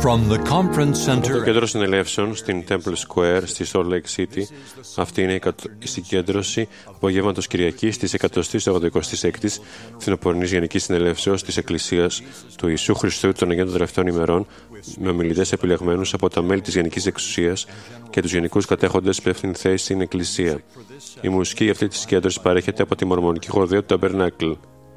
Από το κέντρο συνελεύσεων στην Temple Square στη Salt Lake City, αυτή είναι η συγκέντρωση απογεύματος Κυριακής της 186ης Φθινοπορεινής Γενικής Συνελεύσεως της Εκκλησίας του Ιησού Χριστού των Αγίων των Τελευταίων ημερών, με ομιλητές επιλεγμένους από τα μέλη της Γενικής Εξουσίας και τους γενικούς κατέχοντες υπεύθυνη θέση στην Εκκλησία. Η μουσική για αυτή τη συγκέντρωση παρέχεται από τη Μορμονική Χοροδία του Ταμπερνάκλ.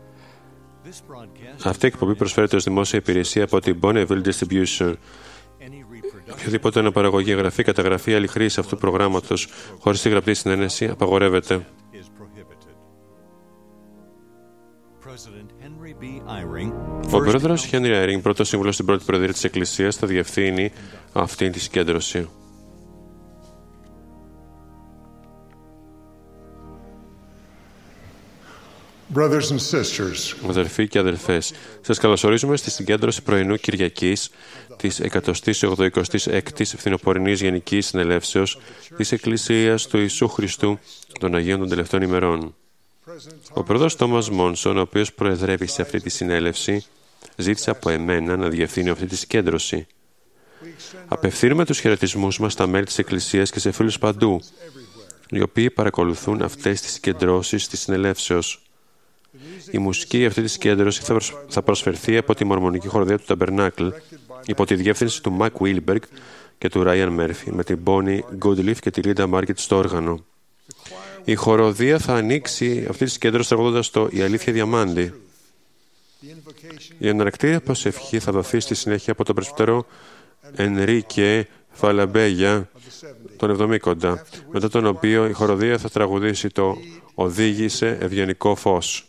Αυτή η εκπομπή προσφέρεται ως δημόσια υπηρεσία από την Bonneville Distribution. Οποιαδήποτε αναπαραγωγή, εγγραφή, καταγραφή ή άλλη χρήση αυτού του προγράμματος χωρίς τη γραπτή συνένεση απαγορεύεται. Ο πρόεδρος Henry Eyring, πρώτος σύμβουλος στην πρώτη προεδρία της Εκκλησίας, θα διευθύνει αυτή τη συγκέντρωση. Αδελφοί και αδελφές, σας καλωσορίζουμε στη συγκέντρωση πρωινού Κυριακής της 186ης Φθινοπορεινής Γενικής Συνελεύσεως της Εκκλησίας του Ιησού Χριστού των Αγίων των Τελευταίων ημερών. Ο πρόεδρος Τόμας Μόνσον, ο οποίος προεδρεύει σε αυτή τη συνέλευση, ζήτησε από εμένα να διευθύνω αυτή τη συγκέντρωση. Απευθύνουμε τους χαιρετισμούς μας στα μέλη της Εκκλησίας και σε φίλους παντού, οι οποίοι παρακολουθούν αυτές τις συγκεντρώσεις της συνελεύσεως. Η μουσική για αυτή τη συγκέντρωση θα προσφερθεί από τη Μορμονική Χοροδία του Ταμπερνάκλ υπό τη διεύθυνση του Μακ Βίλμπεργκ και του Ράιαν Μέρφυ, με την Bonnie Goodleaf και τη Λίντα Μάρκετ στο όργανο. Η χοροδία θα ανοίξει αυτή τη συγκέντρωση τραγουδώντας το «Η αλήθεια διαμάντη». Η εναρκτήρια προσευχή θα δοθεί στη συνέχεια από τον πρεσβύτερο Ενρίκε Φαλαμπέγια, τον Εβδομήκοντα, μετά τον οποίο η χοροδία θα τραγουδήσει το «Οδήγησε ευγενικό φως».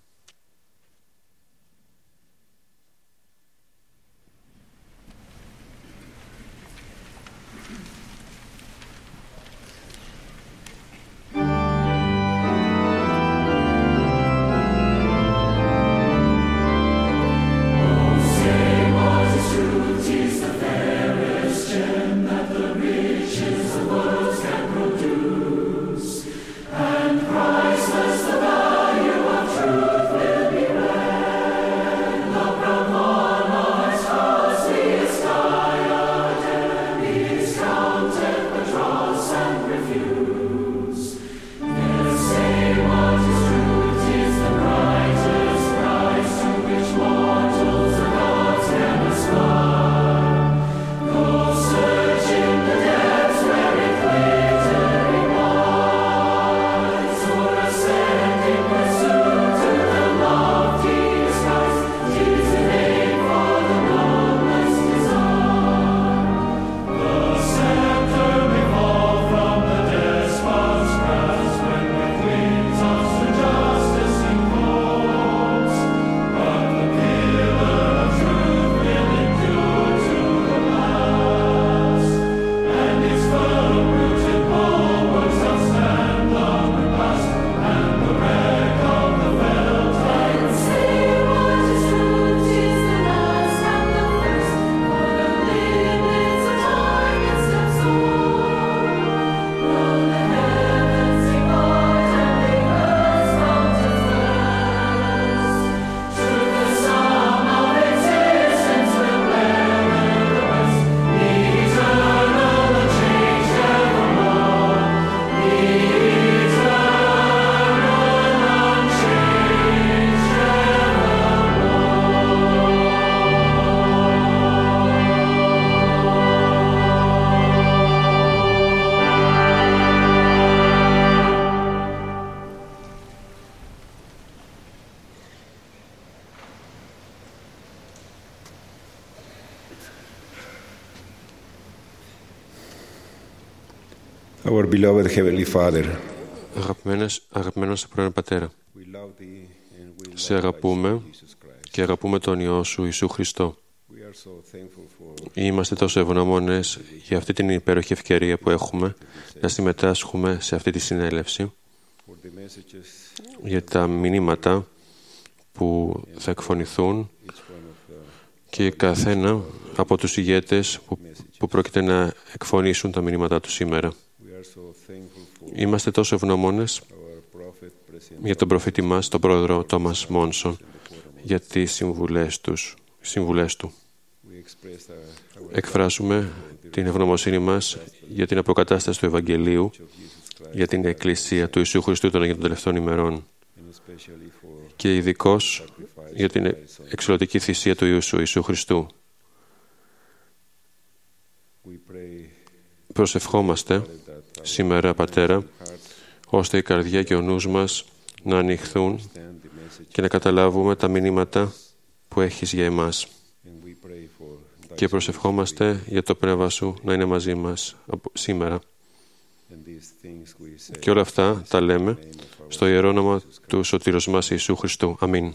Our beloved Heavenly Father, αγαπημένος πρώην Πατέρα, σε αγαπούμε και αγαπούμε τον Υιό Σου, Ιησού Χριστό. Είμαστε τόσο ευγνώμονες για αυτή την υπέροχη ευκαιρία που έχουμε να συμμετάσχουμε σε αυτή τη συνέλευση, για τα μηνύματα που θα εκφωνηθούν και καθένα από τους ηγέτες που πρόκειται να εκφωνήσουν τα μηνύματά του σήμερα. Είμαστε τόσο ευγνώμονες για τον προφήτη μας, τον πρόεδρο Τόμας Μόνσον, για τις συμβουλές του. εκφράζουμε την ευγνωμοσύνη μας για την αποκατάσταση του Ευαγγελίου, για την Εκκλησία του Ιησού Χριστού των Αγίων των Τελευταίων ημερών και ειδικώς για την εξαιρετική θυσία του Ιησού Χριστού. Προσευχόμαστε σήμερα, Πατέρα, ώστε η καρδιά και ο νους μας να ανοιχθούν και να καταλάβουμε τα μηνύματα που έχεις για εμάς. Και προσευχόμαστε για το Πνεύμα Σου να είναι μαζί μας σήμερα. Και όλα αυτά τα λέμε στο ιερό όνομα του Σωτήρος μας Ιησού Χριστού. Αμήν.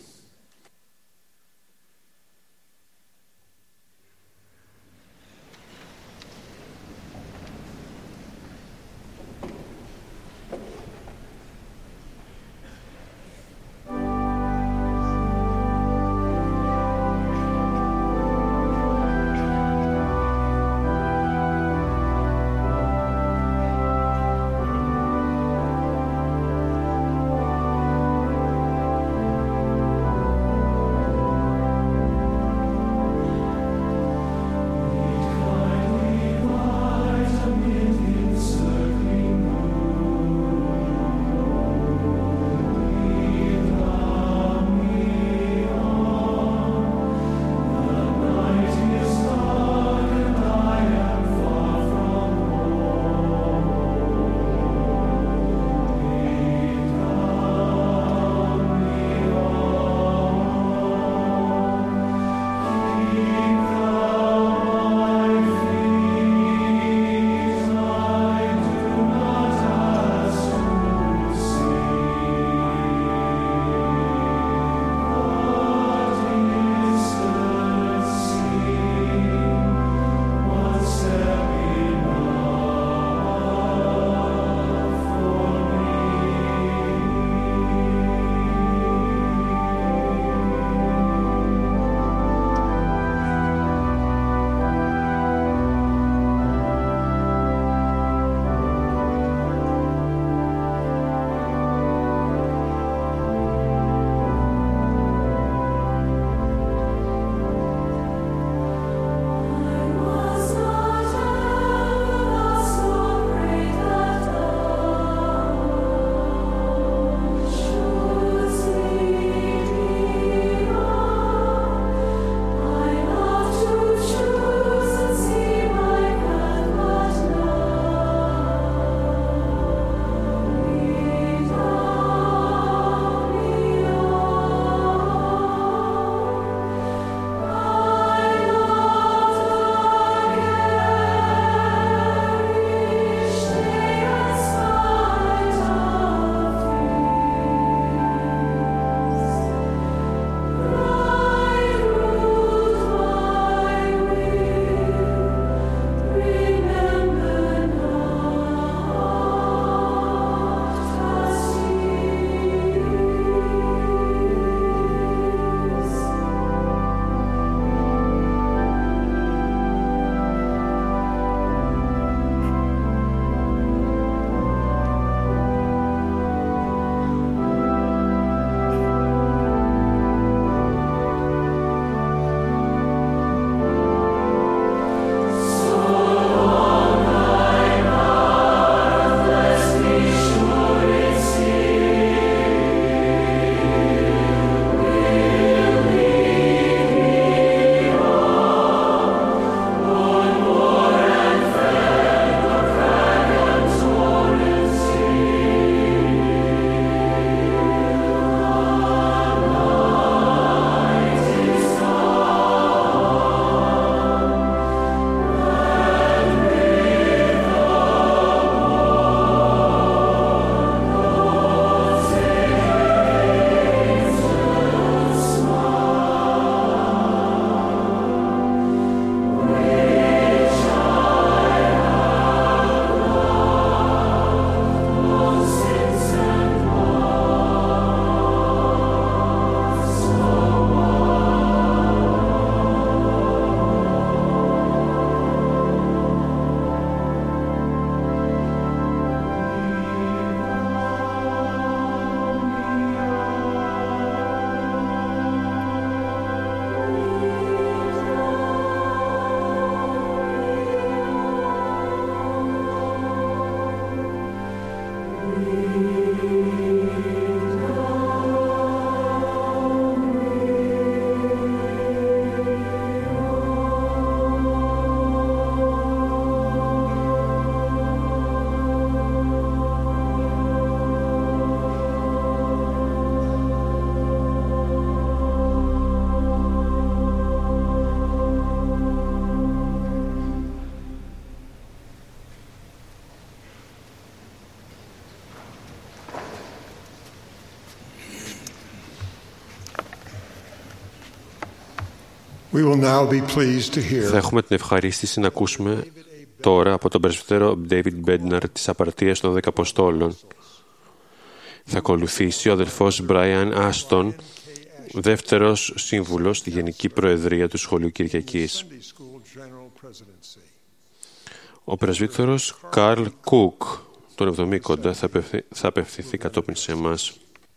Θα έχουμε την ευχαρίστηση να ακούσουμε τώρα από τον πρεσβύτερο David Bednar τις απαρτίες των 10 Αποστόλων. Θα ακολουθήσει ο αδελφός Brian Aston, δεύτερος σύμβουλος στη Γενική Προεδρία του Σχολείου Κυριακής. Ο πρεσβύτερος Καρλ Κούκ, τον 70, θα απευθυνθεί κατόπιν σε εμάς.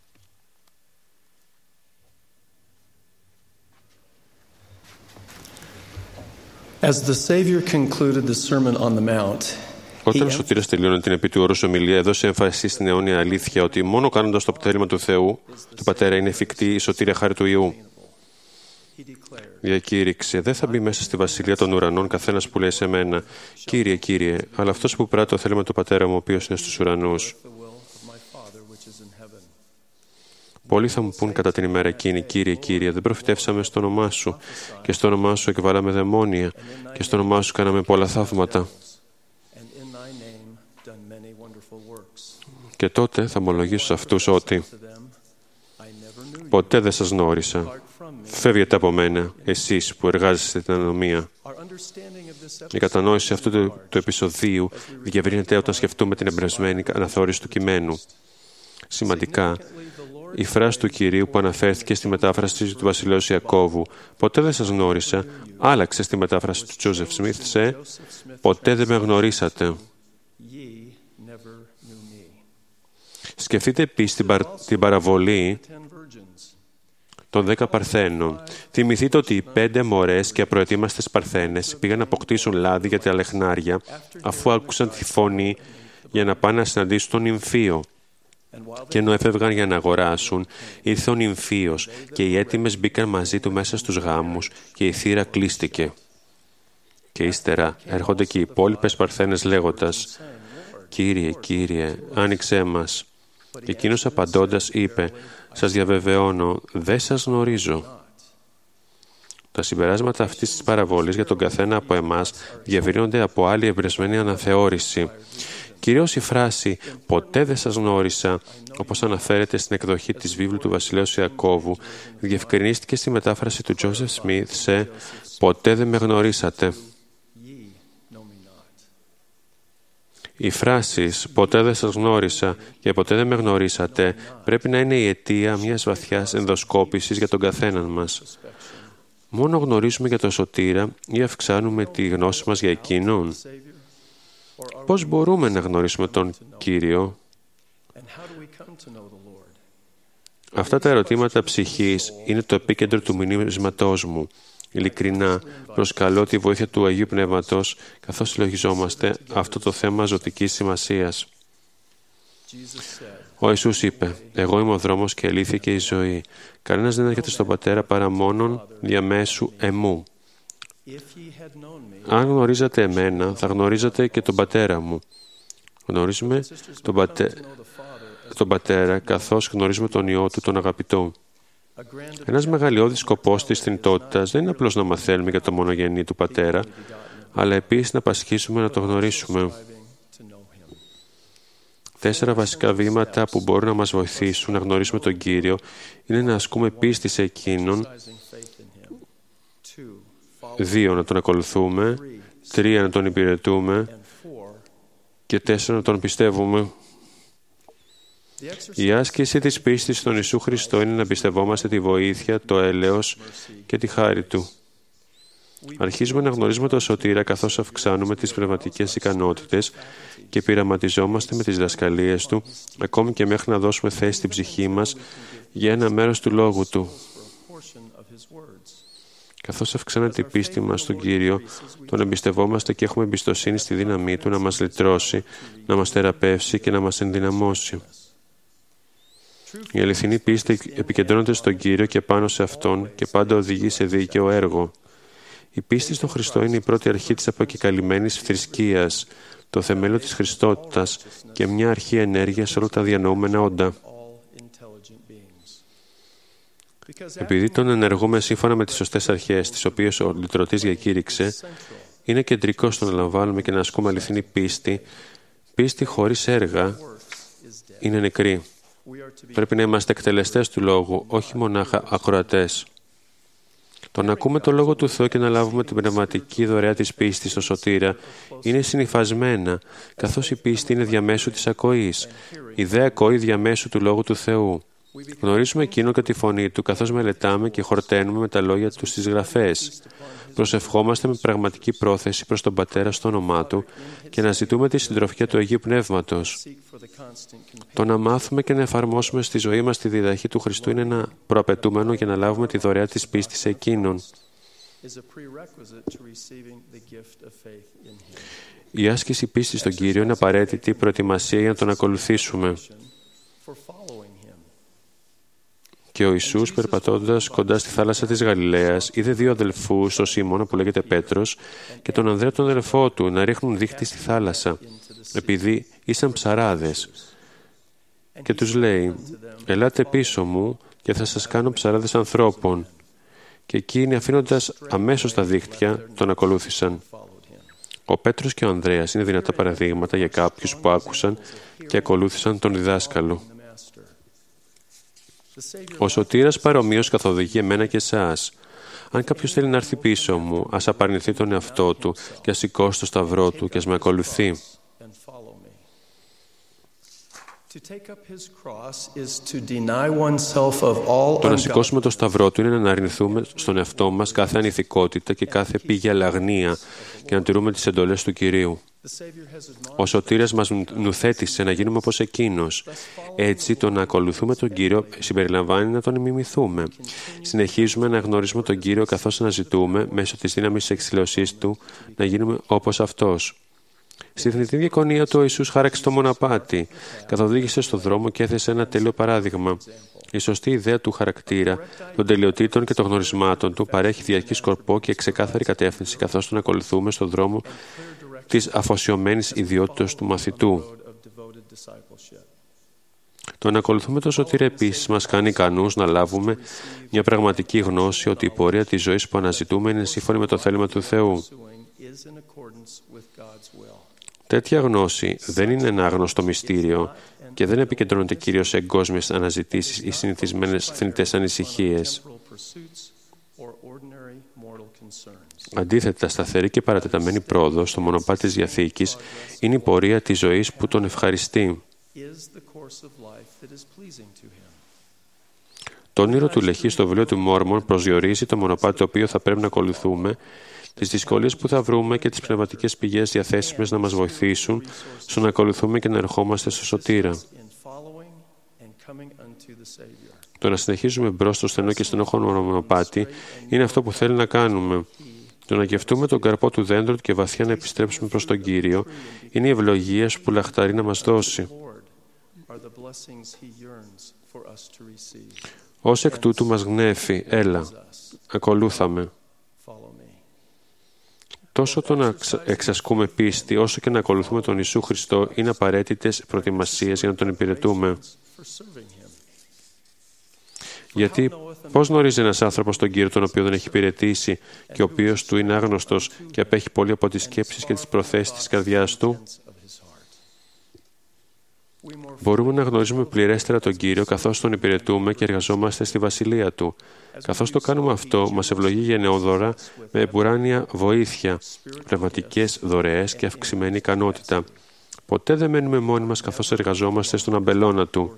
Όταν ο Σωτήρας τελείωνε την επί του όρους ομιλία, έδωσε έμφαση στην αιώνια αλήθεια ότι μόνο κάνοντας το θέλημα του Θεού, του Πατέρα, είναι εφικτή η σωτήρια χάρη του Υιού. Διακήρυξε: δεν θα μπει μέσα στη βασιλεία των ουρανών καθένας που λέει σε μένα, Κύριε, Κύριε, αλλά αυτός που πράττει το θέλημα του Πατέρα μου, ο οποίος είναι στους ουρανούς. Πολλοί θα μου πούν κατά την ημέρα εκείνη, Κύριε, Κύριε, δεν προφητεύσαμε στο όνομά Σου, και στο όνομά Σου εκβάλαμε δαιμόνια, και στο όνομά Σου κάναμε πολλά θαύματα. Και τότε θα ομολογήσω σε αυτούς ότι ποτέ δεν σας γνώρισα. Φεύγετε από μένα, εσείς που εργάζεστε την ανομία. Η κατανόηση αυτού του επεισοδίου διευρύνεται όταν σκεφτούμε την εμπνευσμένη αναθεώρηση του κειμένου. Σημαντικά, η φράση του Κυρίου που αναφέρθηκε στη μετάφραση του βασιλέως Ιακώβου, ποτέ δεν σας γνώρισα, άλλαξε στη μετάφραση του Τζόζεφ Σμιθ σε ποτέ δεν με γνωρίσατε. Σκεφτείτε επίσης την παραβολή των 10 Παρθένων. Θυμηθείτε ότι οι 5 μωρές και απροετοίμαστες Παρθένες πήγαν να αποκτήσουν λάδι για τα λεχνάρια, αφού άκουσαν τη φωνή για να πάνε να συναντήσουν τον νυμφίο. Και ενώ έφευγαν για να αγοράσουν, ήρθε ο νυμφίος και οι έτοιμες μπήκαν μαζί του μέσα στους γάμους και η θύρα κλείστηκε. Και ύστερα έρχονται και οι υπόλοιπες Παρθένες λέγοντας, «Κύριε, Κύριε, άνοιξέ μας». Και εκείνος απαντώντας είπε, «Σας διαβεβαιώνω, δεν σας γνωρίζω». Τα συμπεράσματα αυτής της παραβολής για τον καθένα από εμάς διαβρύνονται από άλλη εμπνευσμένη αναθεώρηση. Κυρίως η φράση «ποτέ δεν σας γνώρισα», όπως αναφέρεται στην εκδοχή της βίβλου του βασιλέως Ιακώβου, διευκρινίστηκε στη μετάφραση του Τζόσεφ Σμιθ σε «ποτέ δεν με γνωρίσατε». Οι φράσεις «ποτέ δεν σας γνώρισα» και «ποτέ δεν με γνωρίσατε» πρέπει να είναι η αιτία μιας βαθιάς ενδοσκόπησης για τον καθέναν μας. Μόνο γνωρίζουμε για τον Σωτήρα ή αυξάνουμε τη γνώση μας για Εκείνον? Πώς μπορούμε να γνωρίσουμε τον Κύριο? Αυτά τα ερωτήματα ψυχής είναι το επίκεντρο του μηνύματός μου. Ειλικρινά, προσκαλώ τη βοήθεια του Αγίου Πνεύματος, καθώς συλλογιζόμαστε αυτό το θέμα ζωτικής σημασίας. Ο Ιησούς είπε, «Εγώ είμαι ο δρόμος και η αλήθεια και η ζωή. Κανένας δεν έρχεται στον Πατέρα παρά μόνον διαμέσου εμού. Αν γνωρίζατε εμένα, θα γνωρίζατε και τον Πατέρα μου». Γνωρίζουμε τον Πατέρα, καθώς γνωρίζουμε τον Υιό Του, τον αγαπητό. Ένας μεγαλειώδης σκοπός της θνητότητας δεν είναι απλώς να μαθαίνουμε για το μονογενή του Πατέρα, αλλά επίσης να πασχίσουμε να το γνωρίσουμε. 4 βασικά βήματα που μπορούν να μας βοηθήσουν να γνωρίσουμε τον Κύριο είναι να ασκούμε πίστη σε Εκείνον, 2 να τον ακολουθούμε, 3 να τον υπηρετούμε και 4 να τον πιστεύουμε. Η άσκηση της πίστης στον Ιησού Χριστό είναι να πιστευόμαστε τη βοήθεια, το έλεος και τη χάρη Του. Αρχίζουμε να γνωρίζουμε τον Σωτήρα καθώς αυξάνουμε τις πνευματικές ικανότητες και πειραματιζόμαστε με τις διδασκαλίες Του, ακόμη και μέχρι να δώσουμε θέση στην ψυχή μας για ένα μέρος του Λόγου Του. Καθώς αυξάνεται η πίστη μας στον Κύριο, τον εμπιστευόμαστε και έχουμε εμπιστοσύνη στη δύναμή Του να μας λυτρώσει, να μας θεραπεύσει και να μας ενδυναμώσει. Η αληθινή πίστη επικεντρώνεται στον Κύριο και πάνω σε Αυτόν και πάντα οδηγεί σε δίκαιο έργο. Η πίστη στον Χριστό είναι η πρώτη αρχή της αποκεκαλυμμένης θρησκείας, το θεμέλιο της Χριστότητας και μια αρχή ενέργειας σε όλα τα διανοούμενα όντα. Επειδή τον ενεργούμε σύμφωνα με τις σωστές αρχές, τις οποίες ο λυτρωτής διακήρυξε, είναι κεντρικό στο να λαμβάνουμε και να ασκούμε αληθινή πίστη. Πίστη χωρίς έργα είναι νεκρή. Πρέπει να είμαστε εκτελεστές του Λόγου, όχι μονάχα ακροατές. Το να ακούμε το Λόγο του Θεού και να λάβουμε την πνευματική δωρεά της πίστης στο Σωτήρα είναι συνυφασμένα, καθώς η πίστη είναι διαμέσου της ακοής. Η δε ακοή διαμέσου του Λόγου του Θεού. Γνωρίζουμε εκείνο και τη φωνή Του, καθώς μελετάμε και χορταίνουμε με τα λόγια Του στις Γραφές. Προσευχόμαστε με πραγματική πρόθεση προς τον Πατέρα στο όνομά Του και να ζητούμε τη συντροφιά του Αγίου Πνεύματος. Το να μάθουμε και να εφαρμόσουμε στη ζωή μας τη διδαχή του Χριστού είναι ένα προαπαιτούμενο για να λάβουμε τη δωρεά της πίστης σε Εκείνον. Η άσκηση πίστης στον Κύριο είναι απαραίτητη προετοιμασία για να Τον ακολουθήσουμε. Και ο Ιησούς, περπατώντας κοντά στη θάλασσα της Γαλιλαίας, είδε δύο αδελφούς, τον Σίμωνα που λέγεται Πέτρος και τον Ανδρέα τον αδελφό του, να ρίχνουν δίχτυ στη θάλασσα, επειδή ήσαν ψαράδες. Και τους λέει: «Ελάτε πίσω μου και θα σας κάνω ψαράδες ανθρώπων». Και εκείνοι, αφήνοντας αμέσως τα δίχτυα, τον ακολούθησαν. Ο Πέτρος και ο Ανδρέας είναι δυνατά παραδείγματα για κάποιους που άκουσαν και ακολούθησαν τον διδάσκαλο. Ο Σωτήρας παρομοίως καθοδηγεί εμένα και εσάς. Αν κάποιος θέλει να έρθει πίσω μου, ας απαρνηθεί τον εαυτό του και ας σηκώσει το σταυρό του και ας με ακολουθεί. Το να σηκώσουμε το σταυρό του είναι να αρνηθούμε στον εαυτό μας κάθε ανηθικότητα και κάθε πήγη αλλαγνία και να τηρούμε τις εντολές του Κυρίου. Ο Σωτήρας μας νουθέτησε να γίνουμε όπως Εκείνος. Έτσι, το να ακολουθούμε τον Κύριο συμπεριλαμβάνει να τον μιμηθούμε. Συνεχίζουμε να γνωρίζουμε τον Κύριο καθώς αναζητούμε, μέσω της δύναμης της εξηλαιωσής Του, να γίνουμε όπως Αυτός. Στη θνητή διακονία του, ο Ιησούς χάραξε το μοναπάτι, καθοδήγησε στον δρόμο και έθεσε ένα τέλειο παράδειγμα. Η σωστή ιδέα του χαρακτήρα, των τελειοτήτων και των γνωρισμάτων του παρέχει διαρκή σκοπό και ξεκάθαρη κατεύθυνση, καθώς τον ακολουθούμε στον δρόμο της αφοσιωμένης ιδιότητας του μαθητού. Το να ακολουθούμε τον Σωτήρα επίσης μας κάνει ικανούς να λάβουμε μια πραγματική γνώση ότι η πορεία της ζωής που αναζητούμε είναι σύμφωνη με το θέλημα του Θεού. Τέτοια γνώση δεν είναι ένα άγνωστο μυστήριο και δεν επικεντρώνεται κυρίως σε εγκόσμιες αναζητήσεις ή συνηθισμένες θνητές ανησυχίες. Αντίθετα, σταθερή και παρατεταμένη πρόοδος στο μονοπάτι της Διαθήκης είναι η πορεία της ζωής που τον ευχαριστεί. Το όνειρο του Λεχή στο βιβλίο του Μόρμον προσδιορίζει το μονοπάτι το οποίο θα πρέπει να ακολουθούμε, τις δυσκολίες που θα βρούμε και τις πνευματικές πηγές διαθέσιμες να μας βοηθήσουν στο να ακολουθούμε και να ερχόμαστε στο Σωτήρα. Το να συνεχίζουμε μπρος στο στενό και στενόχωνο μονοπάτι είναι αυτό που θέλει να κάνουμε. Το να γευτούμε τον καρπό του δέντρου και βαθιά να επιστρέψουμε προς τον Κύριο είναι η ευλογία που λαχταρεί να μας δώσει. Ως εκ τούτου μας γνέφει, έλα, ακολούθαμε. Τόσο το να εξασκούμε πίστη, όσο και να ακολουθούμε τον Ιησού Χριστό, είναι απαραίτητες προετοιμασίες για να τον υπηρετούμε. Γιατί πώς γνωρίζει ένας άνθρωπος τον Κύριο τον οποίο δεν έχει υπηρετήσει και ο οποίος του είναι άγνωστος και απέχει πολύ από τις σκέψεις και τις προθέσεις της καρδιάς του? Μπορούμε να γνωρίζουμε πληρέστερα τον Κύριο καθώς τον υπηρετούμε και εργαζόμαστε στη Βασιλεία Του. Καθώς το κάνουμε αυτό, μας ευλογεί γενναιόδωρα με εμπουράνια βοήθεια, πνευματικές δωρεές και αυξημένη ικανότητα. Ποτέ δεν μένουμε μόνοι μας καθώς εργαζόμαστε στον αμπελώνα Του.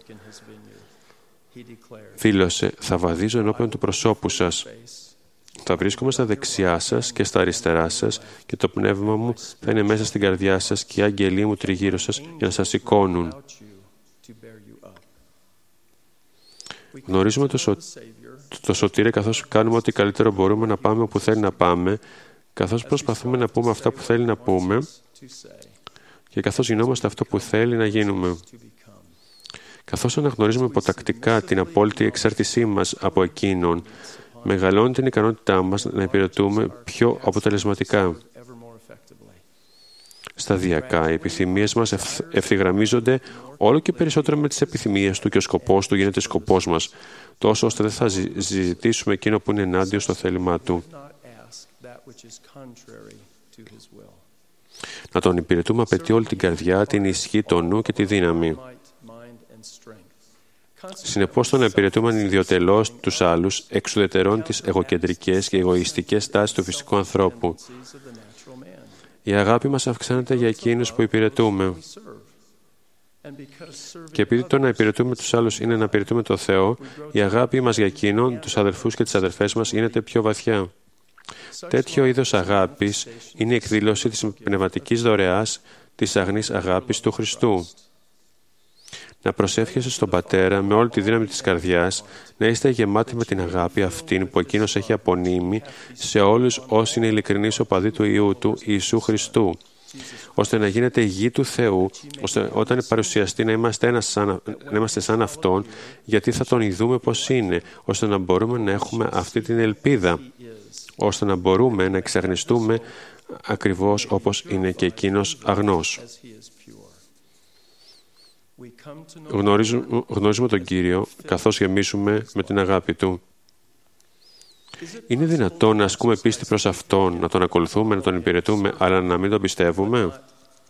Δήλωσε, θα βαδίζω ενώπιον του προσώπου σας. Θα βρίσκομαι στα δεξιά σας και στα αριστερά σας και το πνεύμα μου θα είναι μέσα στην καρδιά σας και οι άγγελοι μου τριγύρω σας για να σας σηκώνουν. Γνωρίζουμε το σωτήρα καθώς κάνουμε ό,τι καλύτερο μπορούμε να πάμε όπου θέλει να πάμε, καθώς προσπαθούμε να πούμε αυτά που θέλει να πούμε και καθώς γινόμαστε αυτό που θέλει να γίνουμε. Καθώς αναγνωρίζουμε υποτακτικά την απόλυτη εξάρτησή μας από Εκείνον, μεγαλώνει την ικανότητά μας να υπηρετούμε πιο αποτελεσματικά. Σταδιακά, οι επιθυμίες μας ευθυγραμμίζονται όλο και περισσότερο με τις επιθυμίες του και ο σκοπός του γίνεται σκοπός μας, τόσο ώστε δεν θα ζητήσουμε εκείνο που είναι ενάντια στο θέλημά του. Να τον υπηρετούμε απαιτεί όλη την καρδιά, την ισχύ, το νου και τη δύναμη. Συνεπώς, το να υπηρετούμε ιδιωτελώς τους άλλους εξουδετερώνει τις εγωκεντρικές και εγωιστικές τάσεις του φυσικού ανθρώπου. Η αγάπη μας αυξάνεται για εκείνους που υπηρετούμε. Και επειδή το να υπηρετούμε τους άλλους είναι να υπηρετούμε τον Θεό, η αγάπη μας για εκείνον, τους αδελφούς και τις αδελφές μας, γίνεται πιο βαθιά. Τέτοιο είδος αγάπης είναι η εκδήλωση της πνευματικής δωρεάς της αγνής αγάπης του Χριστού. Να προσεύχεσαι στον Πατέρα με όλη τη δύναμη της καρδιάς, να είστε γεμάτοι με την αγάπη αυτήν που Εκείνος έχει απονείμει σε όλους όσοι είναι ειλικρινείς οπαδοί του Υιού Του, Ιησού Χριστού, ώστε να γίνετε γη του Θεού, ώστε όταν παρουσιαστεί να είμαστε σαν Αυτόν, γιατί θα Τον ειδούμε πώς είναι, ώστε να μπορούμε να έχουμε αυτή την ελπίδα, ώστε να μπορούμε να εξαγνιστούμε ακριβώς όπως είναι και Εκείνος αγνός. Γνωρίζουμε τον Κύριο καθώς γεμίσουμε με την αγάπη Του. Είναι δυνατόν να ασκούμε πίστη προς Αυτόν, να Τον ακολουθούμε, να Τον υπηρετούμε, αλλά να μην Τον πιστεύουμε?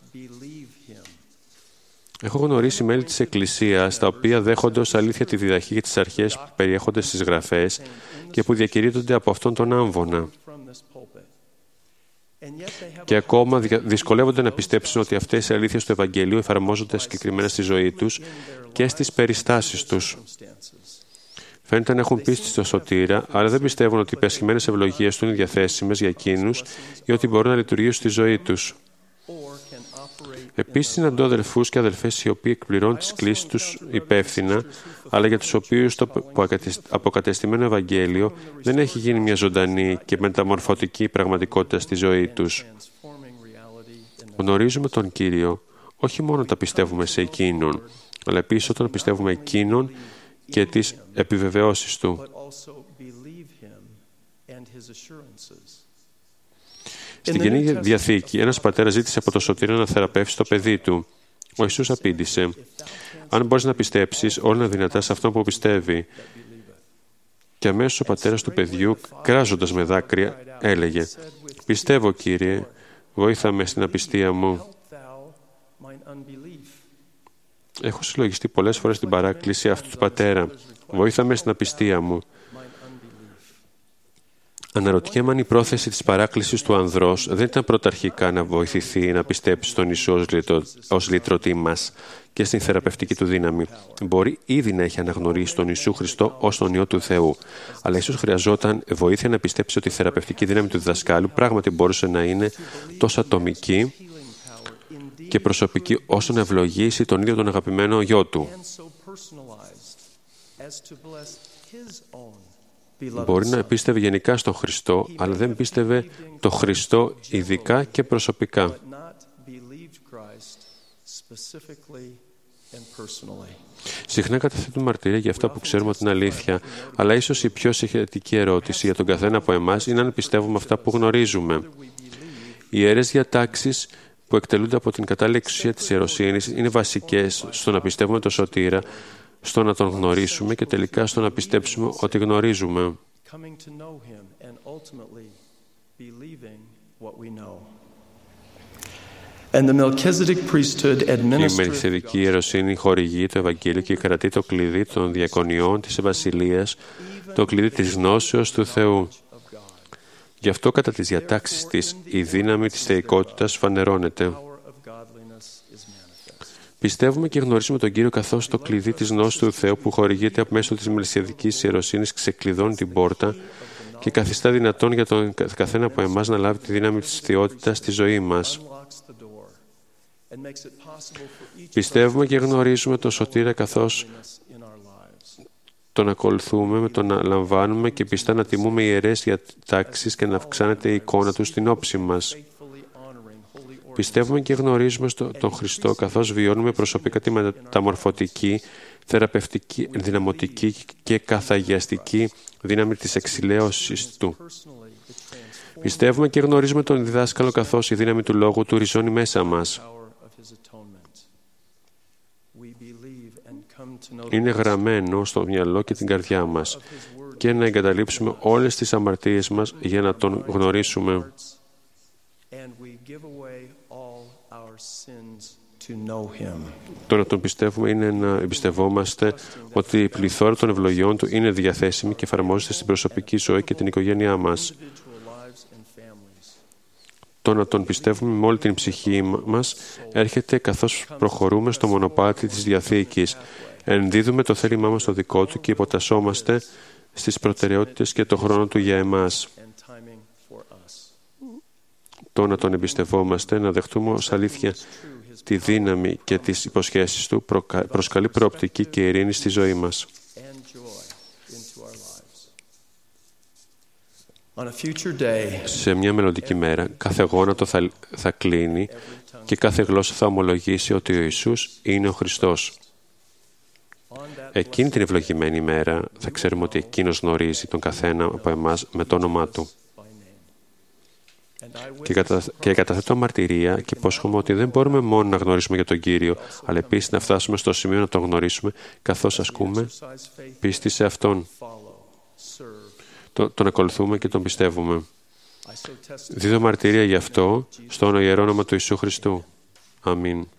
Έχω γνωρίσει μέλη της Εκκλησίας, τα οποία δέχονται ως αλήθεια τη διδαχή και τις αρχές που περιέχονται στις Γραφές και που διακηρύττονται από Αυτόν τον άμβονα. Και ακόμα δυσκολεύονται να πιστέψουν ότι αυτές οι αλήθειες του Ευαγγελίου εφαρμόζονται συγκεκριμένα στη ζωή τους και στις περιστάσεις τους. Φαίνεται να έχουν πίστη στο σωτήρα, αλλά δεν πιστεύουν ότι οι υπεσχημένες ευλογίες του είναι διαθέσιμες για εκείνους ή ότι μπορούν να λειτουργήσουν στη ζωή τους. Επίσης, συναντώ αδελφούς και αδελφές οι οποίοι εκπληρώνουν τις κλήσεις τους υπεύθυνα, αλλά για τους οποίους το αποκατεστημένο Ευαγγέλιο δεν έχει γίνει μια ζωντανή και μεταμορφωτική πραγματικότητα στη ζωή τους. Γνωρίζουμε τον Κύριο, όχι μόνο όταν πιστεύουμε σε Εκείνον, αλλά επίσης όταν πιστεύουμε Εκείνον και τις επιβεβαιώσεις Του. Στην Καινή Διαθήκη, ένας πατέρας ζήτησε από τον σωτήρα να θεραπεύσει το παιδί του. Ο Ιησούς απήντησε: «Αν μπορείς να πιστέψεις, όλα είναι δυνατά σε αυτόν που πιστεύει». Και αμέσως ο πατέρας του παιδιού, κράζοντας με δάκρυα, έλεγε: «Πιστεύω, Κύριε, βοήθα με στην απιστία μου». Έχω συλλογιστεί πολλές φορές την παράκληση αυτού του πατέρα: «Βοήθα με στην απιστία μου». Αναρωτιέμαι αν η πρόθεση της παράκλησης του ανδρός δεν ήταν πρωταρχικά να βοηθηθεί να πιστέψει στον Ιησού ως λύτρωτή μας και στην θεραπευτική του δύναμη. Μπορεί ήδη να έχει αναγνωρίσει τον Ιησού Χριστό ως τον Υιό του Θεού, αλλά ίσως χρειαζόταν βοήθεια να πιστέψει ότι η θεραπευτική δύναμη του διδασκάλου πράγματι μπορούσε να είναι τόσο ατομική και προσωπική όσο να ευλογήσει τον ίδιο τον αγαπημένο Υιό του. Μπορεί να πίστευε γενικά στον Χριστό, αλλά δεν πίστευε το Χριστό ειδικά και προσωπικά. Συχνά καταθέτουμε μαρτυρία για αυτά που ξέρουμε ότι είναι αλήθεια, αλλά ίσως η πιο σχετική ερώτηση για τον καθένα από εμάς είναι αν πιστεύουμε αυτά που γνωρίζουμε. Οι ιερές διατάξεις που εκτελούνται από την κατάλληλη εξουσία της ιεροσύνης είναι βασικές στο να πιστεύουμε τον σωτήρα, στο να τον γνωρίσουμε και τελικά στο να πιστέψουμε ότι γνωρίζουμε. Η Μελκισεδική ιεροσύνη χορηγεί το Ευαγγέλιο και κρατεί το κλειδί των διακονιών της Βασιλείας, το κλειδί της γνώσεως του Θεού. Γι' αυτό κατά τις διατάξεις της η δύναμη της θεϊκότητας φανερώνεται. Πιστεύουμε και γνωρίζουμε τον Κύριο καθώς το κλειδί της γνώσης του Θεού που χορηγείται μέσω της Μελκισεδικής ιεροσύνης ξεκλειδώνει την πόρτα και καθιστά δυνατόν για τον καθένα από εμάς να λάβει τη δύναμη της θεότητας στη ζωή μας. Πιστεύουμε και γνωρίζουμε τον σωτήρα καθώς τον ακολουθούμε με το να λαμβάνουμε και πιστά να τιμούμε ιερές διατάξεις και να αυξάνεται η εικόνα του στην όψη μας. Πιστεύουμε και γνωρίζουμε τον Χριστό καθώς βιώνουμε προσωπικά τη μεταμορφωτική, θεραπευτική, ενδυναμωτική και καθαγιαστική δύναμη της εξηλαίωσης Του. Πιστεύουμε και γνωρίζουμε τον διδάσκαλο καθώς η δύναμη του Λόγου Του ριζώνει μέσα μας. Είναι γραμμένο στο μυαλό και την καρδιά μας και να εγκαταλείψουμε όλες τις αμαρτίες μας για να Τον γνωρίσουμε. Το να Τον πιστεύουμε είναι να εμπιστευόμαστε ότι η πληθώρα των ευλογιών Του είναι διαθέσιμη και εφαρμόζεται στην προσωπική ζωή και την οικογένειά μας. Το να Τον πιστεύουμε με όλη την ψυχή μας έρχεται καθώς προχωρούμε στο μονοπάτι της Διαθήκης. Ενδίδουμε το θέλημά μας στο δικό Του και υποτασσόμαστε στις προτεραιότητες και το χρόνο Του για εμάς. Το να Τον εμπιστευόμαστε, να δεχτούμε ως αλήθεια τη δύναμη και τις υποσχέσεις Του προσκαλεί προοπτική και ειρήνη στη ζωή μας. Σε μια μελλοντική μέρα, κάθε γόνατο θα κλείνει και κάθε γλώσσα θα ομολογήσει ότι ο Ιησούς είναι ο Χριστός. Εκείνη την ευλογημένη μέρα θα ξέρουμε ότι Εκείνος γνωρίζει τον καθένα από εμάς με το όνομά Του. Και καταθέτω μαρτυρία και υπόσχομαι ότι δεν μπορούμε μόνο να γνωρίσουμε για τον Κύριο, αλλά επίσης να φτάσουμε στο σημείο να τον γνωρίσουμε καθώς ασκούμε πίστη σε Αυτόν. Τον ακολουθούμε και τον πιστεύουμε. Δίδω μαρτυρία γι' αυτό στο ιερό όνομα του Ιησού Χριστού. Αμήν.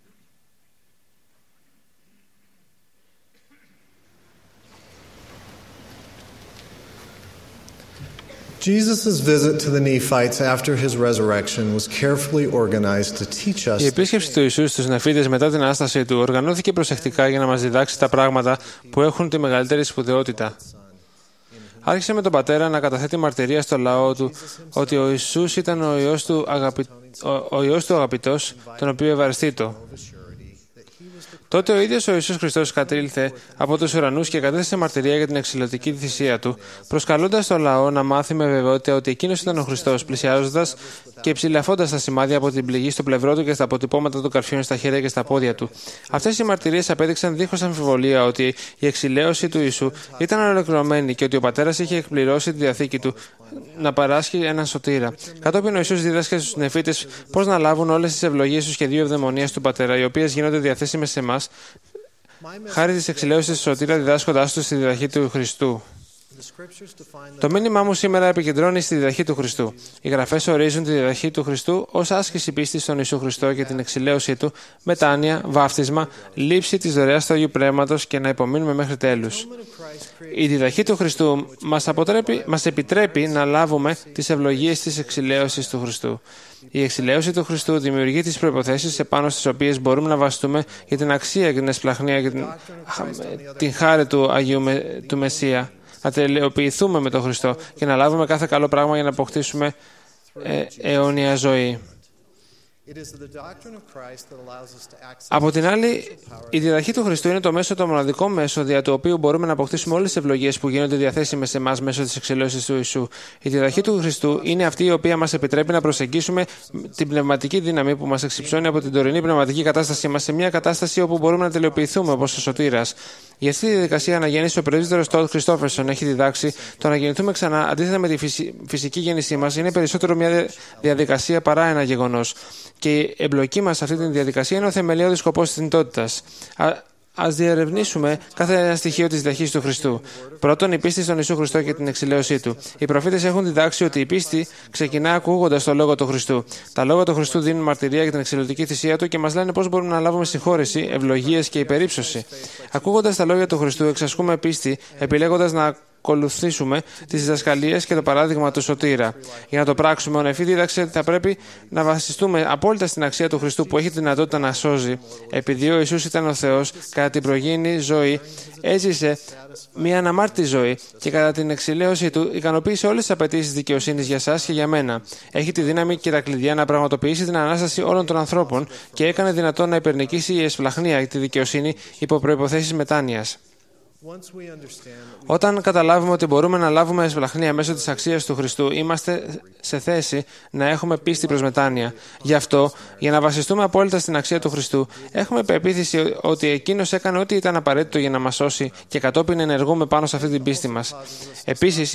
Η επίσκεψη του Ιησού στους Νεφίτες μετά την Ανάστασή Του οργανώθηκε προσεκτικά για να μας διδάξει τα πράγματα που έχουν τη μεγαλύτερη σπουδαιότητα. Άρχισε με τον Πατέρα να καταθέτει μαρτυρία στο λαό Του ότι ο Ιησούς ήταν ο Υιός Του αγαπητός, τον οποίο ευαριστήτω. Τότε ο ίδιος ο Ιησούς Χριστός κατήλθε από τους ουρανούς και κατέθεσε μαρτυρία για την εξηλωτική θυσία Του, προσκαλώντας τον λαό να μάθει με βεβαιότητα ότι Εκείνος ήταν ο Χριστός, πλησιάζοντας και ψηλαφώντας τα σημάδια από την πληγή στο πλευρό Του και στα αποτυπώματα των καρφιών στα χέρια και στα πόδια Του. Αυτές οι μαρτυρίες απέδειξαν δίχως αμφιβολία ότι η εξηλαίωση του Ιησού ήταν ολοκληρωμένη και ότι ο Πατέρας είχε εκπληρώσει τη διαθήκη Του να παράσχει έναν σωτήρα. Κατόπιν ο Ιησούς δίδασκε στους Νεφίτες πώς να λάβουν όλες τις ευλογίες του σχεδίου ευδαιμονίας του Πατέρα, οι οποίες γίνονται διαθέσιμες σε εμάς χάρη της εξηλαίωσης του σωτήρα, διδάσκοντάς τους στη διδαχή του Χριστού. Το μήνυμά μου σήμερα επικεντρώνει στη διδαχή του Χριστού. Οι Γραφές ορίζουν τη διδαχή του Χριστού ως άσκηση πίστης στον Ιησού Χριστό και την εξηλαίωσή Του, μετάνοια, βάφτισμα, λήψη της δωρεάς του Αγίου Πνεύματος και να υπομείνουμε μέχρι τέλους. Η διδαχή του Χριστού μας επιτρέπει να λάβουμε τις ευλογίες της εξηλαίωσης του Χριστού. Η εξηλαίωση του Χριστού δημιουργεί τις προϋποθέσεις επάνω στις οποίες μπορούμε να βασιστούμε για την αξία και την εσπλαχνία και την χάρη του Αγίου του Μεσσία. Να τελειοποιηθούμε με τον Χριστό και να λάβουμε κάθε καλό πράγμα για να αποκτήσουμε αιώνια ζωή. Από την άλλη, η διδαχή του Χριστού είναι το μοναδικό μέσο δια του οποίου μπορούμε να αποκτήσουμε όλες τις ευλογίες που γίνονται διαθέσιμες σε εμάς μέσω της εξηλαίωσης του Ιησού. Η διδαχή του Χριστού είναι αυτή η οποία μας επιτρέπει να προσεγγίσουμε την πνευματική δύναμη που μας εξυψώνει από την τωρινή πνευματική κατάστασή μας σε μια κατάσταση όπου μπορούμε να τελειοποιηθούμε όπως ο Σωτήρας. Για αυτή τη διαδικασία αναγέννηση, ο πρεσβύτερος Τόντ Χριστόφερσον έχει διδάξει το να γεννηθούμε ξανά αντίθετα με τη φυσική γέννησή μας είναι περισσότερο μια διαδικασία παρά ένα γεγονός. Και η εμπλοκή μας σε αυτή τη διαδικασία είναι ο θεμελιώδης σκοπός της θνητότητας. Ας διερευνήσουμε κάθε ένα στοιχείο της διδαχής του Χριστού. Πρώτον, η πίστη στον Ιησού Χριστό και την εξηλαίωσή Του. Οι προφήτες έχουν διδάξει ότι η πίστη ξεκινά ακούγοντας το λόγο του Χριστού. Τα λόγια του Χριστού δίνουν μαρτυρία για την εξηλωτική θυσία Του και μας λένε πώς μπορούμε να λάβουμε συγχώρεση, ευλογίες και υπερύψωση. Ακούγοντας τα λόγια του Χριστού, εξασκούμε πίστη, επιλέγοντας να ακολουθήσουμε τις διδασκαλίες και το παράδειγμα του Σωτήρα. Για να το πράξουμε, ο Νεφή δίδαξε ότι θα πρέπει να βασιστούμε απόλυτα στην αξία του Χριστού που έχει τη δυνατότητα να σώζει. Επειδή ο Ιησούς ήταν ο Θεός, κατά την προγέννη ζωή έζησε μια αναμάρτητη ζωή και κατά την εξηλαίωση Του ικανοποίησε όλες τις απαιτήσεις δικαιοσύνης για σας και για μένα. Έχει τη δύναμη και τα κλειδιά να πραγματοποιήσει την ανάσταση όλων των ανθρώπων και έκανε δυνατόν να υπερνικήσει η εσπλαχνία και τη δικαιοσύνη υπό προϋποθέσεις μετάνοιας. Όταν καταλάβουμε ότι μπορούμε να λάβουμε εσπλαχνία μέσω της αξίας του Χριστού, είμαστε σε θέση να έχουμε πίστη προς μετάνοια. Γι' αυτό, για να βασιστούμε απόλυτα στην αξία του Χριστού, έχουμε πεποίθηση ότι Εκείνος έκανε ό,τι ήταν απαραίτητο για να μας σώσει και κατόπιν ενεργούμε πάνω σε αυτή την πίστη μας. Επίσης,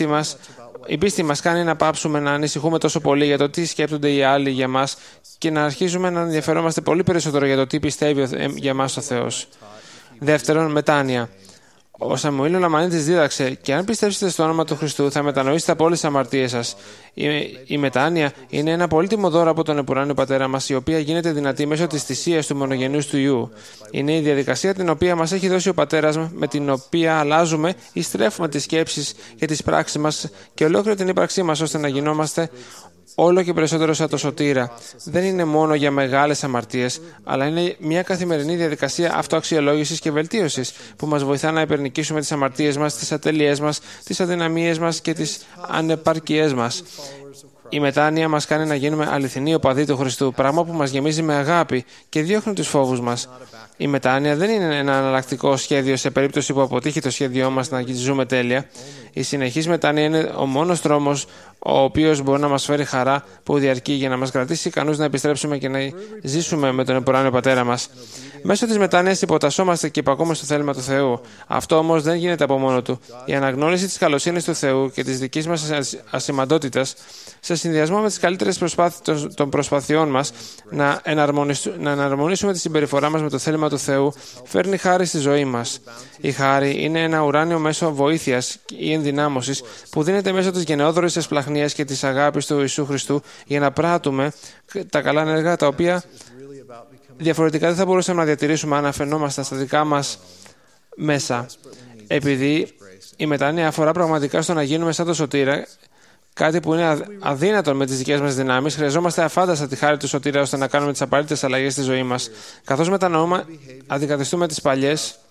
η πίστη μας κάνει να πάψουμε να ανησυχούμε τόσο πολύ για το τι σκέπτονται οι άλλοι για μας και να αρχίζουμε να ενδιαφερόμαστε πολύ περισσότερο για το τι πιστεύει για μας ο Θεός. Δεύτερον, μετάνοια. Ο Σαμουήλ ο Λαμανίτης δίδαξε: «Και αν πιστέψετε στο όνομα του Χριστού, θα μετανοήσετε από όλες τις αμαρτίες σας». Η μετάνοια είναι ένα πολύτιμο δώρο από τον επουράνιο Πατέρα μας, η οποία γίνεται δυνατή μέσω της θυσίας του μονογενούς του Υιού. Είναι η διαδικασία την οποία μας έχει δώσει ο Πατέρας, με την οποία αλλάζουμε ή στρέφουμε τις σκέψεις και τις πράξεις μας και ολόκληρη την ύπαρξή μας, ώστε να γινόμαστε όλο και περισσότερο σαν το Σωτήρα. Δεν είναι μόνο για μεγάλες αμαρτίες, αλλά είναι μια καθημερινή διαδικασία αυτοαξιολόγησης και βελτίωσης που μας βοηθά να υπερνικήσουμε τις αμαρτίες μας, τις ατέλειές μας, τις αδυναμίες μας και τις ανεπαρκίες μας. Η μετάνοια μας κάνει να γίνουμε αληθινοί οπαδοί του Χριστού, πράγμα που μας γεμίζει με αγάπη και διώχνει τους φόβους μας. Η μετάνοια δεν είναι ένα εναλλακτικό σχέδιο σε περίπτωση που αποτύχει το σχέδιό μας να ζούμε τέλεια. Η συνεχής μετάνοια είναι ο μόνος δρόμος ο οποίος μπορεί να μας φέρει χαρά που διαρκεί για να μας κρατήσει ικανούς να επιστρέψουμε και να ζήσουμε με τον επουράνιο Πατέρα μας. Μέσω της μετάνοιας υποτασσόμαστε και υπακούμε στο θέλημα του Θεού. Αυτό όμως δεν γίνεται από μόνο του. Η αναγνώριση της καλοσύνης του Θεού και της δικής μας ασημαντότητας, σε συνδυασμό με τις καλύτερες προσπάθειες των προσπαθειών μας να εναρμονίσουμε τη συμπεριφορά μας με το θέλημα του Θεού, φέρνει χάρη στη ζωή μας. Η χάρη είναι ένα ουράνιο μέσο βοήθειας ή ενδυνάμωσης που δίνεται μέσω της γενναιόδωρης εσπλαχνίας και της αγάπης του Ιησού Χριστού για να πράττουμε τα καλά έργα τα οποία διαφορετικά δεν θα μπορούσαμε να διατηρήσουμε αν αφαινόμασταν στα δικά μας μέσα. Επειδή η μετάνοια αφορά πραγματικά στο να γίνουμε σαν το Σωτήρα, κάτι που είναι αδύνατο με τις δικές μας δυνάμεις, χρειαζόμαστε αφάνταστα τη χάρη του Σωτήρα ώστε να κάνουμε τις απαραίτητες αλλαγές στη ζωή μας. Καθώς μετανοούμε, αντικαθιστούμε τις παλιές,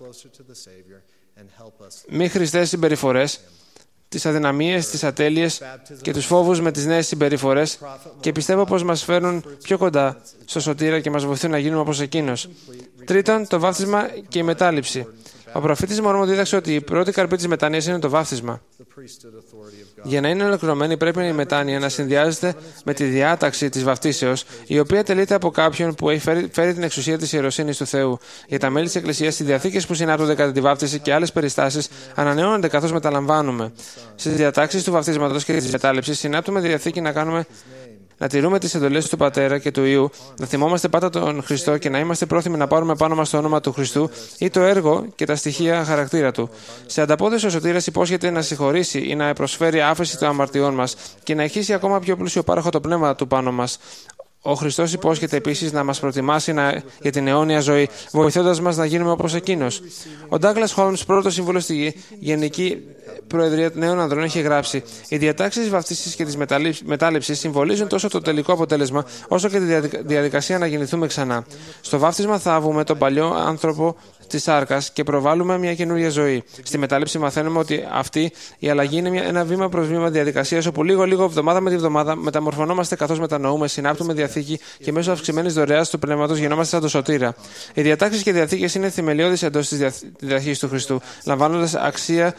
μη χρηστές συμπεριφορές, τις αδυναμίες, τις ατέλειες και τους φόβους με τις νέες συμπεριφορές και πιστεύω πως μας φέρνουν πιο κοντά στο Σωτήρα και μας βοηθούν να γίνουμε όπως Εκείνος. Τρίτον, το βάφτισμα και η μετάληψη. Ο προφήτης Μόρμον δίδαξε ότι η πρώτη καρπή της μετάνοιας είναι το βάφτισμα. Για να είναι ολοκληρωμένη, πρέπει η μετάνοια να συνδυάζεται με τη διάταξη της βαφτίσεως, η οποία τελείται από κάποιον που έχει φέρει την εξουσία της ιεροσύνης του Θεού. Για τα μέλη της Εκκλησίας, οι διαθήκες που συνάπτονται κατά τη βάφτιση και άλλες περιστάσεις ανανεώνονται καθώς μεταλαμβάνουμε. Στις διατάξεις του βαφτίσματος και της μετάληψης, συνάπτουμε διαθήκη να τηρούμε τις εντολές του Πατέρα και του Υιού, να θυμόμαστε πάντα τον Χριστό και να είμαστε πρόθυμοι να πάρουμε πάνω μας το όνομα του Χριστού ή το έργο και τα στοιχεία χαρακτήρα του. Σε ανταπόδοση, ο Σωτήρας υπόσχεται να συγχωρήσει ή να προσφέρει άφεση των αμαρτιών μας και να ηχήσει ακόμα πιο πλούσιο πάροχο το πνεύμα του πάνω μας. Ο Χριστός υπόσχεται επίσης να μας προτιμάσει για την αιώνια ζωή, βοηθώντας μας να γίνουμε όπως Εκείνος. Ο Ντάγκλας Χόλμς, πρώτος σύμβουλος στη Γενική Προεδρία των Νέων Ανδρών, έχει γράψει: «Οι διατάξεις της βαφτίσης και της μετάληψης συμβολίζουν τόσο το τελικό αποτέλεσμα, όσο και τη διαδικασία να γεννηθούμε ξανά. Στο βάφτισμα θάβουμε τον παλιό άνθρωπο της σάρκας και προβάλλουμε μια καινούργια ζωή. Στη μετάληψη μαθαίνουμε ότι αυτή η αλλαγή είναι ένα βήμα προς βήμα διαδικασίας, όπου λίγο-λίγο, εβδομάδα με τη βδομάδα, μεταμορφωνόμαστε καθώς μετανοούμε, συνάπτουμε διαθήκη και μέσω αυξημένης δωρεάς του πνεύματος γινόμαστε σαν το Σωτήρα. Οι διατάξεις και διαθήκες είναι θεμελιώδεις εντός της διαθήκης του Χριστού, λαμβάνοντας άξια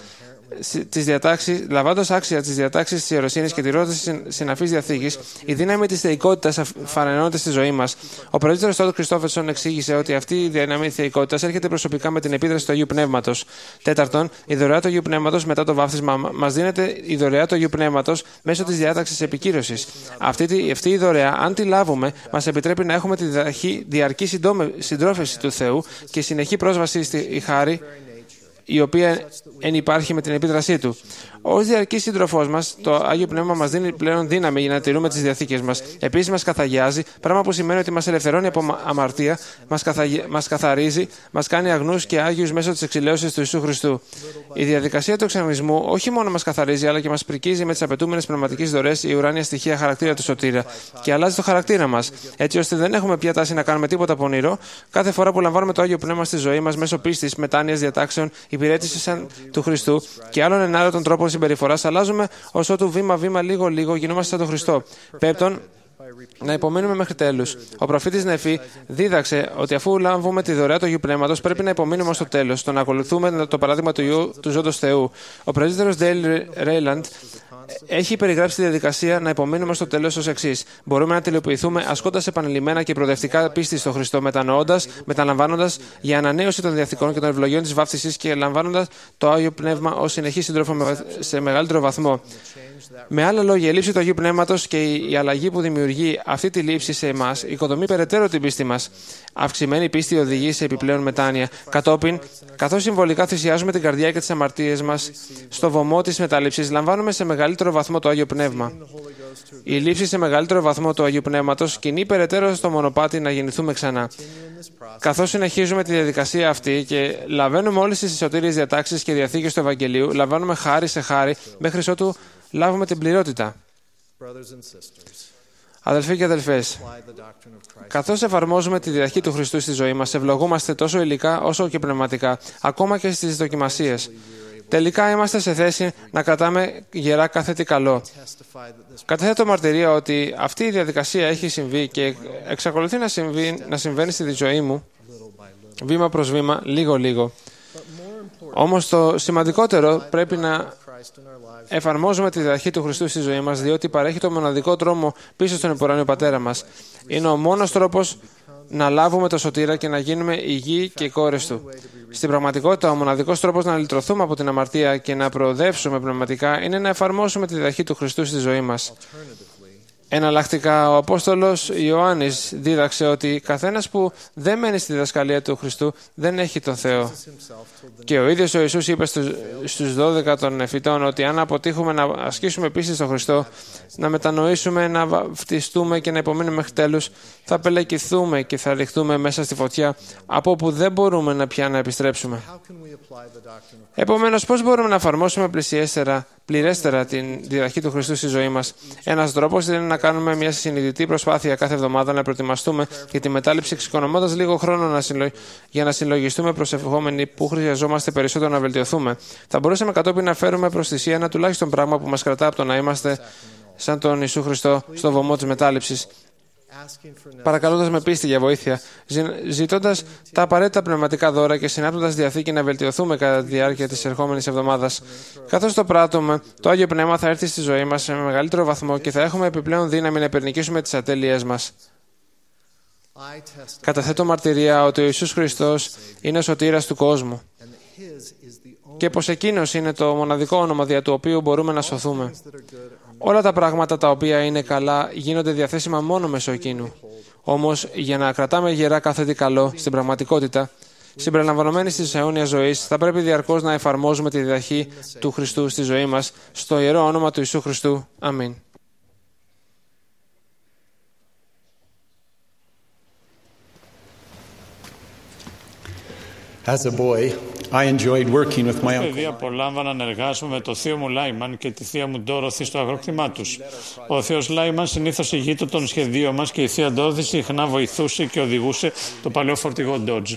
τις διατάξεις της ιεροσύνης και τηρώντας τις συναφείς διαθήκης, η δύναμη της θεϊκότητας φανερώνεται στη ζωή μας. Ο πρεσβύτερος Τόντ Κριστόφερσον εξήγησε ότι αυτή η δύναμη της θεϊκότητας έρχεται προσωπικά με την επίδραση του Αγίου Πνεύματος. Τέταρτον, η δωρεά του Αγίου Πνεύματος μετά το βάφτισμα μας δίνεται η δωρεά του Αγίου Πνεύματος μέσω της διάταξης επικύρωσης. Αυτή η δωρεά, αν τη λάβουμε, μας επιτρέπει να έχουμε τη διαρκή συντρόφευση του Θεού και συνεχή πρόσβαση στη χάρη, η οποία ενυπάρχει με την επίδρασή του. Ως διαρκής σύντροφός μας, το Άγιο Πνεύμα μας δίνει πλέον δύναμη για να τηρούμε τις διαθήκες μας. Επίσης, μας καθαγιάζει, πράγμα που σημαίνει ότι μας ελευθερώνει από αμαρτία, μας καθαρίζει, μας κάνει αγνούς και άγιους μέσω της εξηλαίωσης του Ιησού Χριστού. Η διαδικασία του εξαγνισμού όχι μόνο μας καθαρίζει, αλλά και μας πρικίζει με τις απαιτούμενες πνευματικές δωρεές ή ουράνια στοιχεία χαρακτήρα του Σωτήρα και αλλάζει το χαρακτήρα μας, έτσι ώστε δεν έχουμε πια τάση να κάνουμε τίποτα πονηρό κάθε φορά που λαμβάνουμε το Άγιο Πνεύμα στη ζωή μας μέσω πίστης, μετάνοιας, διατάξεων, υπηρέτησης του Χριστού και άλλων ενάρετων τρόπων συμπεριφοράς. Αλλάζουμε ως ότου βήμα-βήμα, λίγο-λίγο γινόμαστε σαν τον Χριστό. Πέπτον, να υπομείνουμε μέχρι τέλους. Ο προφήτης Νεφή δίδαξε ότι αφού λάβουμε τη δωρεά του Αγίου Πνεύματος, πρέπει να υπομείνουμε ως το τέλος, το να ακολουθούμε το παράδειγμα του Υιού του Ζώντος Θεού. Ο πρέσβυτερος Ντέιλ Ρέιλαντ έχει περιγράψει τη διαδικασία να υπομείνουμε στο τέλος ως εξής. Μπορούμε να τελειοποιηθούμε ασκώντας επανειλημμένα και προοδευτικά πίστη στο Χριστό, μεταλαμβάνοντας για ανανέωση των διαθήκων και των ευλογιών της βάφτισης και λαμβάνοντας το Άγιο Πνεύμα ως συνεχή σύντροφο σε μεγαλύτερο βαθμό. Με άλλα λόγια, η λήψη του Αγίου Πνεύματος και η αλλαγή που δημιουργεί αυτή τη λήψη σε εμάς οικοδομεί περαιτέρω την πίστη μας. Αυξημένη πίστη οδηγεί σε επιπλέον μετάνοια. Κατόπιν, καθώς συμβολικά θυσιάζουμε την καρδιά και τις αμαρτίες μας στο βωμό της μετάληψης, λαμβάνουμε σε μεγαλύτερο βαθμό το Άγιο Πνεύμα. Η λήψη σε μεγαλύτερο βαθμό του Αγίου Πνεύματος κινεί περαιτέρω στο μονοπάτι να γεννηθούμε ξανά. Καθώς συνεχίζουμε τη διαδικασία αυτή και λαβαίνουμε όλες τις σωτήριες διατάξεις και διαθήκες του Ευαγγελίου, λαμβάνουμε χάρη σε χάρη μέχρι ότου λάβουμε την πληρότητα. Αδελφοί και αδελφές, καθώς εφαρμόζουμε τη διδαχή του Χριστού στη ζωή μας, ευλογούμαστε τόσο υλικά όσο και πνευματικά, ακόμα και στις δοκιμασίες. Τελικά είμαστε σε θέση να κρατάμε γερά κάθε τι καλό. Καταθέτω μαρτυρία ότι αυτή η διαδικασία έχει συμβεί και εξακολουθεί να συμβαίνει στη ζωή μου, βήμα προς βήμα, λίγο-λίγο. Όμως το σημαντικότερο πρέπει να εφαρμόζουμε τη διδαχή του Χριστού στη ζωή μας, διότι παρέχει το μοναδικό τρόμο πίσω στον επουράνιο Πατέρα μας. Είναι ο μόνος τρόπος να λάβουμε το σωτήρα και να γίνουμε οι γη και οι κόρες του. Στην πραγματικότητα, ο μοναδικός τρόπος να λυτρωθούμε από την αμαρτία και να προοδεύσουμε πνευματικά είναι να εφαρμόσουμε τη διδαχή του Χριστού στη ζωή μας. Εναλλακτικά, ο Απόστολος Ιωάννης δίδαξε ότι καθένας που δεν μένει στη διδασκαλία του Χριστού δεν έχει τον Θεό. Και ο ίδιος ο Ιησούς είπε στους 12 των νεφητών ότι αν αποτύχουμε να ασκήσουμε πίστη στον Χριστό, να μετανοήσουμε, να βαφτιστούμε και να υπομείνουμε μέχρι τέλους, θα πελεκηθούμε και θα ριχθούμε μέσα στη φωτιά, από όπου δεν μπορούμε πια να επιστρέψουμε. Επομένως, πώς μπορούμε να εφαρμόσουμε πληρέστερα την διδαχή του Χριστού στη ζωή μας? Ένας τρόπος είναι να κάνουμε μια συνειδητή προσπάθεια κάθε εβδομάδα να προετοιμαστούμε για τη μετάληψη, εξοικονομώντας λίγο χρόνο για να συλλογιστούμε προσευχόμενοι που χρειαζόμαστε περισσότερο να βελτιωθούμε. Θα μπορούσαμε κατόπιν να φέρουμε προς θυσία ένα τουλάχιστον πράγμα που μας κρατά από το να είμαστε σαν τον Ιησού Χριστό στο βωμό της μετάληψης, παρακαλώντας με πίστη για βοήθεια, ζητώντας τα απαραίτητα πνευματικά δώρα και συνάπτοντας διαθήκη να βελτιωθούμε κατά τη διάρκεια της ερχόμενης εβδομάδας. Καθώς το πράττουμε, το Άγιο Πνεύμα θα έρθει στη ζωή μας σε μεγαλύτερο βαθμό και θα έχουμε επιπλέον δύναμη να υπερνικήσουμε τις ατέλειές μας. Καταθέτω μαρτυρία ότι ο Ιησούς Χριστός είναι ο σωτήρας του κόσμου και πως Εκείνος είναι το μοναδικό όνομα δια του οποίου μπορούμε να σωθούμε. Όλα τα πράγματα τα οποία είναι καλά γίνονται διαθέσιμα μόνο μέσω Εκείνου. Όμως, για να κρατάμε γερά κάθε τι καλό στην πραγματικότητα, συμπεριλαμβανομένη της αιώνιας ζωής, θα πρέπει διαρκώς να εφαρμόζουμε τη διδαχή του Χριστού στη ζωή μας, στο ιερό όνομα του Ιησού Χριστού. Αμήν. As a boy, I enjoyed working with my uncle. Παιδί απολάμβανα να εργάζομαι με το θείο μου Λάιμαν και τη θεία μου Ντόροθι στο αγρόκτημά τους. Ο θείος Λάιμαν συνήθως ηγείτο των σχεδίων μας και η θεία Ντόροθι συχνά βοηθούσε και οδηγούσε το παλαιό φορτηγό Dodge.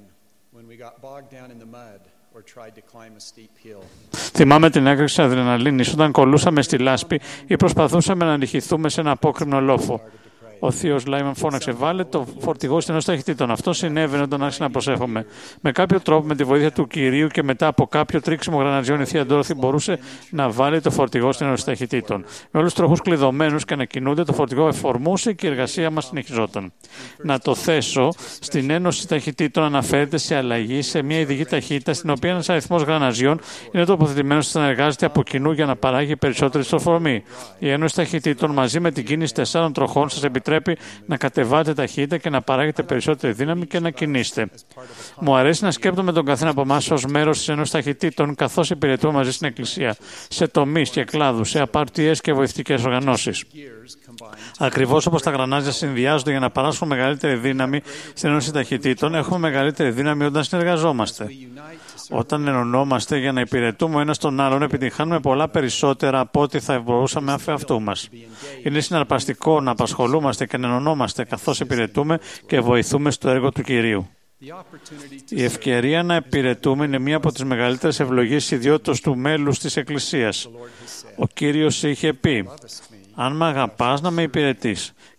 Θυμάμαι την έκρηξη αδρεναλίνης όταν κολλούσαμε στη λάσπη ή προσπαθούσαμε να ανοιχηθούμε σε ένα απόκρημνο λόφο. Ο θείος Λάιμαν φώναξε: «Βάλε το φορτηγό στην ενός ταχυτήτων». Αυτό συνέβαινε όταν άρχισα να προσεύχομαι. Με κάποιο τρόπο, με τη βοήθεια του κυρίου και μετά από κάποιο τρίξιμο γρανατζιών, η θεία Ντόροθι μπορούσε να βάλει το φορτηγό στην ενός ταχυτήτων. Με όλους τους τροχούς κλειδωμένους και να κινούνται, το φορτηγό εφορμούσε και η εργασία μας συνεχιζόταν. Να το θέσω, στην ένωση ταχυτήτων αναφέρεται σε αλλαγή σε μια ειδική ταχύτητα, στην οποία ένας αριθμός γρανατζιών είναι τοποθετημένος ώστε να εργάζεται από κοινού για να παράγει περισσότερη στροφορμή. Η ένωση ταχυτήτων μαζί με την κίνηση 4 τροχών σας επιτρέπει να κατεβάτε ταχύτητα και να παράγετε περισσότερη δύναμη και να κινείστε. Μου αρέσει να σκέπτομαι τον καθένα από εμάς ως μέρος της ενός ταχυτήτων, καθώς υπηρετούμε μαζί στην Εκκλησία, σε τομείς και κλάδους, σε απαρτίες και βοηθητικές οργανώσεις. Ακριβώς όπως τα γρανάζια συνδυάζονται για να παράσχουν μεγαλύτερη δύναμη στην ένωση ταχυτήτων, έχουμε μεγαλύτερη δύναμη όταν συνεργαζόμαστε. Όταν ενωνόμαστε για να υπηρετούμε ο ένας τον άλλον, επιτυγχάνουμε πολλά περισσότερα από ό,τι θα μπορούσαμε αφ' αυτού μας. Είναι συναρπαστικό να απασχολούμαστε και να ενωνόμαστε καθώς υπηρετούμε και βοηθούμε στο έργο του Κυρίου. Η ευκαιρία να υπηρετούμε είναι μία από τις μεγαλύτερες ευλογίες ιδιότητας του μέλους της Εκκλησίας. Ο Κύριος είχε πει: «Αν με αγαπάς, να με υπηρετείς».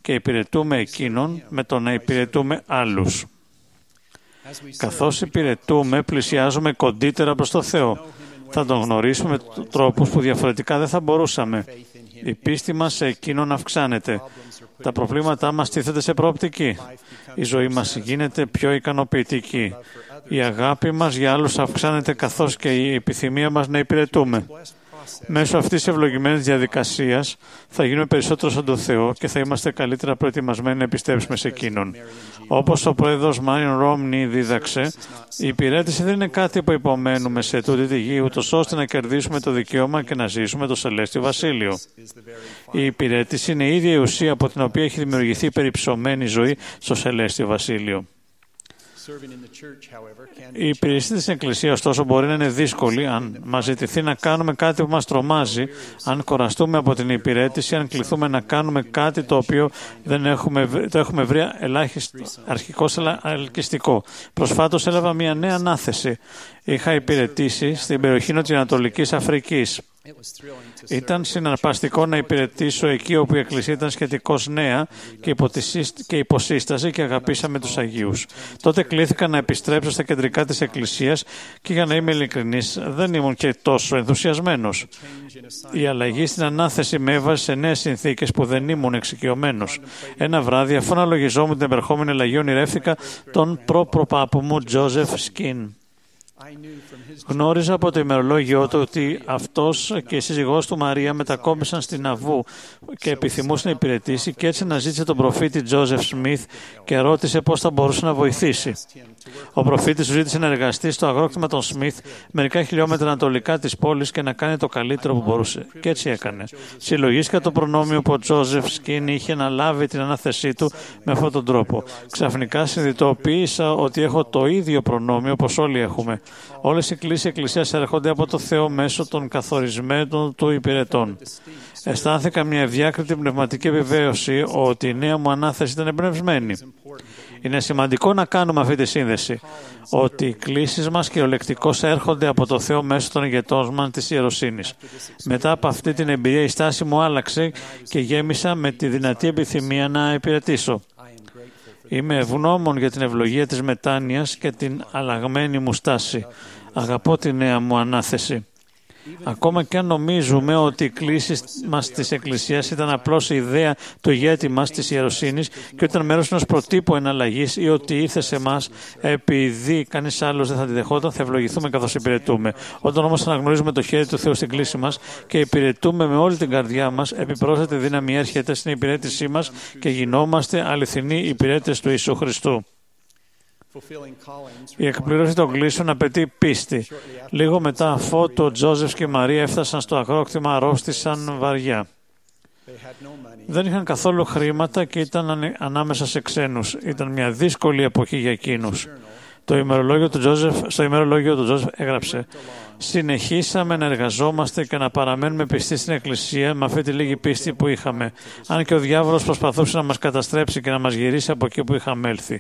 και υπηρετούμε εκείνον με το να υπηρετούμε άλλους. Καθώς υπηρετούμε, πλησιάζουμε κοντύτερα προς το Θεό. Θα τον γνωρίσουμε με τρόπους που διαφορετικά δεν θα μπορούσαμε. Η πίστη μας σε εκείνον αυξάνεται. Τα προβλήματά μας τίθεται σε προοπτική. Η ζωή μας γίνεται πιο ικανοποιητική. Η αγάπη μας για άλλους αυξάνεται, καθώς και η επιθυμία μας να υπηρετούμε. Μέσω αυτής της ευλογημένης διαδικασίας θα γίνουμε περισσότερο σαν τον Θεό και θα είμαστε καλύτερα προετοιμασμένοι να επιστρέψουμε σε εκείνον. Όπως ο πρόεδρος Μάριον Ρόμνι δίδαξε, η υπηρέτηση δεν είναι κάτι που υπομένουμε σε τούτη τη γη, ούτως ώστε να κερδίσουμε το δικαίωμα και να ζήσουμε το Σελέστιο Βασίλειο. Η υπηρέτηση είναι η ίδια η ουσία από την οποία έχει δημιουργηθεί η περιψωμένη ζωή στο Σελέστιο Βασίλειο. Η υπηρεσία της Εκκλησίας, ωστόσο, μπορεί να είναι δύσκολη αν μας ζητηθεί να κάνουμε κάτι που μας τρομάζει, αν κοραστούμε από την υπηρέτηση, αν κληθούμε να κάνουμε κάτι το οποίο το έχουμε βρει αρχικώς ελκυστικό. Προσφάτως έλαβα μια νέα ανάθεση. Είχα υπηρετήσει στην περιοχή Νοτιοανατολικής Αφρικής. Ήταν συναρπαστικό να υπηρετήσω εκεί όπου η Εκκλησία ήταν σχετικώς νέα και υποσύσταση και αγαπήσαμε τους Αγίους. Τότε κλήθηκα να επιστρέψω στα κεντρικά της Εκκλησίας και, για να είμαι ειλικρινής, δεν ήμουν και τόσο ενθουσιασμένος. Η αλλαγή στην ανάθεση με έβαζε σε νέες συνθήκες που δεν ήμουν εξοικειωμένος. Ένα βράδυ, αφού αναλογιζόμουν την επερχόμενη αλλαγή, ονειρεύτηκα τον προπροπάπου μου, Τζόζεφ Σκιν. Γνώριζα από το ημερολόγιο του ότι αυτός και η σύζυγός του Μαρία μετακόμισαν στην Ναβού και επιθυμούσε να υπηρετήσει, και έτσι αναζήτησε τον προφήτη Τζόζεφ Σμιθ και ρώτησε πώς θα μπορούσε να βοηθήσει. Ο προφήτης του ζήτησε να εργαστεί στο αγρόκτημα των Σμιθ, μερικά χιλιόμετρα ανατολικά της πόλης, και να κάνει το καλύτερο που μπορούσε. Και έτσι έκανε. Συλλογίστηκα το προνόμιο που ο Τζόζεφ Σκιν είχε αναλάβει την ανάθεσή του με αυτόν τον τρόπο. Ξαφνικά συνειδητοποίησα ότι έχω το ίδιο προνόμιο όπως όλοι έχουμε. Όλες οι κλήσεις εκκλησίας έρχονται από το Θεό μέσω των καθορισμένων του υπηρετών. Αισθάνθηκα μια ευδιάκριτη πνευματική επιβεβαίωση ότι η νέα μου ανάθεση ήταν εμπνευσμένη. Είναι σημαντικό να κάνουμε αυτή τη σύνδεση, ότι οι κλήσεις μας κυριολεκτικώς έρχονται από το Θεό μέσω των ηγετών μας της ιεροσύνης. Μετά από αυτή την εμπειρία η στάση μου άλλαξε και γέμισα με τη δυνατή επιθυμία να υπηρετήσω. Είμαι ευγνώμων για την ευλογία της μετάνοιας και την αλλαγμένη μου στάση. Αγαπώ τη νέα μου ανάθεση. Ακόμα και αν νομίζουμε ότι οι κλήσεις μας της Εκκλησίας ήταν απλώς η ιδέα του ηγέτη μας της ιεροσύνης και ότι ήταν μέρος ενός προτύπου εναλλαγής, ή ότι ήρθε σε εμάς επειδή κανείς άλλος δεν θα τη δεχόταν, θα ευλογηθούμε καθώς υπηρετούμε. Όταν όμως αναγνωρίζουμε το χέρι του Θεού στην κλήση μας και υπηρετούμε με όλη την καρδιά μας, επιπρόσθετη δύναμη έρχεται στην υπηρέτησή μας και γινόμαστε αληθινοί υπηρέτες του Ιησού Χριστού. Η εκπλήρωση των κλήσεων απαιτεί πίστη. Λίγο μετά, αφού ο Τζόζεφ και η Μαρία έφτασαν στο αγρόκτημα, αρρώστησαν βαριά. Δεν είχαν καθόλου χρήματα και ήταν ανάμεσα σε ξένους. Ήταν μια δύσκολη εποχή για εκείνους. Στο ημερολόγιο του Τζόζεφ έγραψε: «Συνεχίσαμε να εργαζόμαστε και να παραμένουμε πιστοί στην Εκκλησία με αυτή τη λίγη πίστη που είχαμε, αν και ο διάβολος προσπαθούσε να μας καταστρέψει και να μας γυρίσει από εκεί που είχαμε έλθει.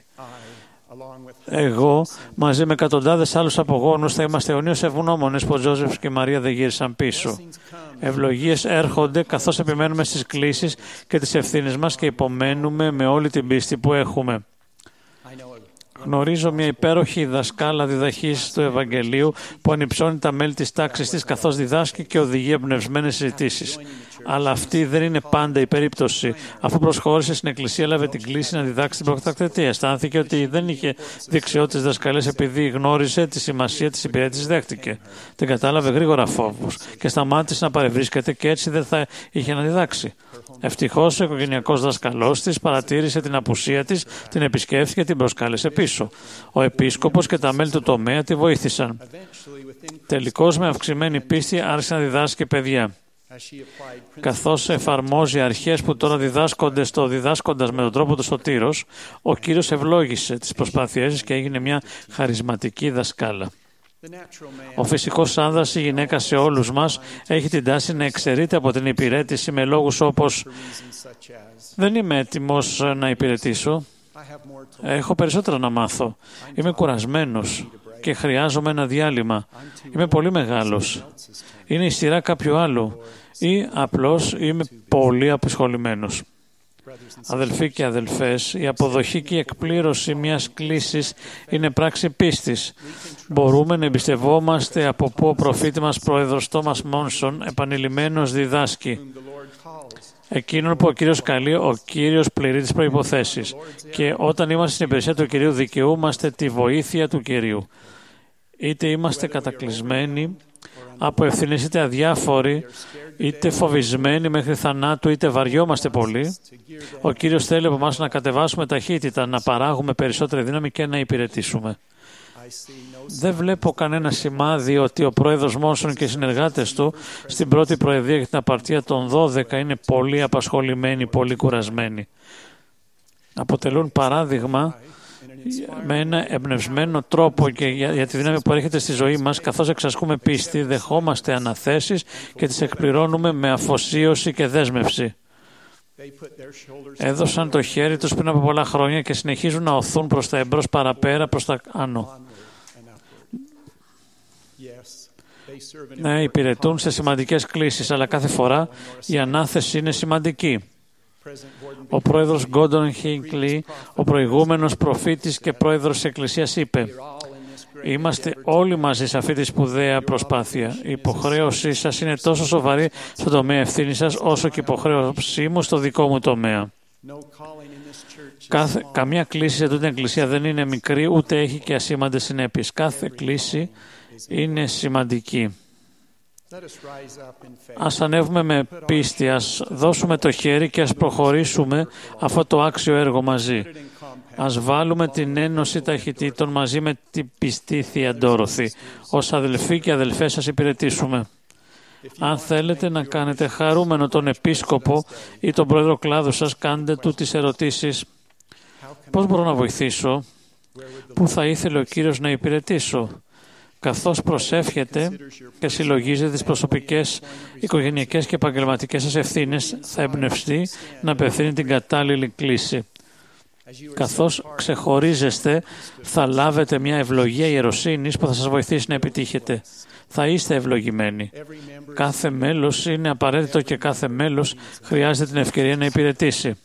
Εγώ, μαζί με εκατοντάδες άλλους απογόνους, θα είμαστε αιωνίως ευγνώμονες που ο Τζόζεφ και η Μαρία δεν γύρισαν πίσω. Ευλογίες έρχονται καθώς επιμένουμε στις κλήσεις και τις ευθύνες μας και υπομένουμε με όλη την πίστη που έχουμε. Γνωρίζω μια υπέροχη δασκάλα διδαχής του Ευαγγελίου που ανυψώνει τα μέλη της τάξης της καθώς διδάσκει και οδηγεί εμπνευσμένες συζητήσεις. Αλλά αυτή δεν είναι πάντα η περίπτωση. Αφού προσχώρησε στην Εκκλησία, έλαβε την κλήση να διδάξει την προκτακτετία. Αισθάνθηκε ότι δεν είχε δεξιότητες δασκαλές επειδή γνώριζε τη σημασία της υπηρέτησης, δέχτηκε. Την κατάλαβε γρήγορα φόβους και σταμάτησε να παρευρίσκεται και έτσι δεν θα είχε να διδάξει. Ευτυχώς ο οικογενειακός δασκαλός της παρατήρησε την απουσία της, την επισκέφθηκε και την προσκάλεσε πίσω. Ο επίσκοπος και τα μέλη του τομέα τη βοήθησαν. Τελικώς, με αυξημένη πίστη, άρχισε να διδάσκει παιδιά. Καθώς εφαρμόζει αρχές που τώρα διδάσκονται διδάσκοντας με τον τρόπο του σωτήρος, ο Κύριος ευλόγησε τις προσπάθειές της και έγινε μια χαρισματική δασκάλα. Ο φυσικός άνδρας ή γυναίκα σε όλους μας έχει την τάση να εξαιρείται από την υπηρέτηση με λόγους όπως «Δεν είμαι έτοιμος να υπηρετήσω», «Έχω περισσότερα να μάθω», «Είμαι κουρασμένος και χρειάζομαι ένα διάλειμμα», «Είμαι πολύ μεγάλος», «Είναι η σειρά κάποιου άλλου» ή απλώς «Είμαι πολύ απασχολημένος». Αδελφοί και αδελφές, η αποδοχή και η εκπλήρωση μιας κλήσης είναι πράξη πίστης. Μπορούμε να εμπιστευόμαστε από που ο προφήτη μας πρόεδρος Τόμας Μόνσον επανειλημμένος διδάσκει. Εκείνον που ο Κύριος καλεί, ο Κύριος πληρεί τις προϋποθέσεις. Και όταν είμαστε στην υπηρεσία του Κυρίου, δικαιούμαστε τη βοήθεια του Κυρίου. Είτε είμαστε κατακλεισμένοι από ευθύνες, είτε αδιάφοροι, είτε φοβισμένοι μέχρι θανάτου, είτε βαριόμαστε πολύ, ο Κύριος θέλει από εμάς να κατεβάσουμε ταχύτητα, να παράγουμε περισσότερη δύναμη και να υπηρετήσουμε. Δεν βλέπω κανένα σημάδι ότι ο πρόεδρος Μόνσον και οι συνεργάτες του στην πρώτη προεδρία και την απαρτία των 12 είναι πολύ απασχολημένοι, πολύ κουρασμένοι. Αποτελούν παράδειγμα με ένα εμπνευσμένο τρόπο και για τη δύναμη που έρχεται στη ζωή μας, καθώς εξασκούμε πίστη, δεχόμαστε αναθέσεις και τις εκπληρώνουμε με αφοσίωση και δέσμευση. Έδωσαν το χέρι τους πριν από πολλά χρόνια και συνεχίζουν να οθούν προς τα εμπρός, παραπέρα, προς τα άνω. Ναι, υπηρετούν σε σημαντικές κλήσεις, αλλά κάθε φορά η ανάθεση είναι σημαντική. Ο πρόεδρος Γκόντον Χίγκλι, ο προηγούμενος προφήτης και πρόεδρος της Εκκλησίας, είπε: «Είμαστε όλοι μαζί σε αυτή τη σπουδαία προσπάθεια. Η υποχρέωσή σας είναι τόσο σοβαρή στον τομέα ευθύνης σας, όσο και η υποχρέωσή μου στο δικό μου τομέα». Καμία κλήση σε τούτη την Εκκλησία δεν είναι μικρή, ούτε έχει και ασήμαντες συνέπειες. Κάθε κλήση είναι σημαντική. Ας ανέβουμε με πίστη, ας δώσουμε το χέρι και ας προχωρήσουμε αυτό το άξιο έργο μαζί. Ας βάλουμε την ένωση ταχυτήτων μαζί με την πιστή Θεία Ντόροθη. Ως αδελφοί και αδελφές σας υπηρετήσουμε. Αν θέλετε να κάνετε χαρούμενο τον επίσκοπο ή τον πρόεδρο κλάδου σας, κάντε του τις ερωτήσεις: πώς μπορώ να βοηθήσω, πού θα ήθελε ο Κύριος να υπηρετήσω. Καθώς προσεύχεται και συλλογίζετε τις προσωπικές, οικογενειακές και επαγγελματικές σας ευθύνες, θα εμπνευστεί να απευθύνει την κατάλληλη κλήση. Καθώς ξεχωρίζεστε, θα λάβετε μια ευλογία ιεροσύνης που θα σας βοηθήσει να επιτύχετε. Θα είστε ευλογημένοι. Κάθε μέλος είναι απαραίτητο και κάθε μέλος χρειάζεται την ευκαιρία να υπηρετήσει.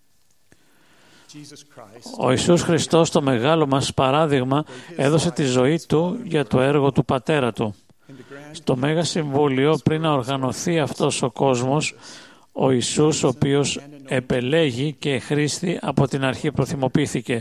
Ο Ιησούς Χριστός, το μεγάλο μας παράδειγμα, έδωσε τη ζωή Του για το έργο του Πατέρα Του. Στο Μέγα Συμβούλιο, πριν να οργανωθεί αυτός ο κόσμος, ο Ιησούς, ο οποίος επελέγει και εχρήστη από την αρχή, προθυμοποιήθηκε.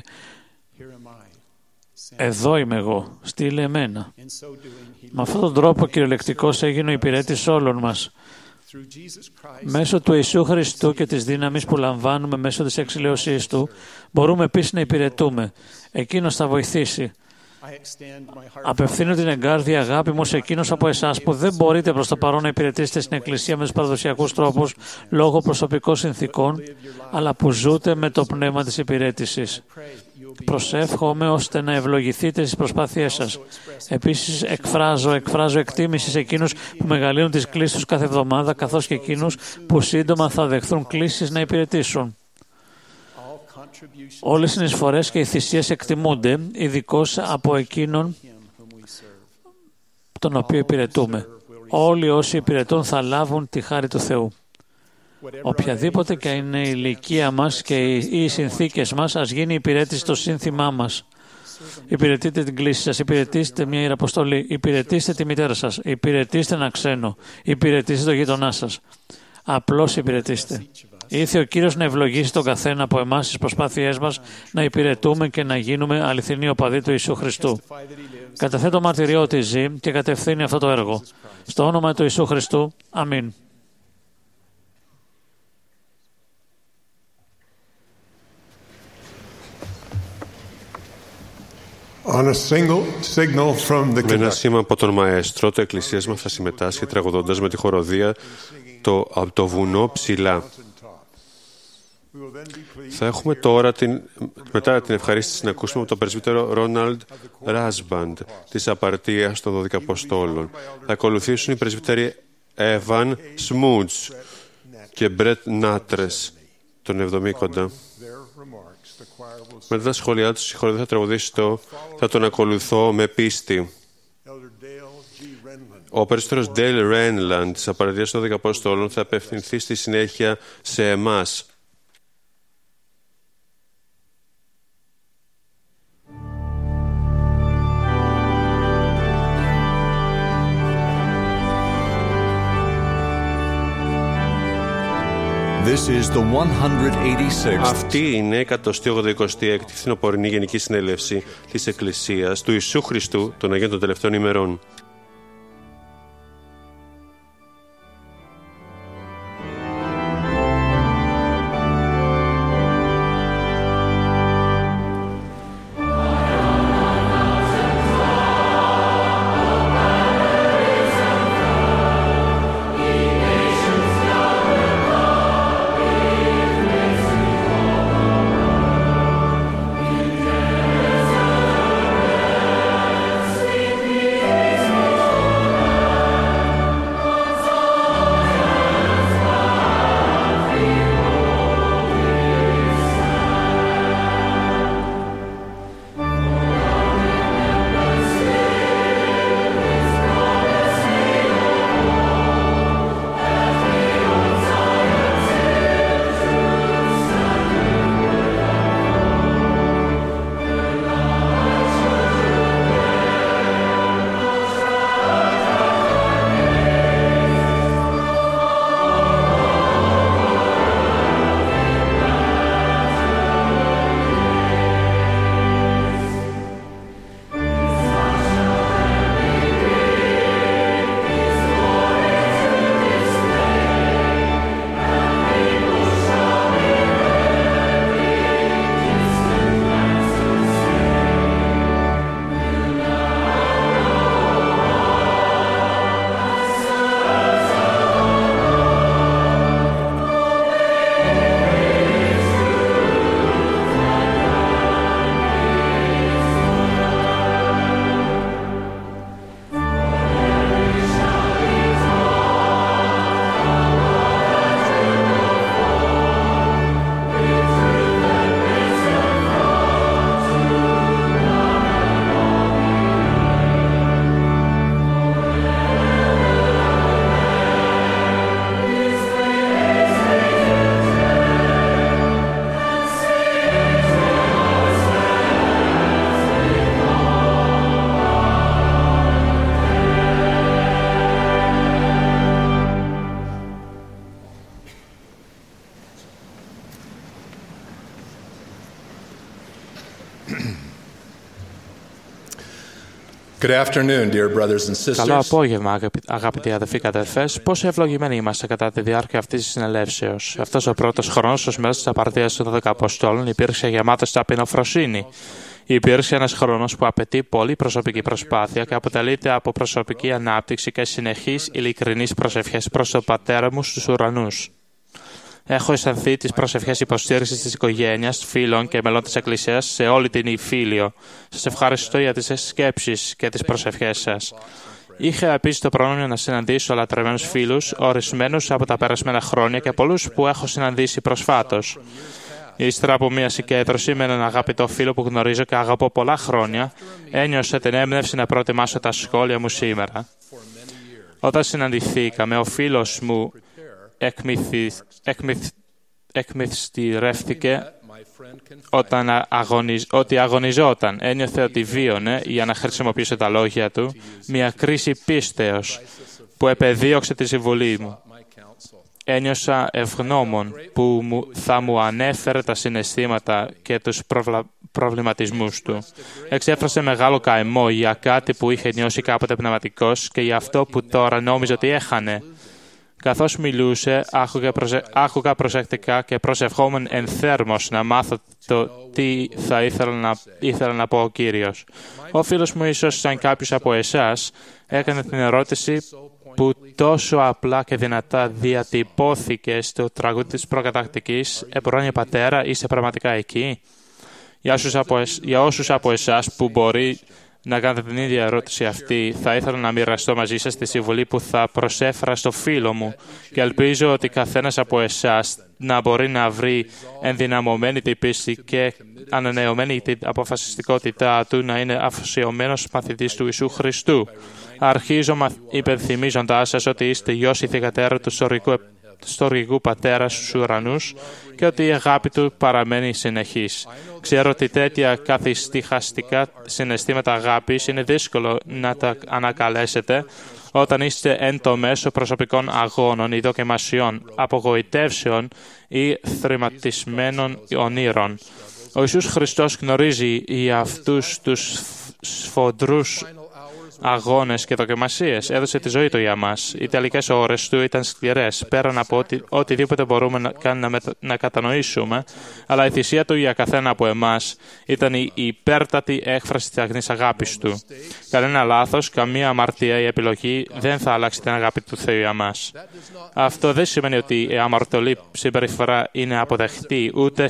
«Εδώ είμαι εγώ, στείλε εμένα». Με αυτόν τον τρόπο κυριολεκτικός έγινε ο υπηρέτης όλων μας. Μέσω του Ιησού Χριστού και της δύναμης που λαμβάνουμε μέσω της εξηλαίωσής Του, μπορούμε επίσης να υπηρετούμε. Εκείνος θα βοηθήσει. Απευθύνω την εγκάρδια αγάπη μου σε εκείνους από εσάς που δεν μπορείτε προς το παρόν να υπηρετήσετε στην Εκκλησία με τους παραδοσιακούς τρόπους λόγω προσωπικών συνθήκων, αλλά που ζούτε με το πνεύμα της υπηρέτησης. Προσεύχομαι ώστε να ευλογηθείτε στις προσπάθειές σας. Επίσης εκφράζω εκτίμηση σε εκείνους που μεγαλύνουν τις κλήσεις τους κάθε εβδομάδα, καθώς και εκείνους που σύντομα θα δεχθούν κλήσεις να υπηρετήσουν. Όλες οι συνεισφορές και οι θυσίες εκτιμούνται, ειδικώς από εκείνον τον οποίο υπηρετούμε. Όλοι όσοι υπηρετούν θα λάβουν τη χάρη του Θεού. Οποιαδήποτε και είναι η ηλικία μας και οι συνθήκες μας, ας γίνει η υπηρέτηση το σύνθημά μας. Υπηρετείτε την κλήση σας, υπηρετήστε μια ιεραποστολή, υπηρετήστε τη μητέρα σας, υπηρετήστε ένα ξένο, υπηρετήστε το γείτονά σας. Απλώς υπηρετήστε. Ήρθε ο Κύριος να ευλογήσει τον καθένα από εμάς στις προσπάθειές μας να υπηρετούμε και να γίνουμε αληθινοί οπαδοί του Ιησού Χριστού. Καταθέτω μαρτυριό ότι ζει και κατευθύνει αυτό το έργο. Στο όνομα του Ιησού Χριστού. Αμήν. Με ένα σήμα από τον Μαέστρο, το εκκλησίασμα θα συμμετάσχει τραγουδώντας με τη χοροδία από το βουνό ψηλά. Θα έχουμε τώρα μετά την ευχαρίστηση να ακούσουμε από τον πρεσβύτερο Ρόναλντ Ράσμπαντ της απαρτίας των 12 Αποστόλων. Θα ακολουθήσουν οι πρεσβύτεροι Εβαν Σμούτς και Μπρετ Νάτρες των 70. Μετά τα σχόλιά τους, η χοροδία θα τραγουδήσει «Θα τον ακολουθώ με πίστη». Ο πρέσβυτερος Ντέιλ Ρένλαντ της απαρτίας των 12 Αποστόλων θα απευθυνθεί στη συνέχεια σε εμάς. This is the 186th. Αυτή είναι η 186η Φθινοπορεινή Γενική Συνέλευση της Εκκλησίας του Ιησού Χριστού των Αγίων των Τελευταίων ημερών. Good afternoon, dear brothers and sisters. Καλό απόγευμα, αγαπητοί αδελφοί και αδελφές. Πόσο ευλογημένοι είμαστε κατά τη διάρκεια αυτής της συνελεύσεως. Αυτός ο πρώτος χρόνος ως μέλος της απαρτίας των 12 Αποστόλων υπήρξε γεμάτος ταπεινοφροσύνη. Υπήρξε ένας χρόνος που απαιτεί πολύ προσωπική προσπάθεια και αποτελείται από προσωπική ανάπτυξη και συνεχείς ειλικρινείς προσευχές προς τον Πατέρα μου στους ουρανούς. Έχω αισθανθεί τις προσευχές υποστήριξης της οικογένειας, φίλων και μελών της Εκκλησίας σε όλη την Ιφίλιο. Σας ευχαριστώ για τις σκέψεις και τις προσευχές σας. Είχα επίσης το προνόμιο να συναντήσω λατρεμένους φίλους, ορισμένους από τα περασμένα χρόνια και πολλούς που έχω συναντήσει προσφάτως. Ύστερα από μια συγκέντρωση με έναν αγαπητό φίλο που γνωρίζω και αγαπώ πολλά χρόνια, ένιωσα την έμπνευση να προετοιμάσω τα σχόλια μου σήμερα. Όταν συναντηθήκαμε, ο φίλος μου εκμυστηρεύτηκε ότι αγωνιζόταν. Ένιωθε ότι βίωνε, για να χρησιμοποιήσω τα λόγια του, μια κρίση πίστεως που επεδίωξε τη συμβουλή μου. Ένιωσα ευγνώμων που θα μου ανέφερε τα συναισθήματα και τους προβληματισμούς του. Εξέφρασε μεγάλο καημό για κάτι που είχε νιώσει κάποτε πνευματικός και για αυτό που τώρα νόμιζε ότι έχανε. Καθώς μιλούσε, άκουγα προσεκτικά και προσευχόμουν ενθέρμως να μάθω το τι θα ήθελα να πω ο Κύριος. Ο φίλος μου, ίσως σαν κάποιος από εσάς, έκανε την ερώτηση που τόσο απλά και δυνατά διατυπώθηκε στο τραγούδι της προκατακτικής «Επουράνιε Πατέρα, είσαι πραγματικά εκεί?» Για όσους από εσάς που μπορεί να κάνετε την ίδια ερώτηση αυτή, θα ήθελα να μοιραστώ μαζί σας τη συμβουλή που θα προσέφερα στο φίλο μου και ελπίζω ότι καθένας από εσάς να μπορεί να βρει ενδυναμωμένη την πίστη και ανανεωμένη την αποφασιστικότητά του να είναι αφοσιωμένος μαθητής του Ιησού Χριστού. Αρχίζω υπενθυμίζοντάς σας ότι είστε γιος ή θυγατέρα του ιστορικού στοργικού πατέρα στους ουρανούς και ότι η αγάπη του παραμένει συνεχής. Ξέρω ότι τέτοια καθιστιχαστικά συναισθήματα αγάπης είναι δύσκολο να τα ανακαλέσετε όταν είστε εν το μέσο προσωπικών αγώνων ή δοκιμασιών, απογοητεύσεων ή θρηματισμένων ονείρων. Ο Ιησούς Χριστός γνωρίζει για αυτούς τους σφοδρούς αγώνες και δοκιμασίες. Έδωσε τη ζωή του για μας. Οι τελικές ώρες του ήταν σκληρές, πέραν από οτιδήποτε μπορούμε να κατανοήσουμε, αλλά η θυσία του για καθένα από εμάς ήταν η υπέρτατη έκφραση της αγνής αγάπης του. Κανένα λάθος, καμία αμαρτία ή επιλογή δεν θα αλλάξει την αγάπη του Θεού για μας. Αυτό δεν σημαίνει ότι η αμαρτωλή συμπεριφορά είναι αποδεκτή,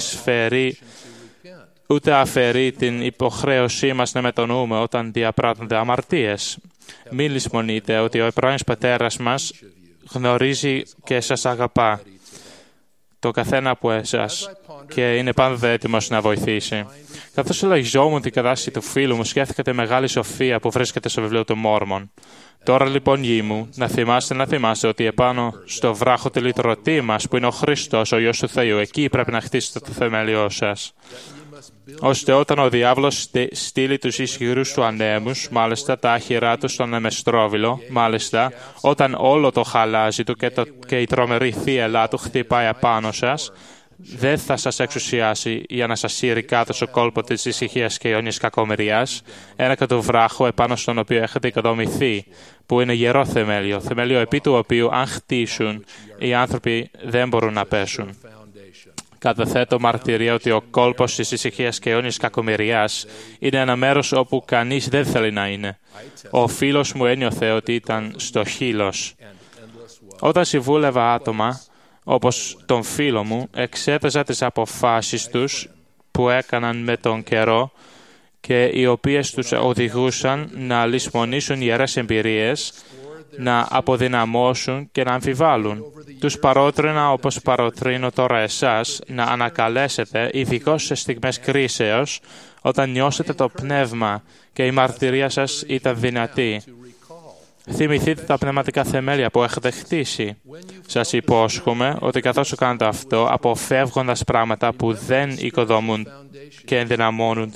ούτε αφαιρεί την υποχρέωσή μας να μετονοούμε όταν διαπράττονται αμαρτίες. Μην λησμονείτε ότι ο πρώην πατέρας μας γνωρίζει και σας αγαπά, το καθένα από εσάς, και είναι πάντοτε έτοιμος να βοηθήσει. Καθώς συλλογιζόμουν την κατάσταση του φίλου μου, σκέφτηκα τη μεγάλη σοφία που βρίσκεται στο βιβλίο του Μόρμον. Τώρα λοιπόν, γη μου, να θυμάστε ότι επάνω στο βράχο του λυτρωτή μας, που είναι ο Χριστός, ο Υιός του Θεού, εκεί πρέπει να χτίσετε το θεμέλιό σας. Ώστε όταν ο διάβολος στείλει τους ισχυρούς του ανέμους, μάλιστα τα άχυρά του στον εμεστρόβιλο, μάλιστα όταν όλο το χαλάζι του και η τρομερή θύελά του χτυπάει απάνω σας, δεν θα σας εξουσιάσει για να σας σύρει κάτω στο κόλπο της ησυχίας και αιώνιας κακομοιρίας, ένα κατ' βράχο επάνω στον οποίο έχετε οικοδομηθεί, που είναι γερό θεμέλιο, θεμέλιο επί του οποίου αν χτίσουν οι άνθρωποι δεν μπορούν να πέσουν. Καταθέτω μαρτυρία ότι ο κόλπος της ησυχίας και αιώνιας κακομοιρίας είναι ένα μέρος όπου κανείς δεν θέλει να είναι. Ο φίλος μου ένιωθε ότι ήταν στο χείλος. Όταν συμβούλευα άτομα, όπως τον φίλο μου, εξέταζα τις αποφάσεις τους που έκαναν με τον καιρό και οι οποίες τους οδηγούσαν να λησμονήσουν ιερές εμπειρίες, να αποδυναμώσουν και να αμφιβάλλουν. Τους παρότρινα, όπως παροτρύνω τώρα εσάς, να ανακαλέσετε, ειδικώς σε στιγμές κρίσεως, όταν νιώσετε το πνεύμα και η μαρτυρία σας ήταν δυνατή. Θυμηθείτε τα πνευματικά θεμέλια που έχετε χτίσει. Σας υπόσχομαι ότι καθώς το κάνετε αυτό, αποφεύγοντας πράγματα που δεν οικοδομούν και ενδυναμώνουν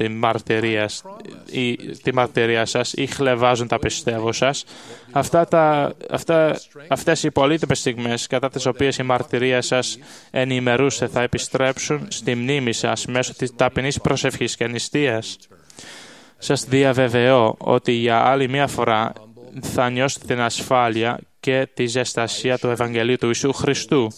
τη μαρτυρία σας ή χλευάζουν τα πιστεύω σας, αυτές οι πολύτιμες στιγμές κατά τις οποίες η μαρτυρία σας ενημερούσε θα επιστρέψουν στη μνήμη σας μέσω της ταπεινής προσευχής και νηστείας. Σας διαβεβαιώ ότι για άλλη μία φορά θα νιώσετε την ασφάλεια και τη ζεστασία του Ευαγγελίου του Ιησού Χριστού.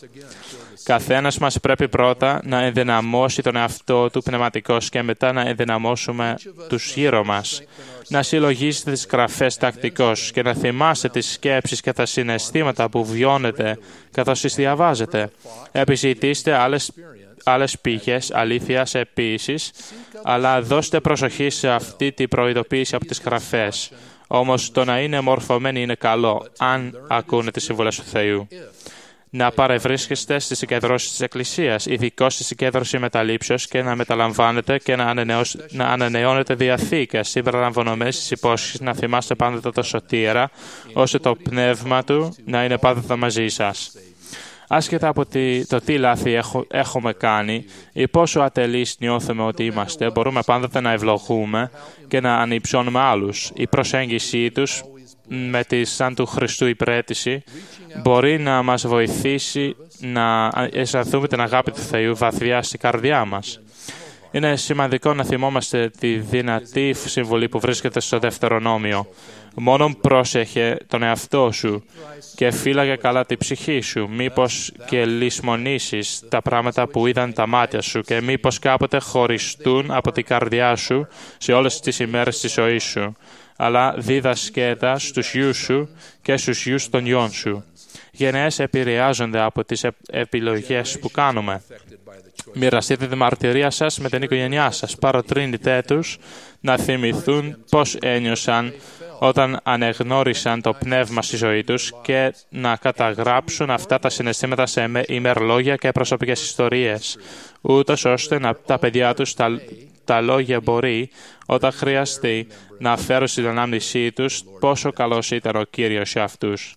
Καθένας μας πρέπει πρώτα να ενδυναμώσει τον εαυτό του πνευματικός και μετά να ενδυναμώσουμε τους γύρω μας. Να συλλογίσετε τις γραφές τακτικώς και να θυμάστε τις σκέψεις και τα συναισθήματα που βιώνετε καθώς τις διαβάζετε. Επιζητήστε άλλες πηγές αλήθειας επίσης, αλλά δώστε προσοχή σε αυτή την προειδοποίηση από τις γραφές. Όμως το να είναι μορφωμένοι είναι καλό, αν ακούνε τις συμβουλές του Θεού. Να παρευρίσκεστε στις συγκεντρώσεις της Εκκλησίας, ειδικώς στη συγκέντρωση μεταλήψεως, και να μεταλαμβάνετε και να ανανεώνετε διαθήκες, συμπεριλαμβανομένες στις υπόσχεσεις, να θυμάστε πάντοτε το σωτήρα, ώστε το πνεύμα του να είναι πάντοτε μαζί σας. Άσχετα από το τι λάθη έχουμε κάνει ή πόσο ατελείς νιώθουμε ότι είμαστε, μπορούμε πάντοτε να ευλογούμε και να ανυψώνουμε άλλους. Η προσέγγιση τους με τη σαν του Χριστού υπηρέτηση μπορεί να μας βοηθήσει να αισθανθούμε την αγάπη του Θεού βαθιά στην καρδιά μας. Είναι σημαντικό να θυμόμαστε τη δυνατή συμβουλή που βρίσκεται στο Δευτερονόμιο. Μόνον πρόσεχε τον εαυτό σου και φύλαγε καλά τη ψυχή σου, μήπως και λησμονήσεις τα πράγματα που είδαν τα μάτια σου και μήπως κάποτε χωριστούν από την καρδιά σου σε όλες τις ημέρες της ζωής σου. Αλλά δίδασκέτα στους γιους σου και στους γιους των γιών σου. Γενναίες επηρεάζονται από τις επιλογές που κάνουμε. Μοιραστείτε τη μαρτυρία σας με την οικογένειά σας. Παροτρύνετε τους να θυμηθούν πώς ένιωσαν όταν ανεγνώρισαν το πνεύμα στη ζωή τους και να καταγράψουν αυτά τα συναισθήματα σε ημερολόγια και προσωπικές ιστορίες, ούτως ώστε τα παιδιά τους τα λόγια μπορεί, όταν χρειαστεί, να φέρουν στην ανάμνησή τους πόσο καλός ήταν ο Κύριος σε αυτούς.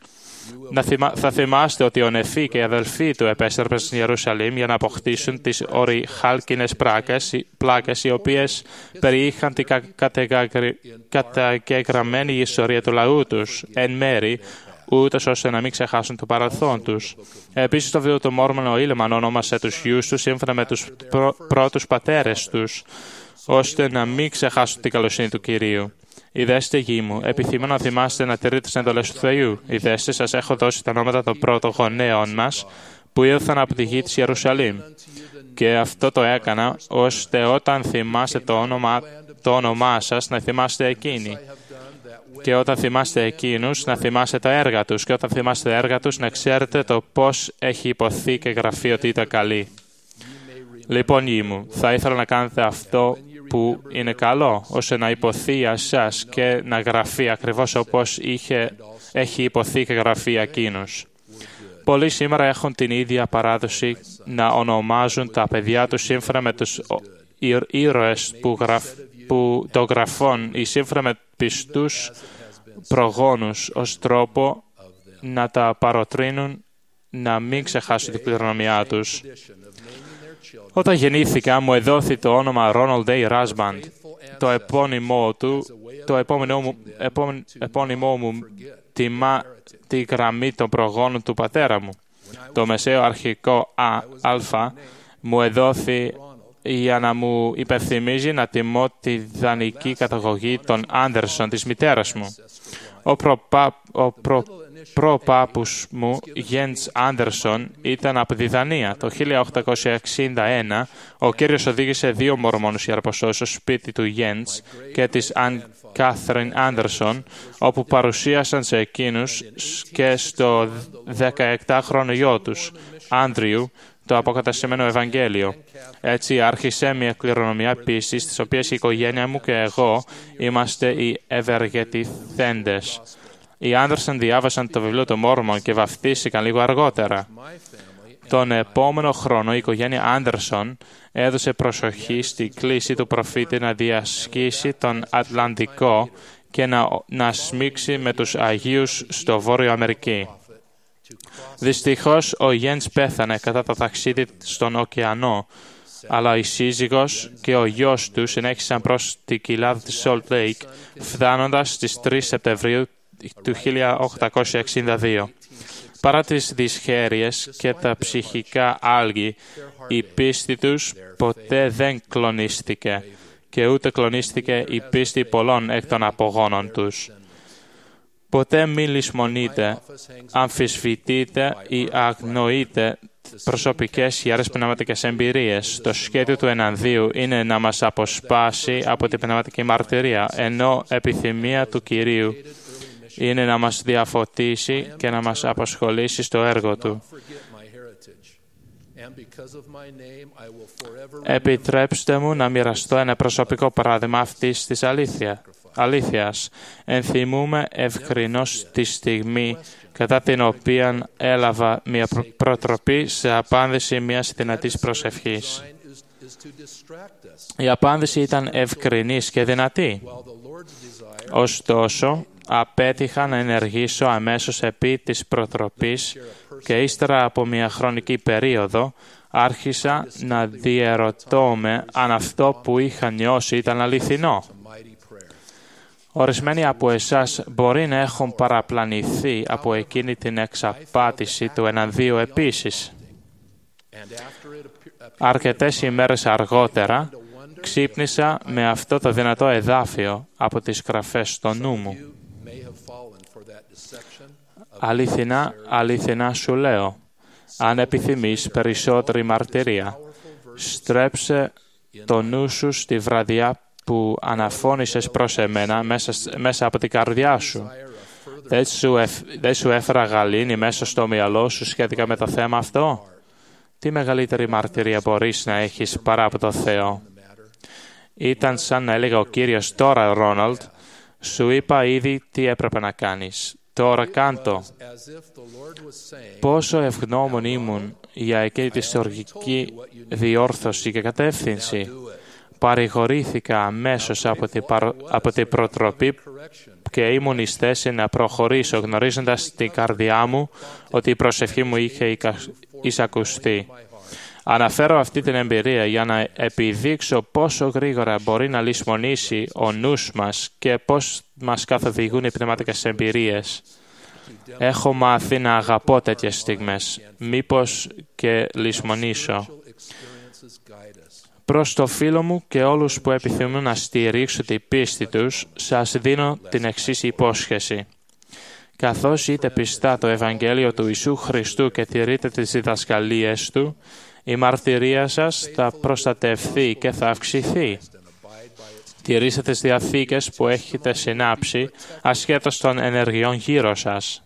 Θα θυμάστε ότι ο Νεφή και οι αδελφοί του επέστρεψαν στην Ιερουσαλήμ για να αποκτήσουν τις ορυχάλκινες πλάκες, οι οποίες περιείχαν την καταγεγραμμένη ιστορία του λαού τους, εν μέρη, ούτως ώστε να μην ξεχάσουν το παρελθόν τους. Επίσης, το βίβλο του Μόρμον ο Ήλεμαν ονόμασε τους γιους τους σύμφωνα με τους πρώτους πατέρες τους, ώστε να μην ξεχάσουν την καλοσύνη του Κυρίου. Ιδέστε γη μου, επιθυμώ να θυμάστε να τηρείτε τις εντολές του Θεού. Ιδέστε, σας έχω δώσει τα ονόματα των πρώτων γονέων μας που ήλθαν από τη γη της Ιερουσαλήμ. Και αυτό το έκανα, ώστε όταν θυμάστε το όνομά σας, να θυμάστε εκείνοι. Και όταν θυμάστε εκείνους, να θυμάστε τα έργα τους. Και όταν θυμάστε τα έργα τους, να ξέρετε το πώς έχει υποθεί και γραφεί ότι ήταν καλή. Λοιπόν, γη μου, θα ήθελα να κάνετε αυτό που είναι καλό, ώστε να υποθεί για εσάς και να γραφεί ακριβώς όπως έχει υποθεί και γραφεί για Πολλοί σήμερα έχουν την ίδια παράδοση να ονομάζουν τα παιδιά τους σύμφωνα με τους ήρωες που το γραφών ή σύμφωνα με πιστούς προγόνους ως τρόπο να τα παροτρύνουν να μην ξεχάσουν την κληρονομιά τους. Όταν γεννήθηκα, μου εδόθη το όνομα Ronald A. Rasband. Το επώνυμό μου τιμά τη γραμμή των προγόνων του πατέρα μου. Το μεσαίο αρχικό Α μου εδόθη για να μου υπενθυμίζει να τιμώ τη δανεική καταγωγή των Άντερσον της μητέρας μου. Ο προπάπους μου, Γιέντς Άντερσον, ήταν από τη Δανία. Το 1861, ο κύριος οδήγησε 2 Μορμόνους ιεραποστόλους στο σπίτι του Γιέντς και της Αν Κάθριν Άντερσον, όπου παρουσίασαν σε εκείνους και στο 16χρονο γιο τους, Άντριου, το αποκαταστημένο Ευαγγέλιο. Έτσι άρχισε μια κληρονομιά πίστης, της οποίας η οικογένεια μου και εγώ είμαστε οι ευεργετηθέντες. Οι Άντερσον διάβασαν το βιβλίο του Μόρμον και βαφτίστηκαν λίγο αργότερα. Τον επόμενο χρόνο η οικογένεια Άντερσον έδωσε προσοχή στη κλήση του προφήτη να διασχίσει τον Ατλαντικό και να σμίξει με τους Αγίους στο Βόρειο Αμερική. Δυστυχώς ο Γιέντς πέθανε κατά το ταξίδι στον ωκεανό, αλλά η σύζυγος και ο γιος του συνέχισαν προς την κοιλάδα της Salt Lake, φτάνοντας στις 3 Σεπτεμβρίου του 1862. Παρά τις δυσχέρειες και τα ψυχικά άλγη, η πίστη τους ποτέ δεν κλονίστηκε και ούτε κλονίστηκε η πίστη πολλών εκ των απογόνων τους. Ποτέ μην λησμονείτε, αμφισβητείτε ή αγνοείτε προσωπικές ιερές πνευματικές εμπειρίες. Το σχέδιο του ενανδίου είναι να μας αποσπάσει από την πνευματική μαρτυρία, ενώ επιθυμία του Κυρίου είναι να μας διαφωτίσει και να μας απασχολήσει στο έργο Του. Επιτρέψτε μου να μοιραστώ ένα προσωπικό παράδειγμα αυτής της αλήθειας. Ενθυμούμε ευκρινώς τη στιγμή κατά την οποία έλαβα μια προτροπή σε απάντηση μιας δυνατής προσευχής. Η απάντηση ήταν ευκρινής και δυνατή. Ωστόσο, απέτυχα να ενεργήσω αμέσως επί της προτροπής και ύστερα από μια χρονική περίοδο άρχισα να διερωτώμαι αν αυτό που είχα νιώσει ήταν αληθινό. Ορισμένοι από εσάς μπορεί να έχουν παραπλανηθεί από εκείνη την εξαπάτηση του ενανδίου επίσης. Αρκετές ημέρες αργότερα ξύπνησα με αυτό το δυνατό εδάφιο από τις γραφές στο νου μου. Αληθινά, αληθινά σου λέω, αν επιθυμείς περισσότερη μαρτυρία, στρέψε το νου σου στη βραδιά που αναφώνησες προς εμένα μέσα από την καρδιά σου. Δεν σου έφερα γαλήνη μέσα στο μυαλό σου σχετικά με το θέμα αυτό. Τι μεγαλύτερη μαρτυρία μπορείς να έχεις παρά από το Θεό. Ήταν σαν να έλεγα ο Κύριος, τώρα Ρόναλντ, σου είπα ήδη τι έπρεπε να κάνεις. Τώρα κάντο. Πόσο ευγνώμων ήμουν για εκείνη τη στοργική διόρθωση και κατεύθυνση. Παρηγορήθηκα αμέσως από την προτροπή και ήμουν εις θέση να προχωρήσω, γνωρίζοντας στην καρδιά μου ότι η προσευχή μου είχε εισακουστεί. Αναφέρω αυτή την εμπειρία για να επιδείξω πόσο γρήγορα μπορεί να λησμονήσει ο νους μας και πώς μας καθοδηγούν οι πνευματικές εμπειρίες. Έχω μάθει να αγαπώ τέτοιες στιγμές, μήπως και λησμονήσω. Προς το φίλο μου και όλους που επιθυμούν να στηρίξουν την πίστη τους, σας δίνω την εξής υπόσχεση. Καθώς ζείτε πιστά το Ευαγγέλιο του Ιησού Χριστού και τηρείτε τις διδασκαλίες Του, η μαρτυρία σας θα προστατευθεί και θα αυξηθεί. Τηρήσετε τις διαθήκες που έχετε συνάψει, ασχέτως των ενεργειών γύρω σας.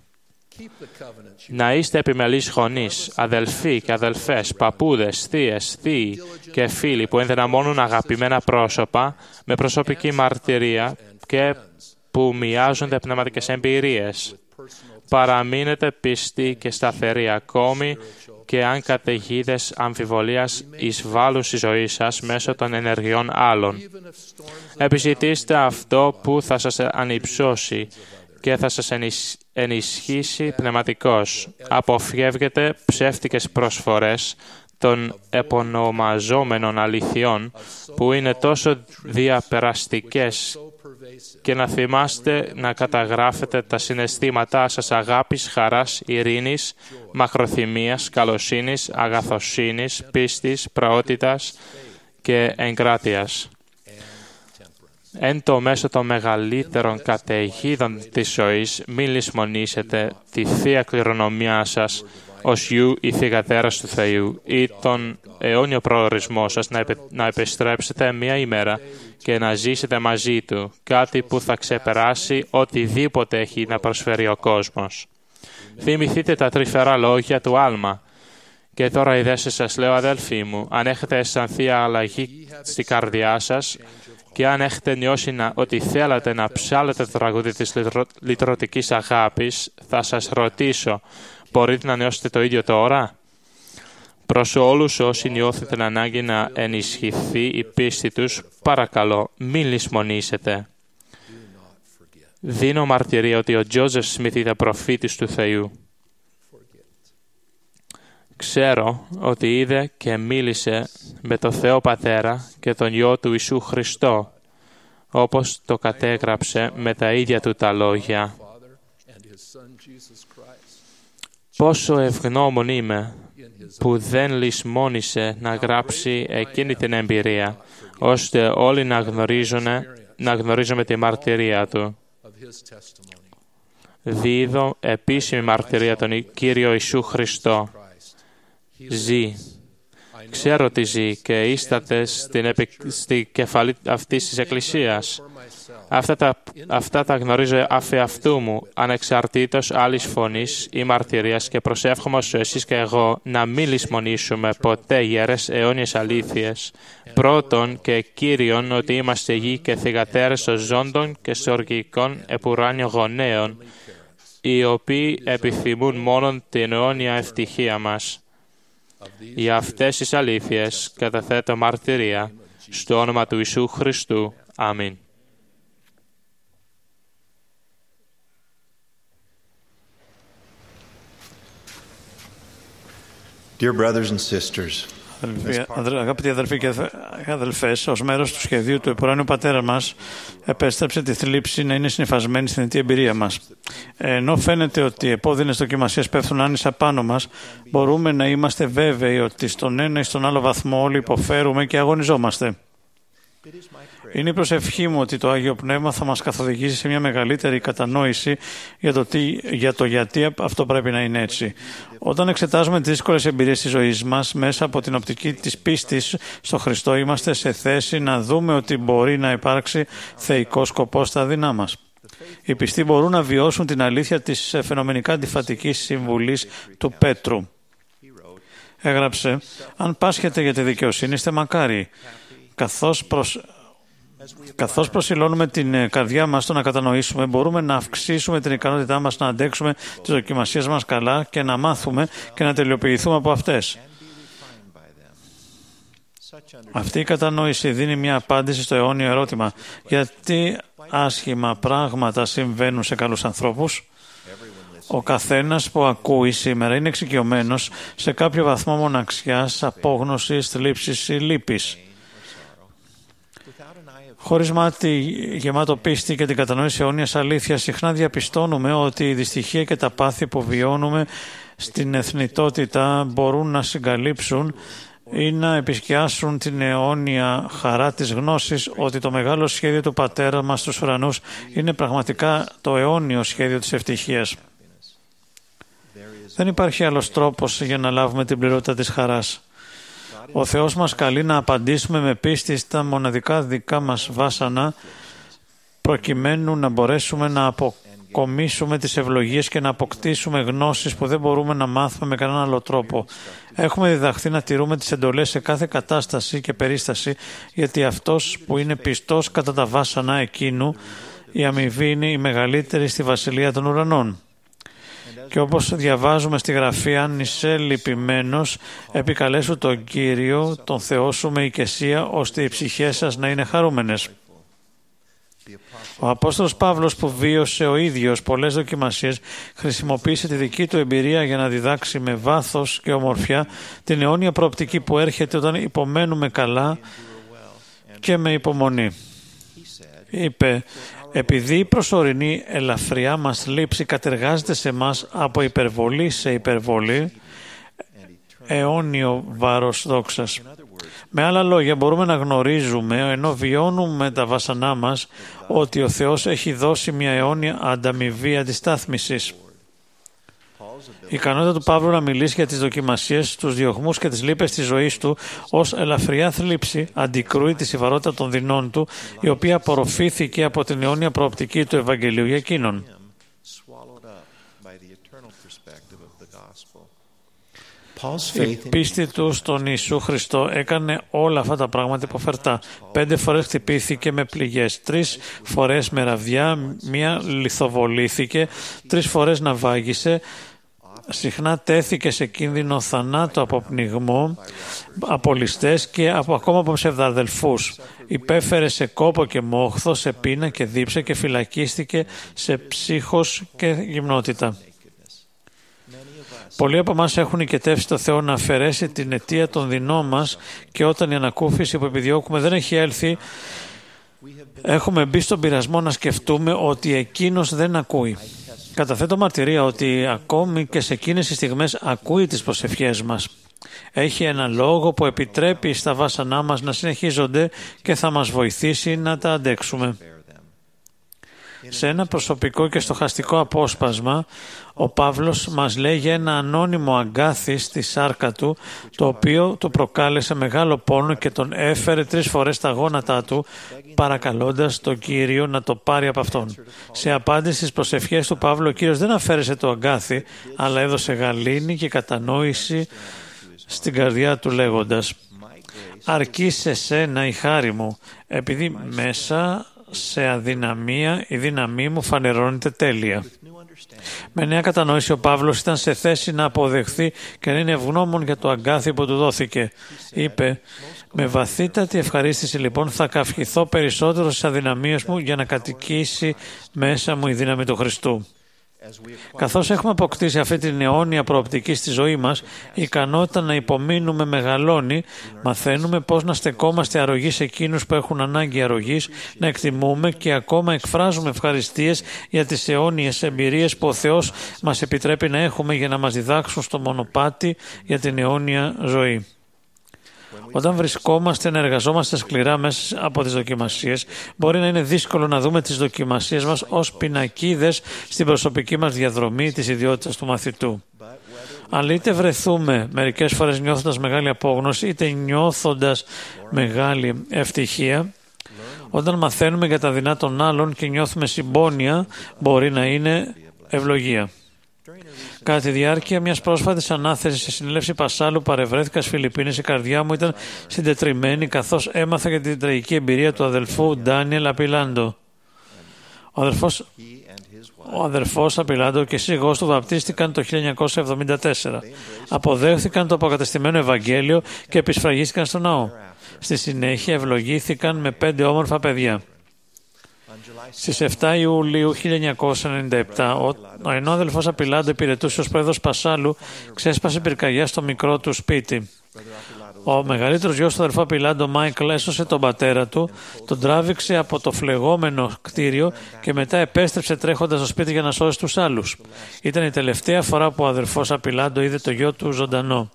Να είστε επιμελείς γονείς, αδελφοί και αδελφές, παππούδες, θείες, θείοι και φίλοι που ενδυναμώνουν αγαπημένα πρόσωπα με προσωπική μαρτυρία και που μοιάζονται πνευματικές εμπειρίες. Παραμείνετε πιστοί και σταθεροί ακόμη και αν καταιγίδες αμφιβολίας εισβάλλουν στη ζωή σας μέσω των ενεργειών άλλων. Επιζητήστε αυτό που θα σας ανυψώσει και θα σας ενισχύσει πνευματικώς. Αποφεύγετε ψεύτικες προσφορές των επωνομαζόμενων αληθιών που είναι τόσο διαπεραστικές και να θυμάστε να καταγράφετε τα συναισθήματά σας αγάπης, χαράς, ειρήνης, μακροθυμίας, καλοσύνης, αγαθοσύνης, πίστης, πραότητας και εγκράτειας. Εν το μέσο των μεγαλύτερων καταιγίδων της ζωής, μην λησμονήσετε τη Θεία κληρονομιά σας ως γιου ή θυγατέρας του Θεού ή τον αιώνιο προορισμό σας να επιστρέψετε μία ημέρα και να ζήσετε μαζί Του, κάτι που θα ξεπεράσει οτιδήποτε έχει να προσφέρει ο κόσμος. Θυμηθείτε τα τρυφερά λόγια του Άλμα. Και τώρα η δέση σας λέω, αδέλφοί μου, αν έχετε αισθανθεί αλλαγή στην καρδιά σας και αν έχετε νιώσει ότι θέλατε να ψάλετε το τραγούδι της λυτρωτικής αγάπης, θα σας ρωτήσω, μπορείτε να νιώσετε το ίδιο τώρα? Προς όλους όσοι νιώθετε την ανάγκη να ενισχυθεί η πίστη τους, παρακαλώ, μην λησμονήσετε. Δίνω μαρτυρία ότι ο Τζόζεφ Σμιθ ήταν προφήτης του Θεού. Ξέρω ότι είδε και μίλησε με το Θεό Πατέρα και τον Υιό του Ιησού Χριστό, όπως το κατέγραψε με τα ίδια του τα λόγια. Πόσο ευγνώμων είμαι που δεν λησμόνησε να γράψει εκείνη την εμπειρία, ώστε όλοι να γνωρίζουμε τη μαρτυρία Του. Δίδω επίσημη μαρτυρία τον Κύριο Ιησού Χριστό. Ζει. Ξέρω ότι ζει και ίσταται στην κεφαλή αυτής της Εκκλησίας. Αυτά τα γνωρίζω αφεαυτού μου, ανεξαρτήτως άλλης φωνής ή μαρτυρίας και προσεύχομαι όσο εσείς και εγώ να μην λησμονήσουμε ποτέ γερές αιώνιες αλήθειες. Πρώτον και κύριον ότι είμαστε γη και θυγατέρες των ζώντων και στοργικών επουράνιων γονέων, οι οποίοι επιθυμούν μόνον την αιώνια ευτυχία μας. Για αυτές τις αλήθειες καταθέτω μαρτυρία στο όνομα του Ιησού Χριστού. Αμήν. Dear brothers and sisters, Αγαπητοί αδελφοί και αδελφές, ως μέρος του σχεδίου του Επουράνιου Πατέρα μας, επέστρεψε τη θλίψη να είναι συνυφασμένη στην αιτή εμπειρία μας. Ενώ φαίνεται ότι οι επώδυνες δοκιμασίες πέφτουν άνισα πάνω μας, μπορούμε να είμαστε βέβαιοι ότι στον ένα ή στον άλλο βαθμό όλοι υποφέρουμε και αγωνιζόμαστε. Είναι η προσευχή μου ότι το Άγιο Πνεύμα θα μας καθοδηγήσει σε μια μεγαλύτερη κατανόηση για το γιατί αυτό πρέπει να είναι έτσι. Όταν εξετάζουμε τις δύσκολες εμπειρίες της ζωής μας μέσα από την οπτική της πίστης στο Χριστό, είμαστε σε θέση να δούμε ότι μπορεί να υπάρξει θεϊκός σκοπός στα δεινά μας. Οι πιστοί μπορούν να βιώσουν την αλήθεια της φαινομενικά αντιφατικής συμβουλής του Πέτρου. Έγραψε, αν πάσχετε για τη δικαιοσύνη είστε μακάρι. Καθώς προσιλώνουμε την καρδιά μας στο να κατανοήσουμε, μπορούμε να αυξήσουμε την ικανότητά μας να αντέξουμε τις δοκιμασίες μας καλά και να μάθουμε και να τελειοποιηθούμε από αυτές. Αυτή η κατανόηση δίνει μια απάντηση στο αιώνιο ερώτημα: γιατί άσχημα πράγματα συμβαίνουν σε καλούς ανθρώπους? Ο καθένας που ακούει σήμερα είναι εξοικειωμένος σε κάποιο βαθμό μοναξιάς, απόγνωσης, θλίψης ή λύπης. Χωρίς μάτι γεμάτο πίστη και την κατανόηση αιώνιας αλήθειας, συχνά διαπιστώνουμε ότι η δυστυχία και τα πάθη που βιώνουμε στην εθνιτότητα μπορούν να συγκαλύψουν ή να επισκιάσουν την αιώνια χαρά της γνώσης ότι το μεγάλο σχέδιο του Πατέρα μας στους ουρανούς είναι πραγματικά το αιώνιο σχέδιο της ευτυχίας. Δεν υπάρχει άλλος τρόπος για να λάβουμε την πληρότητα της χαράς. Ο Θεός μας καλεί να απαντήσουμε με πίστη στα μοναδικά δικά μας βάσανα, προκειμένου να μπορέσουμε να αποκομίσουμε τις ευλογίες και να αποκτήσουμε γνώσεις που δεν μπορούμε να μάθουμε με κανέναν άλλο τρόπο. Έχουμε διδαχθεί να τηρούμε τις εντολές σε κάθε κατάσταση και περίσταση, γιατί αυτός που είναι πιστός κατά τα βάσανα εκείνου, η αμοιβή είναι η μεγαλύτερη στη Βασιλεία των Ουρανών. Και όπως διαβάζουμε στη Γραφή, αν είσαι λυπημένος, επικαλέσου τον Κύριο, τον Θεό σου με οικεσία, ώστε οι ψυχές σας να είναι χαρούμενες. Ο Απόστολος Παύλος, που βίωσε ο ίδιος πολλές δοκιμασίες, χρησιμοποίησε τη δική του εμπειρία για να διδάξει με βάθος και ομορφιά την αιώνια προοπτική που έρχεται όταν υπομένουμε καλά και με υπομονή. Είπε: επειδή η προσωρινή ελαφριά μας λήψη κατεργάζεται σε μας από υπερβολή σε υπερβολή, αιώνιο βάρος δόξας. Με άλλα λόγια, μπορούμε να γνωρίζουμε, ενώ βιώνουμε τα βάσανά μας, ότι ο Θεός έχει δώσει μια αιώνια ανταμοιβή αντιστάθμισης. Η ικανότητα του Παύλου να μιλήσει για τις δοκιμασίες, τους διωγμούς και τις λύπες της ζωής του ως ελαφριά θλίψη αντικρούει τη σοβαρότητα των δεινών του, η οποία απορροφήθηκε από την αιώνια προοπτική του Ευαγγελίου για εκείνον. Η πίστη του στον Ιησού Χριστό έκανε όλα αυτά τα πράγματα υποφερτά. 5 φορές χτυπήθηκε με πληγές, 3 φορές με ραβδιά, 1 λιθοβολήθηκε, 3 φορές ναυάγησε, συχνά τέθηκε σε κίνδυνο θανάτου από πνιγμό, από ληστές και ακόμα από ψευδαδελφούς. Υπέφερε σε κόπο και μόχθο, σε πείνα και δίψα και φυλακίστηκε σε ψύχος και γυμνότητα. Πολλοί από εμάς έχουν οικετεύσει το Θεό να αφαιρέσει την αιτία των δεινών μας και όταν η ανακούφιση που επιδιώκουμε δεν έχει έλθει, έχουμε μπει στον πειρασμό να σκεφτούμε ότι εκείνος δεν ακούει. Καταθέτω μαρτυρία ότι ακόμη και σε εκείνες τις στιγμές ακούει τις προσευχές μας. Έχει ένα λόγο που επιτρέπει στα βάσανά μας να συνεχίζονται και θα μας βοηθήσει να τα αντέξουμε. Σε ένα προσωπικό και στοχαστικό απόσπασμα, ο Παύλος μας λέει για ένα ανώνυμο αγκάθι στη σάρκα του, το οποίο του προκάλεσε μεγάλο πόνο και τον έφερε 3 φορές στα γόνατά του, παρακαλώντας τον Κύριο να το πάρει από αυτόν. Σε απάντηση στις προσευχές του Παύλου, ο Κύριος δεν αφαίρεσε το αγκάθι, αλλά έδωσε γαλήνη και κατανόηση στην καρδιά του λέγοντας: «Αρκεί σε σένα η χάρη μου, επειδή μέσα σε αδυναμία η δύναμή μου φανερώνεται τέλεια». Με νέα κατανόηση, ο Παύλος ήταν σε θέση να αποδεχθεί και να είναι ευγνώμων για το αγκάθι που του δόθηκε. Είπε: «Με βαθύτατη ευχαρίστηση λοιπόν θα καυχηθώ περισσότερο στις αδυναμίες μου για να κατοικήσει μέσα μου η δύναμη του Χριστού». Καθώς έχουμε αποκτήσει αυτή την αιώνια προοπτική στη ζωή μας, η ικανότητα να υπομείνουμε μεγαλώνει, μαθαίνουμε πώς να στεκόμαστε αρρωγοί σε εκείνους που έχουν ανάγκη αρρωγής, να εκτιμούμε και ακόμα εκφράζουμε ευχαριστίες για τις αιώνιες εμπειρίες που ο Θεός μας επιτρέπει να έχουμε για να μας διδάξουν στο μονοπάτι για την αιώνια ζωή. Όταν βρισκόμαστε να εργαζόμαστε σκληρά μέσα από τις δοκιμασίες, μπορεί να είναι δύσκολο να δούμε τις δοκιμασίες μας ως πινακίδες στην προσωπική μας διαδρομή της ιδιότητας του μαθητού. Αλλά είτε βρεθούμε μερικές φορές νιώθοντας μεγάλη απόγνωση, είτε νιώθοντας μεγάλη ευτυχία, όταν μαθαίνουμε για τα δεινά των άλλων και νιώθουμε συμπόνια, μπορεί να είναι ευλογία. Κατά τη διάρκεια μιας πρόσφατης ανάθεσης σε συνέλευση Πασάλου που παρευρέθηκα στις Φιλιππίνες, η καρδιά μου ήταν συντετριμμένη καθώς έμαθα για την τραγική εμπειρία του αδελφού Ντάνιελ Απιλάντο. Ο αδελφός Απιλάντο και η σύζυγός του βαπτίστηκαν το 1974. Αποδέχθηκαν το αποκατεστημένο Ευαγγέλιο και επισφραγίστηκαν στο ναό. Στη συνέχεια ευλογήθηκαν με 5 όμορφα παιδιά. Στις 7 Ιουλίου 1997, ο ενόδελφος Απιλάντο υπηρετούσε ως πρόεδρος Πασάλου, ξέσπασε πυρκαγιά στο μικρό του σπίτι. Ο μεγαλύτερος γιος του αδελφού Απιλάντο, Μάικλ, έσωσε τον πατέρα του, τον τράβηξε από το φλεγόμενο κτίριο και μετά επέστρεψε τρέχοντας στο σπίτι για να σώσει τους άλλους. Ήταν η τελευταία φορά που ο αδελφός Απιλάντο είδε το γιο του ζωντανό.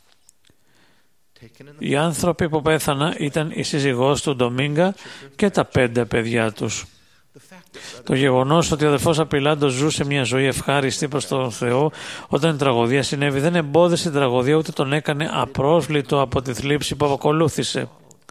Οι άνθρωποι που πέθαναν ήταν η σύζυγός του Ντομίνγκα και τα 5 παιδιά τους. Το γεγονός ότι ο αδελφός Απιλάντο ζούσε μια ζωή ευχάριστη προς τον Θεό όταν η τραγωδία συνέβη δεν εμπόδισε την τραγωδία, ούτε τον έκανε απρόσβλητο από τη θλίψη που ακολούθησε.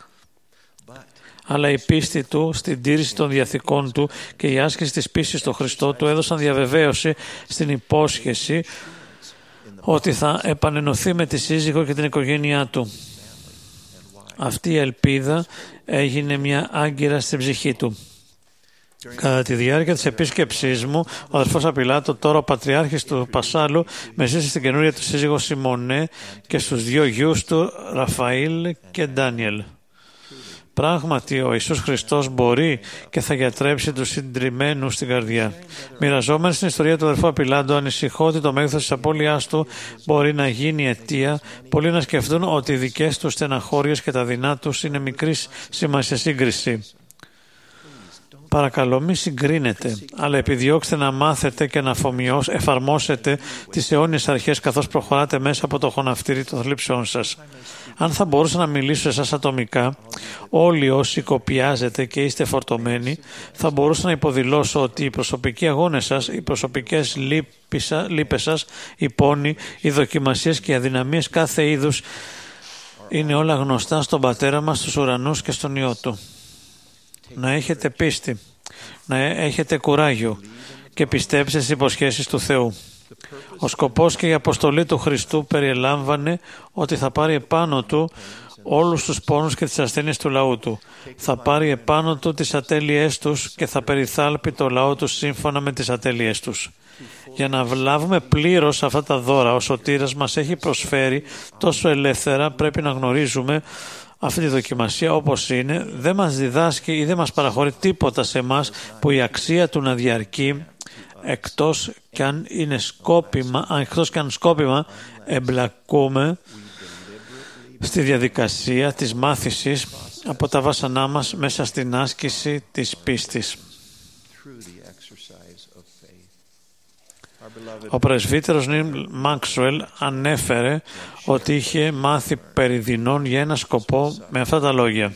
Αλλά η πίστη του στην τήρηση των διαθηκών του και η άσκηση της πίστης στο Χριστό του έδωσαν διαβεβαίωση στην υπόσχεση ότι θα επανενωθεί με τη σύζυγο και την οικογένειά του. Αυτή η ελπίδα έγινε μια άγκυρα στην ψυχή του. Κατά τη διάρκεια της επίσκεψής μου, ο αδελφός Απιλάντο, τώρα ο πατριάρχης του Πασάλου, με ζήτησε στην καινούρια του σύζυγο Σιμονέ και στους 2 γιους του, Ραφαήλ και Ντάνιελ. Πράγματι, ο Ιησούς Χριστός μπορεί και θα γιατρέψει τους συντριμμένους στην καρδιά. Μοιραζόμενοι στην ιστορία του αδελφού Απιλάντο, ανησυχώ ότι το μέγεθος της απώλειάς του μπορεί να γίνει αιτία πολλοί να σκεφτούν ότι οι δικές τους στεναχώριες και τα δεινά τους είναι μικρής σημασία σύγκριση. Παρακαλώ μη συγκρίνετε, αλλά επιδιώξτε να μάθετε και να εφαρμόσετε τις αιώνιες αρχές καθώς προχωράτε μέσα από το χωναυτήρι των θλίψεών σας. Αν θα μπορούσα να μιλήσω σε εσάς ατομικά, όλοι όσοι κοπιάζετε και είστε φορτωμένοι, θα μπορούσα να υποδηλώσω ότι οι προσωπικοί αγώνες σας, οι προσωπικές λύπες σας, οι πόνοι, οι δοκιμασίες και οι αδυναμίες κάθε είδους είναι όλα γνωστά στον Πατέρα μας, στους ουρανούς και στον Υιό Του. Να έχετε πίστη, να έχετε κουράγιο και πιστέψτε στις υποσχέσεις του Θεού. Ο σκοπός και η αποστολή του Χριστού περιελάμβανε ότι θα πάρει επάνω του όλους τους πόνους και τις ασθένειες του λαού του. Θα πάρει επάνω του τις ατέλειές τους και θα περιθάλπει το λαό του σύμφωνα με τις ατέλειές τους. Για να βλάβουμε πλήρως αυτά τα δώρα, ο Σωτήρας μας έχει προσφέρει τόσο ελεύθερα, πρέπει να γνωρίζουμε αυτή τη δοκιμασία όπως είναι, δεν μας διδάσκει ή δεν μας παραχωρεί τίποτα σε εμάς που η αξία του να διαρκεί εκτός και αν σκόπιμα εμπλακούμε στη διαδικασία της μάθησης από τα βάσανά μας μέσα στην άσκηση της πίστης. Ο πρεσβύτερος Νίλ Μάξουελ ανέφερε ότι είχε μάθει περί δεινών για ένα σκοπό με αυτά τα λόγια.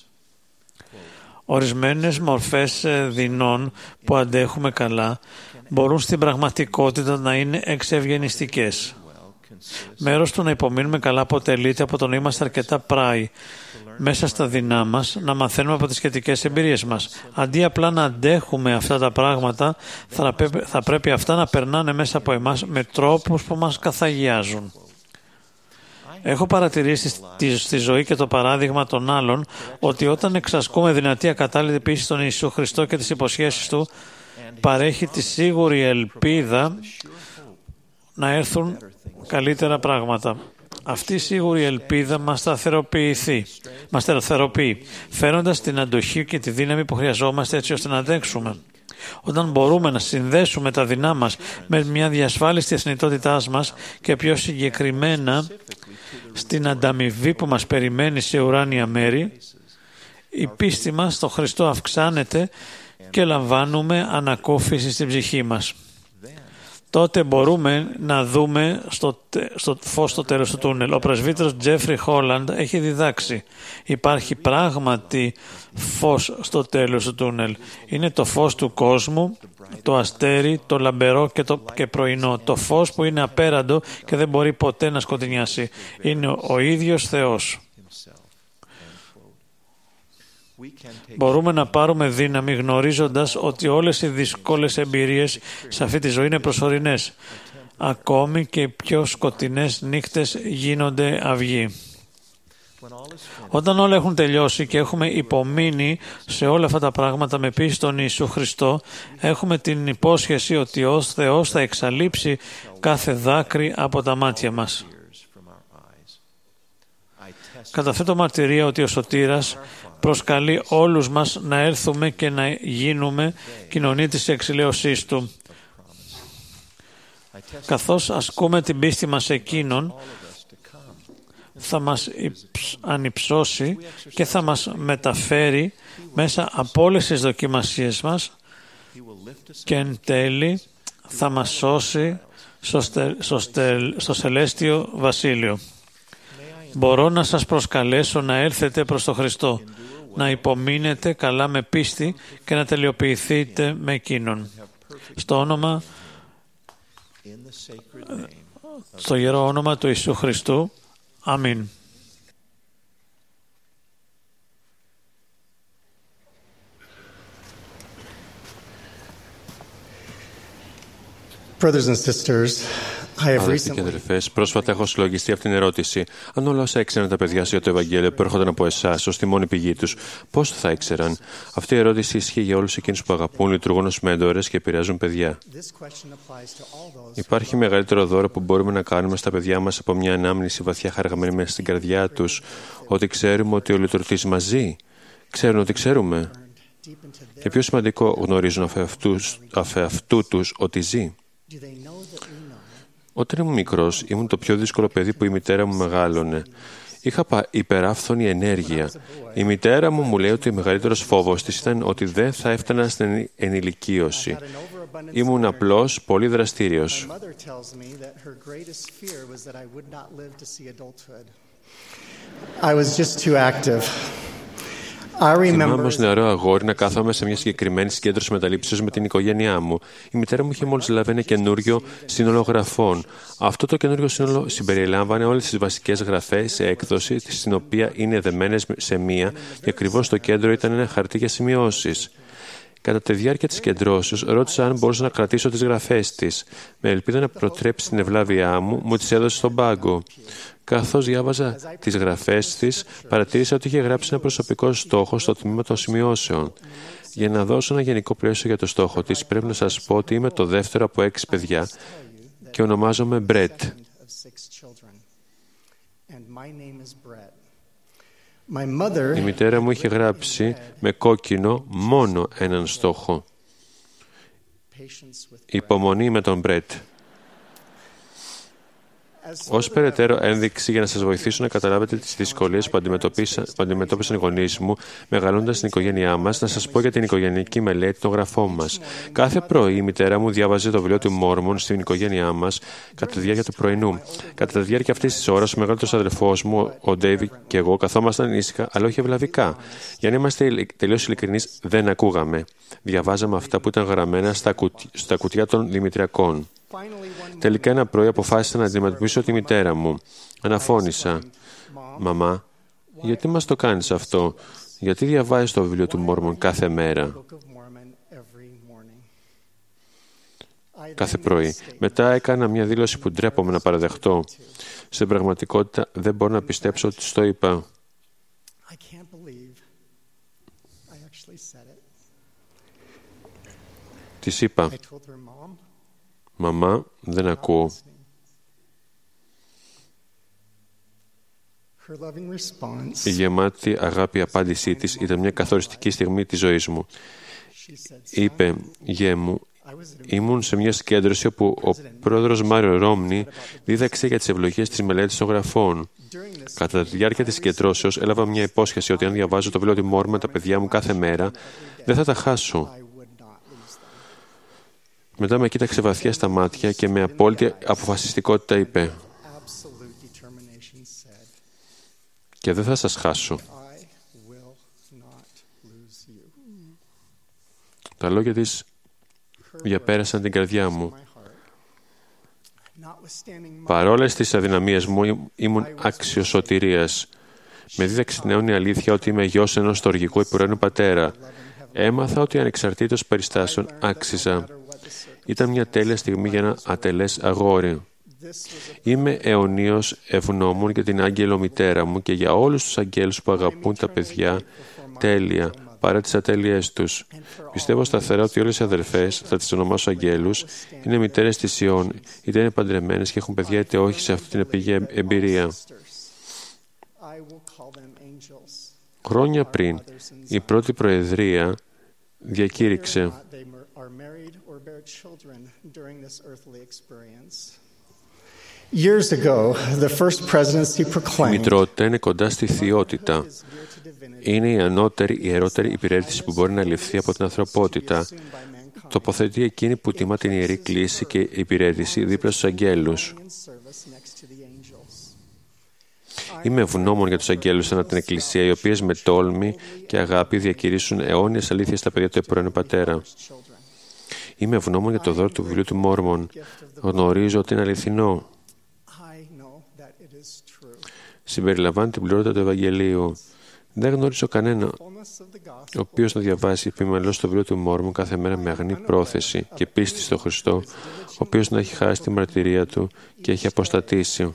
Ορισμένες μορφές δεινών που αντέχουμε καλά μπορούν στην πραγματικότητα να είναι εξευγενιστικές. Μέρος του να υπομείνουμε καλά αποτελείται από το να είμαστε αρκετά πράοι μέσα στα δεινά μας, να μαθαίνουμε από τις σχετικές εμπειρίες μας. Αντί απλά να αντέχουμε αυτά τα πράγματα, θα πρέπει αυτά να περνάνε μέσα από εμάς με τρόπους που μας καθαγιάζουν. Έχω παρατηρήσει στη ζωή και το παράδειγμα των άλλων ότι όταν εξασκούμε δυνατή ακατάλληλη πίστη στον Ιησού Χριστό και τις υποσχέσεις Του, παρέχει τη σίγουρη ελπίδα να έρθουν καλύτερα πράγματα. Αυτή η σίγουρη ελπίδα μας σταθεροποιεί, φέροντας την αντοχή και τη δύναμη που χρειαζόμαστε έτσι ώστε να αντέξουμε. Όταν μπορούμε να συνδέσουμε τα δεινά μας με μια διασφάλιστη εθνιτότητάς μας και πιο συγκεκριμένα στην ανταμοιβή που μας περιμένει σε ουράνια μέρη, η πίστη μας στο Χριστό αυξάνεται και λαμβάνουμε ανακούφιση στην ψυχή μας. Τότε μπορούμε να δούμε στο φως στο τέλος του τούνελ. Ο πρεσβύτερος Τζέφρι Χόλαντ έχει διδάξει. Υπάρχει πράγματι φως στο τέλος του τούνελ. Είναι το φως του κόσμου, το αστέρι, το λαμπερό και πρωινό. Το φως που είναι απέραντο και δεν μπορεί ποτέ να σκοτεινιάσει. Είναι ο ίδιος Θεός. Μπορούμε να πάρουμε δύναμη γνωρίζοντας ότι όλες οι δύσκολες εμπειρίες σε αυτή τη ζωή είναι προσωρινές. Ακόμη και οι πιο σκοτεινές νύχτες γίνονται αυγοί. Όταν όλα έχουν τελειώσει και έχουμε υπομείνει σε όλα αυτά τα πράγματα με πίστη στον Ιησού Χριστό, έχουμε την υπόσχεση ότι ο Θεός θα εξαλείψει κάθε δάκρυ από τα μάτια μας. Καταθέτω μαρτυρία ότι ο Σωτήρας προσκαλεί όλους μας να έρθουμε και να γίνουμε κοινωνία της εξηλαίωσής Του. Καθώς ασκούμε την πίστη μας εκείνον, θα μας ανυψώσει και θα μας μεταφέρει μέσα από όλες τις δοκιμασίες μας και εν τέλει θα μας σώσει στο Σελέστιο Βασίλειο. Μπορώ να σας προσκαλέσω να έρθετε προς τον Χριστό, να υπομείνετε καλά με πίστη και να τελειοποιηθείτε με Εκείνον. Στο Ιερό όνομα του Ιησού Χριστού. Αμήν. Αδελφοί και αδελφές, πρόσφατα έχω συλλογιστεί αυτήν την ερώτηση. Αν όλα όσα ήξεραν τα παιδιά για το Ευαγγέλιο που έρχονταν από εσάς ως τη μόνη πηγή τους, πώς θα ήξεραν? Αυτή η ερώτηση ισχύει για όλους εκείνους που αγαπούν, λειτουργούν ως μέντορες και επηρεάζουν παιδιά. Υπάρχει μεγαλύτερο δώρο που μπορούμε να κάνουμε στα παιδιά μας από μια ανάμνηση βαθιά χαραγμένη μέσα στην καρδιά τους, ότι ξέρουμε ότι ο λειτουργείς μαζί, ξέρουν ότι ξέρουμε. Και πιο σημαντικό, γνωρίζουν αφ' αυτού τους ότι ζει. Όταν ήμουν μικρός, ήμουν το πιο δύσκολο παιδί που η μητέρα μου μεγάλωνε. Είχα υπεράφθονη ενέργεια. Η μητέρα μου λέει ότι ο μεγαλύτερος φόβος της ήταν ότι δεν θα έφτανα στην ενηλικίωση. Ήμουν απλώς πολύ δραστήριος. Θυμάμαι ως νεαρό αγόρι να κάθομαι σε μια συγκεκριμένη συγκέντρωση μεταλήψεως με την οικογένειά μου. Η μητέρα μου είχε μόλις λάβει ένα καινούριο σύνολο γραφών. Αυτό το καινούριο σύνολο συμπεριλάμβανε όλες τις βασικές γραφές σε έκδοση, στην οποία είναι δεμένες σε μία, και ακριβώς στο κέντρο ήταν ένα χαρτί για σημειώσεις. Κατά τη διάρκεια της κεντρώσεως, ρώτησα αν μπορούσα να κρατήσω τις γραφές της. Με ελπίδα να προτρέψει την ευλάβειά μου τις έδωσε στον πάγκο. Καθώς διάβαζα τις γραφές της, παρατήρησα ότι είχε γράψει ένα προσωπικό στόχο στο τμήμα των σημειώσεων. Για να δώσω ένα γενικό πλαίσιο για το στόχο της, πρέπει να σας πω ότι είμαι το δεύτερο από 6 παιδιά και ονομάζομαι Μπρετ. Η μητέρα μου είχε γράψει με κόκκινο μόνο έναν στόχο. Υπομονή με τον Μπρετ. Ως περαιτέρω ένδειξη για να σας βοηθήσω να καταλάβετε τις δυσκολίες που αντιμετώπισαν οι γονείς μου μεγαλώντας στην οικογένειά μας, να σας πω για την οικογενειακή μελέτη των γραφών μας. Κάθε πρωί η μητέρα μου διάβαζε το βιβλίο του Μόρμον στην οικογένειά μας κατά τη διάρκεια του πρωινού. Κατά τη διάρκεια αυτής της ώρας, ο μεγαλύτερος αδελφός μου, ο Ντέιβι, και εγώ καθόμασταν ήσυχα, αλλά όχι ευλαβικά. Για να είμαστε τελείως ειλικρινείς, δεν ακούγαμε. Διαβάζαμε αυτά που ήταν γραμμένα στα κουτιά των Δημητριακών. Τελικά ένα πρωί αποφάσισα να αντιμετωπίσω τη μητέρα μου. Αναφώνησα. «Μαμά, γιατί μας το κάνεις αυτό? Γιατί διαβάζεις το βιβλίο του Μόρμον κάθε μέρα?» Κάθε πρωί. Μετά έκανα μια δήλωση που ντρέπομαι να παραδεχτώ. Στην πραγματικότητα δεν μπορώ να πιστέψω ότι στο είπα. Της είπα. «Μαμά, δεν ακούω». Η γεμάτη αγάπη απάντησή της ήταν μια καθοριστική στιγμή της ζωής μου. Είπε, «Γε μου, ήμουν σε μια συγκέντρωση όπου ο πρόεδρος Μάριο Ρόμνι δίδαξε για τις ευλογίες της μελέτης των γραφών. Κατά τη διάρκεια της συγκεντρώσεως έλαβα μια υπόσχεση ότι αν διαβάζω το βιβλίο του Μόρμον με τα παιδιά μου κάθε μέρα, δεν θα τα χάσω. Μετά με κοίταξε βαθιά στα μάτια και με απόλυτη αποφασιστικότητα είπε, «Και δεν θα σας χάσω». Τα λόγια της διαπέρασαν την καρδιά μου. Παρόλες τις αδυναμίες μου, ήμουν άξιος σωτηρίας. Με δίδαξε την αιώνια αλήθεια ότι είμαι γιος ενός στοργικού υπουραίνου πατέρα. Έμαθα ότι ανεξαρτήτως περιστάσεων άξιζα. Ήταν μια τέλεια στιγμή για ένα ατελές αγόρι. Είμαι αιωνίως ευγνώμων για την άγγελο μητέρα μου και για όλους τους αγγέλους που αγαπούν τα παιδιά τέλεια, παρά τις ατέλειές τους. Πιστεύω σταθερά ότι όλες οι αδελφές, θα τις ονομάσω αγγέλους, είναι μητέρες της Ιών, είτε είναι παντρεμένες και έχουν παιδιά είτε όχι σε αυτή την επίγεια εμπειρία. Χρόνια πριν, η πρώτη Προεδρία διακήρυξε η μητρότητα είναι κοντά στη θεότητα. Είναι η ανώτερη, ιερότερη υπηρέτηση που μπορεί να ληφθεί από την ανθρωπότητα. Τοποθετεί εκείνη που τιμά την ιερή κλίση και υπηρέτηση δίπλα στους αγγέλους. Είμαι ευγνώμων για τους αγγέλους ανά την Εκκλησία, οι οποίες με τόλμη και αγάπη διακηρύσουν αιώνιες αλήθειες στα παιδιά του επουρανού Πατέρα. Είμαι ευγνώμων για το δώρο του βιβλίου του Μόρμον. Γνωρίζω ότι είναι αληθινό. Συμπεριλαμβάνει την πληρότητα του Ευαγγελίου. Δεν γνωρίζω κανένα ο οποίος να διαβάσει επιμελώς το βιβλίο του Μόρμον κάθε μέρα με αγνή πρόθεση και πίστη στο Χριστό, ο οποίος να έχει χάσει τη μαρτυρία του και έχει αποστατήσει.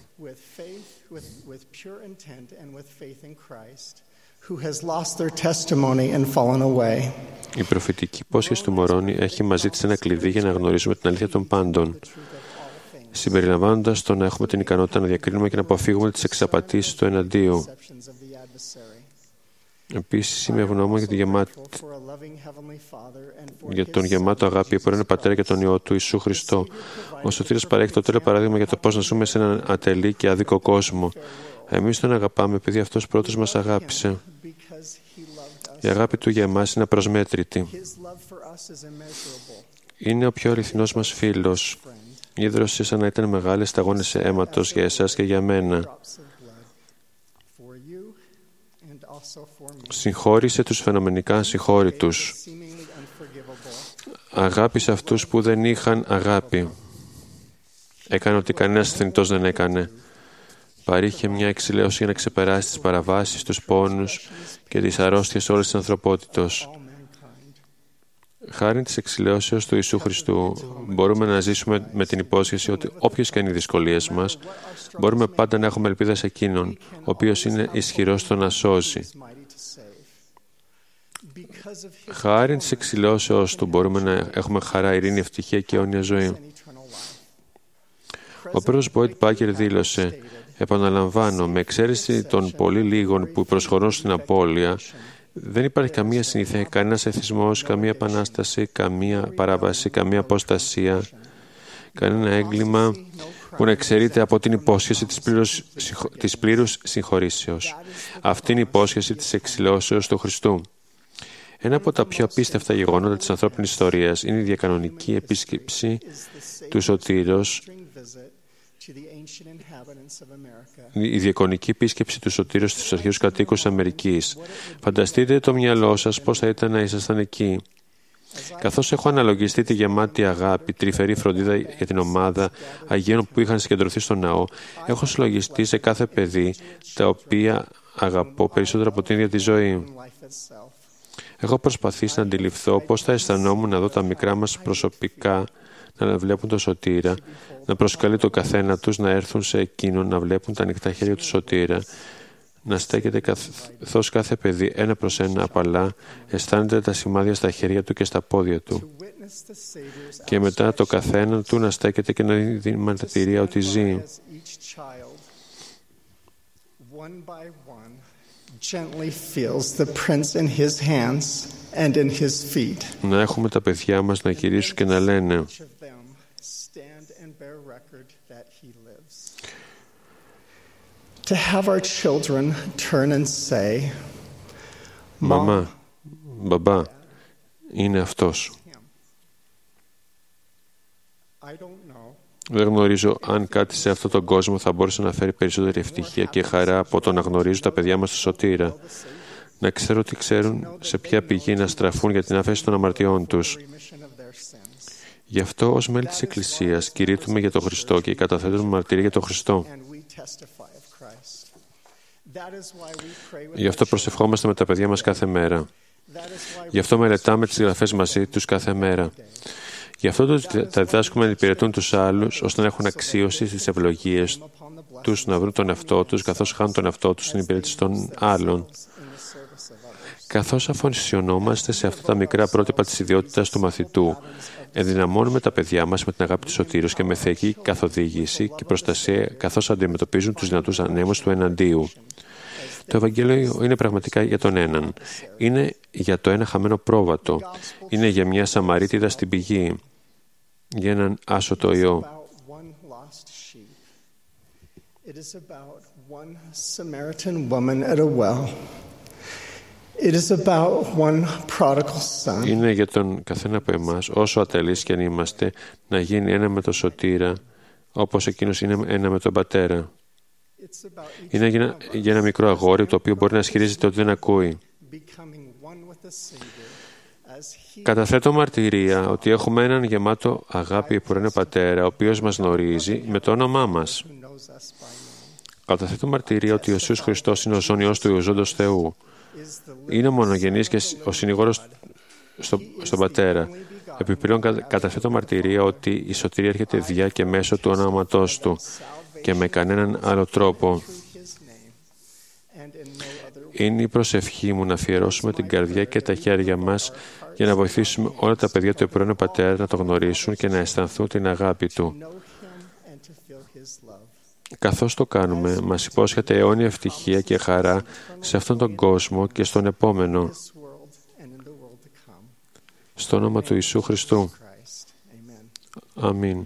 Η προφητική υπόσχεση του Μωρώνη έχει μαζί της ένα κλειδί για να γνωρίζουμε την αλήθεια των πάντων, συμπεριλαμβάνοντας το να έχουμε την ικανότητα να διακρίνουμε και να αποφύγουμε τις εξαπατήσεις του εναντίου. Επίσης, είμαι ευγνώμων για τον γεμάτο αγάπη που είναι Πατέρα και τον Υιό του Ιησού Χριστό. Ο Σωτήρας παρέχει το τέλειο παράδειγμα για το πώς να ζούμε σε έναν ατελή και άδικο κόσμο. Εμείς τον αγαπάμε επειδή αυτός πρώτος μας αγάπησε. Η αγάπη του για εμάς είναι απροσμέτρητη. Είναι ο πιο αληθινός μας φίλος. Η ίδρωση σαν να ήταν μεγάλες σταγόνες αίματος για εσάς και για μένα. Συγχώρησε τους φαινομενικά ασυγχώρητους. Αγάπησε αυτούς που δεν είχαν αγάπη. Έκανε ότι κανένας θνητός δεν έκανε. Παρήχε μια εξηλαίωση για να ξεπεράσει τις παραβάσεις, τους πόνους και τις αρρώστιες όλης της ανθρωπότητος. Χάρη της εξηλαίωσεως του Ιησού Χριστού μπορούμε να ζήσουμε με την υπόσχεση ότι όποιες και είναι οι δυσκολίες μας, μπορούμε πάντα να έχουμε ελπίδα σε Εκείνον, ο οποίος είναι ισχυρός στο να σώζει. Χάρη της εξηλαίωσεως του μπορούμε να έχουμε χαρά, ειρήνη, ευτυχία και αιώνια ζωή. Ο πρόεδρος Μποίτ Πάκερ δήλωσε: «Επαναλαμβάνω, με εξαίρεση των πολύ λίγων που προσχωρούν στην απώλεια, δεν υπάρχει καμία συνήθεια, κανένας εθισμός, καμία επανάσταση, καμία παράβαση, καμία αποστασία, κανένα έγκλημα που να εξαιρείται από την υπόσχεση της πλήρους συγχωρήσεως. Αυτή είναι η υπόσχεση της εξηλαίωσεως του Χριστού». Ένα από τα πιο απίστευτα γεγονότα της ανθρώπινης ιστορίας είναι η διακανονική επίσκεψη του Σωτήρος, η διακονική επίσκεψη του Σωτήρου στους αρχαίους κατοίκους Αμερικής. Φανταστείτε το μυαλό σας πώς θα ήταν να ήσασταν εκεί. Καθώς έχω αναλογιστεί τη γεμάτη αγάπη, τρυφερή φροντίδα για την ομάδα Αγίων που είχαν συγκεντρωθεί στο ναό, έχω συλλογιστεί σε κάθε παιδί τα οποία αγαπώ περισσότερο από την ίδια τη ζωή. Έχω προσπαθήσει να αντιληφθώ πώς θα αισθανόμουν να δω τα μικρά μας προσωπικά να βλέπουν τον Σωτήρα, να προσκαλεί το καθένα τους να έρθουν σε εκείνον, να βλέπουν τα ανοιχτά χέρια του Σωτήρα, να στέκεται καθώς κάθε παιδί ένα προς ένα απαλά αισθάνεται τα σημάδια στα χέρια του και στα πόδια του, και μετά το καθένα του να στέκεται και να δίνει μαρτυρία ότι ζει. Να έχουμε τα παιδιά μας να γυρίσουν και να λένε: «Μαμά, μπαμπά, είναι αυτός». Δεν γνωρίζω αν κάτι σε αυτόν τον κόσμο θα μπορούσε να φέρει περισσότερη ευτυχία και χαρά από το να γνωρίζουν τα παιδιά μας στο Σωτήρα. Να ξέρω ότι ξέρουν σε ποια πηγή να στραφούν για την άφεση των αμαρτιών τους. Γι' αυτό, ως μέλη της Εκκλησίας, κηρύττουμε για τον Χριστό και καταθέτουμε μαρτυρία για τον Χριστό. Γι' αυτό προσευχόμαστε με τα παιδιά μας κάθε μέρα. Γι' αυτό μελετάμε τις γραφές μαζί τους κάθε μέρα. Γι' αυτό τα διδάσκουμε να υπηρετούν τους άλλους, ώστε να έχουν αξίωση στις ευλογίες τους, να βρουν τον εαυτό τους, καθώς χάνουν τον εαυτό τους στην υπηρέτηση των άλλων. Καθώς αφοσιωνόμαστε σε αυτά τα μικρά πρότυπα της ιδιότητας του μαθητού, ενδυναμώνουμε τα παιδιά μας με την αγάπη του Σωτήρος και με θεϊκή καθοδήγηση και προστασία, καθώς αντιμετωπίζουν τους δυνατούς ανέμους του εναντίου. Το Ευαγγέλιο είναι πραγματικά για τον έναν. Είναι για το ένα χαμένο πρόβατο. Είναι για μια Σαμαρίτιδα στην πηγή. Για έναν άσωτο ιό. Είναι για τον καθένα από εμάς, όσο ατελείς και αν είμαστε, να γίνει ένα με τον Σωτήρα, όπως εκείνος είναι ένα με τον Πατέρα. Είναι για ένα μικρό αγόρι, το οποίο μπορεί να ισχυρίζεται ότι δεν ακούει. Καταθέτω μαρτυρία ότι έχουμε έναν γεμάτο αγάπη που είναι Πατέρα, ο οποίος μας γνωρίζει με το όνομά μας. Καταθέτω μαρτυρία ότι ο Ιησούς Χριστός είναι ο ζών Υιός του ζώντος Θεού. Είναι ο μονογενής και ο συνηγόρος στον Πατέρα. Επιπλέον καταθέτω μαρτυρία ότι η σωτηρία έρχεται διά και μέσω του ονόματός Του και με κανέναν άλλο τρόπο. Είναι η προσευχή μου να αφιερώσουμε την καρδιά και τα χέρια μας για να βοηθήσουμε όλα τα παιδιά του Επουρανού Πατέρα να το γνωρίσουν και να αισθανθούν την αγάπη Του. Καθώς το κάνουμε, μας υπόσχεται αιώνια ευτυχία και χαρά σε αυτόν τον κόσμο και στον επόμενο. Στο όνομα του Ιησού Χριστού. Αμήν.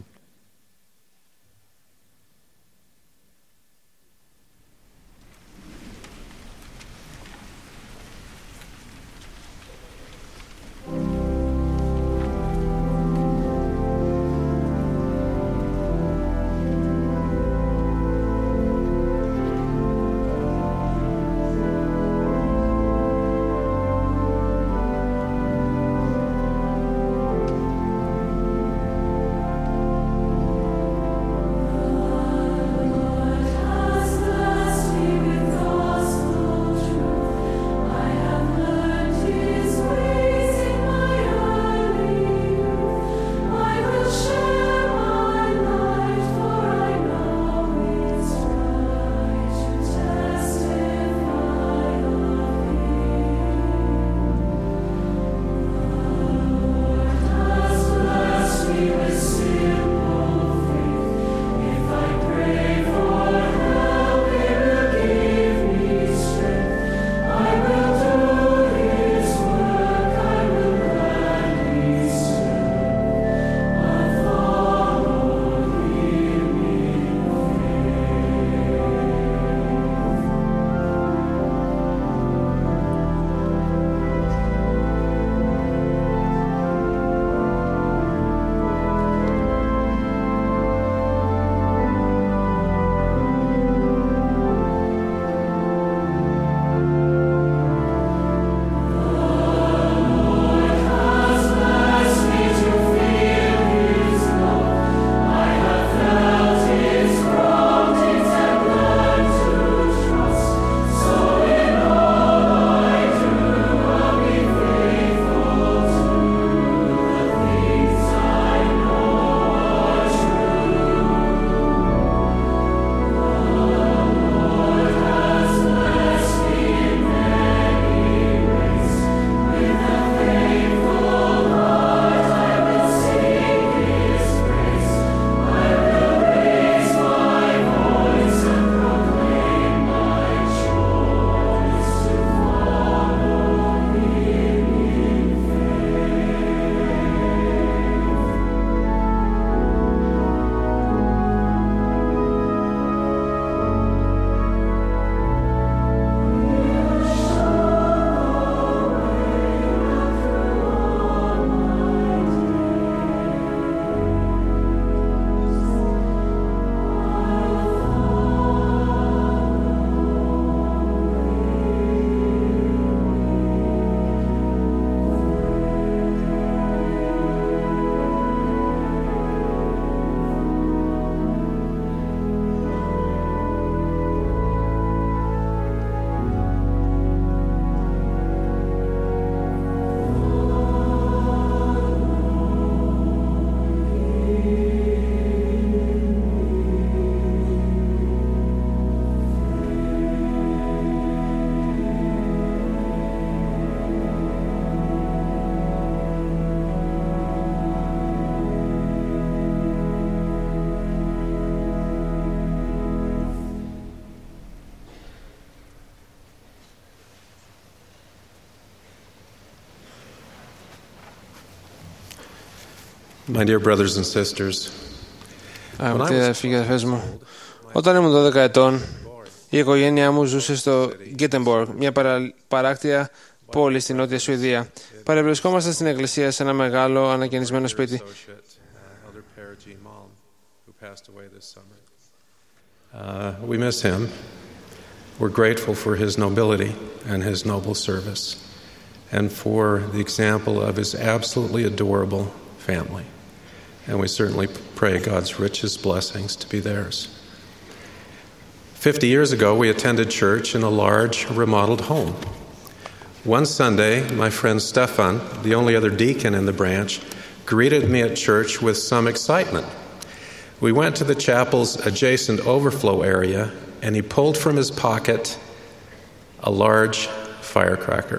My dear brothers and sisters, Αγαπητοί αδελφοί και αδελφές μου, όταν ήμουν 12 ετών, η οικογένειά μου ζούσε στο Γκέτεμποργκ, μια παράκτια πόλη στη Νότια Σουηδία. Παρευρισκόμασταν στην εκκλησία σε ένα μεγάλο ανακαινισμένο σπίτι. We miss him. We're grateful for his nobility and his noble service, and for the example of his absolutely adorable family. And we certainly pray God's richest blessings to be theirs. 50 years ago, we attended church in a large, remodeled home. One Sunday, my friend Stefan, the only other deacon in the branch, greeted me at church with some excitement. We went to the chapel's adjacent overflow area, and he pulled from his pocket a large firecracker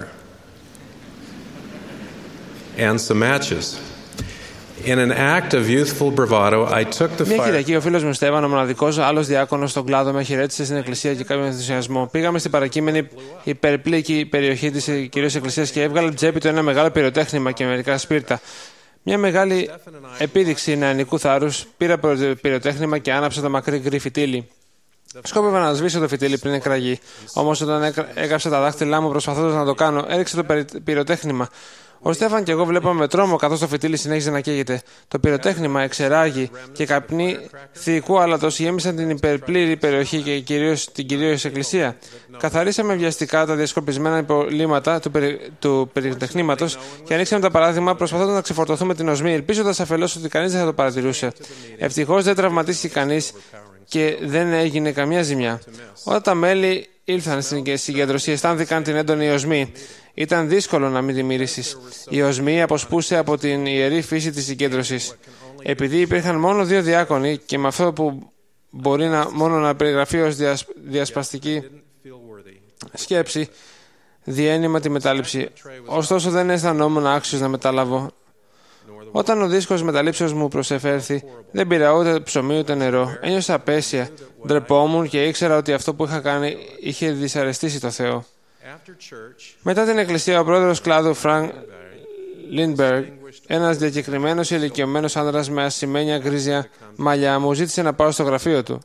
and some matches. In an act of youthful bravado, I took the Μια fire. Κυριακή, ο φίλος μου Στέφαν, ο μοναδικός άλλος διάκονος στον κλάδο, με χαιρέτησε στην εκκλησία και κάποιο ενθουσιασμό. Πήγαμε στην παρακείμενη υπερπλήκη περιοχή της κυρίως εκκλησίας και έβγαλε τσέπη του ένα μεγάλο πυροτέχνημα και μερικά σπίρτα. Μια μεγάλη επίδειξη νεανικού θάρρους. Πήρα πυροτέχνημα και άναψα το μακρύ γκρι φυτίλι. Σκόπευα να σβήσω το φυτίλι πριν εκραγεί. Όμως όταν έκαψα τα δάχτυλά μου προσπαθώντας να το κάνω, έριξε το πυροτέχνημα. Ο Στέφαν και εγώ βλέπαμε με τρόμο καθώς το φυτίλι συνέχιζε να καίγεται. Το πυροτέχνημα εξεράγει και καπνοί θηικού άλατος γέμισαν την υπερπλήρη περιοχή και κυρίως την κυρίως εκκλησία. Καθαρίσαμε βιαστικά τα διασκορπισμένα υπολείμματα του πυροτεχνήματος και ανοίξαμε τα παράθυμα προσπαθώντας να ξεφορτωθούμε την οσμή, ελπίζοντας αφελώς ότι κανείς δεν θα το παρατηρούσε. Ευτυχώς δεν τραυματίστηκε κανείς και δεν έγινε καμιά ζημιά. Όταν τα μέλη ήλθαν στην συγκέντρωση, αισθάνθηκαν την έντονη οσμή. Ήταν δύσκολο να μην τη μυρίσεις. Η οσμή αποσπούσε από την ιερή φύση της συγκέντρωσης. Επειδή υπήρχαν μόνο 2 διάκονοι και με αυτό που μπορεί μόνο να περιγραφεί ως διασπαστική σκέψη, διένυμα τη μετάληψη. Ωστόσο δεν αισθανόμουν άξιος να μεταλάβω. Όταν ο δίσκος μεταλήψεως μου προσεφέρθη, δεν πήρα ούτε ψωμί ούτε νερό. Ένιωσα απέσια, ντρεπόμουν και ήξερα ότι αυτό που είχα κάνει είχε δυσαρεστήσει το Θεό. Μετά την εκκλησία, ο πρόεδρος κλάδου Φρανκ Λίντμπεργκ, ένας διακεκριμένος ηλικιωμένος άνδρας με ασημένια γκρίζια μαλλιά, μου ζήτησε να πάω στο γραφείο του.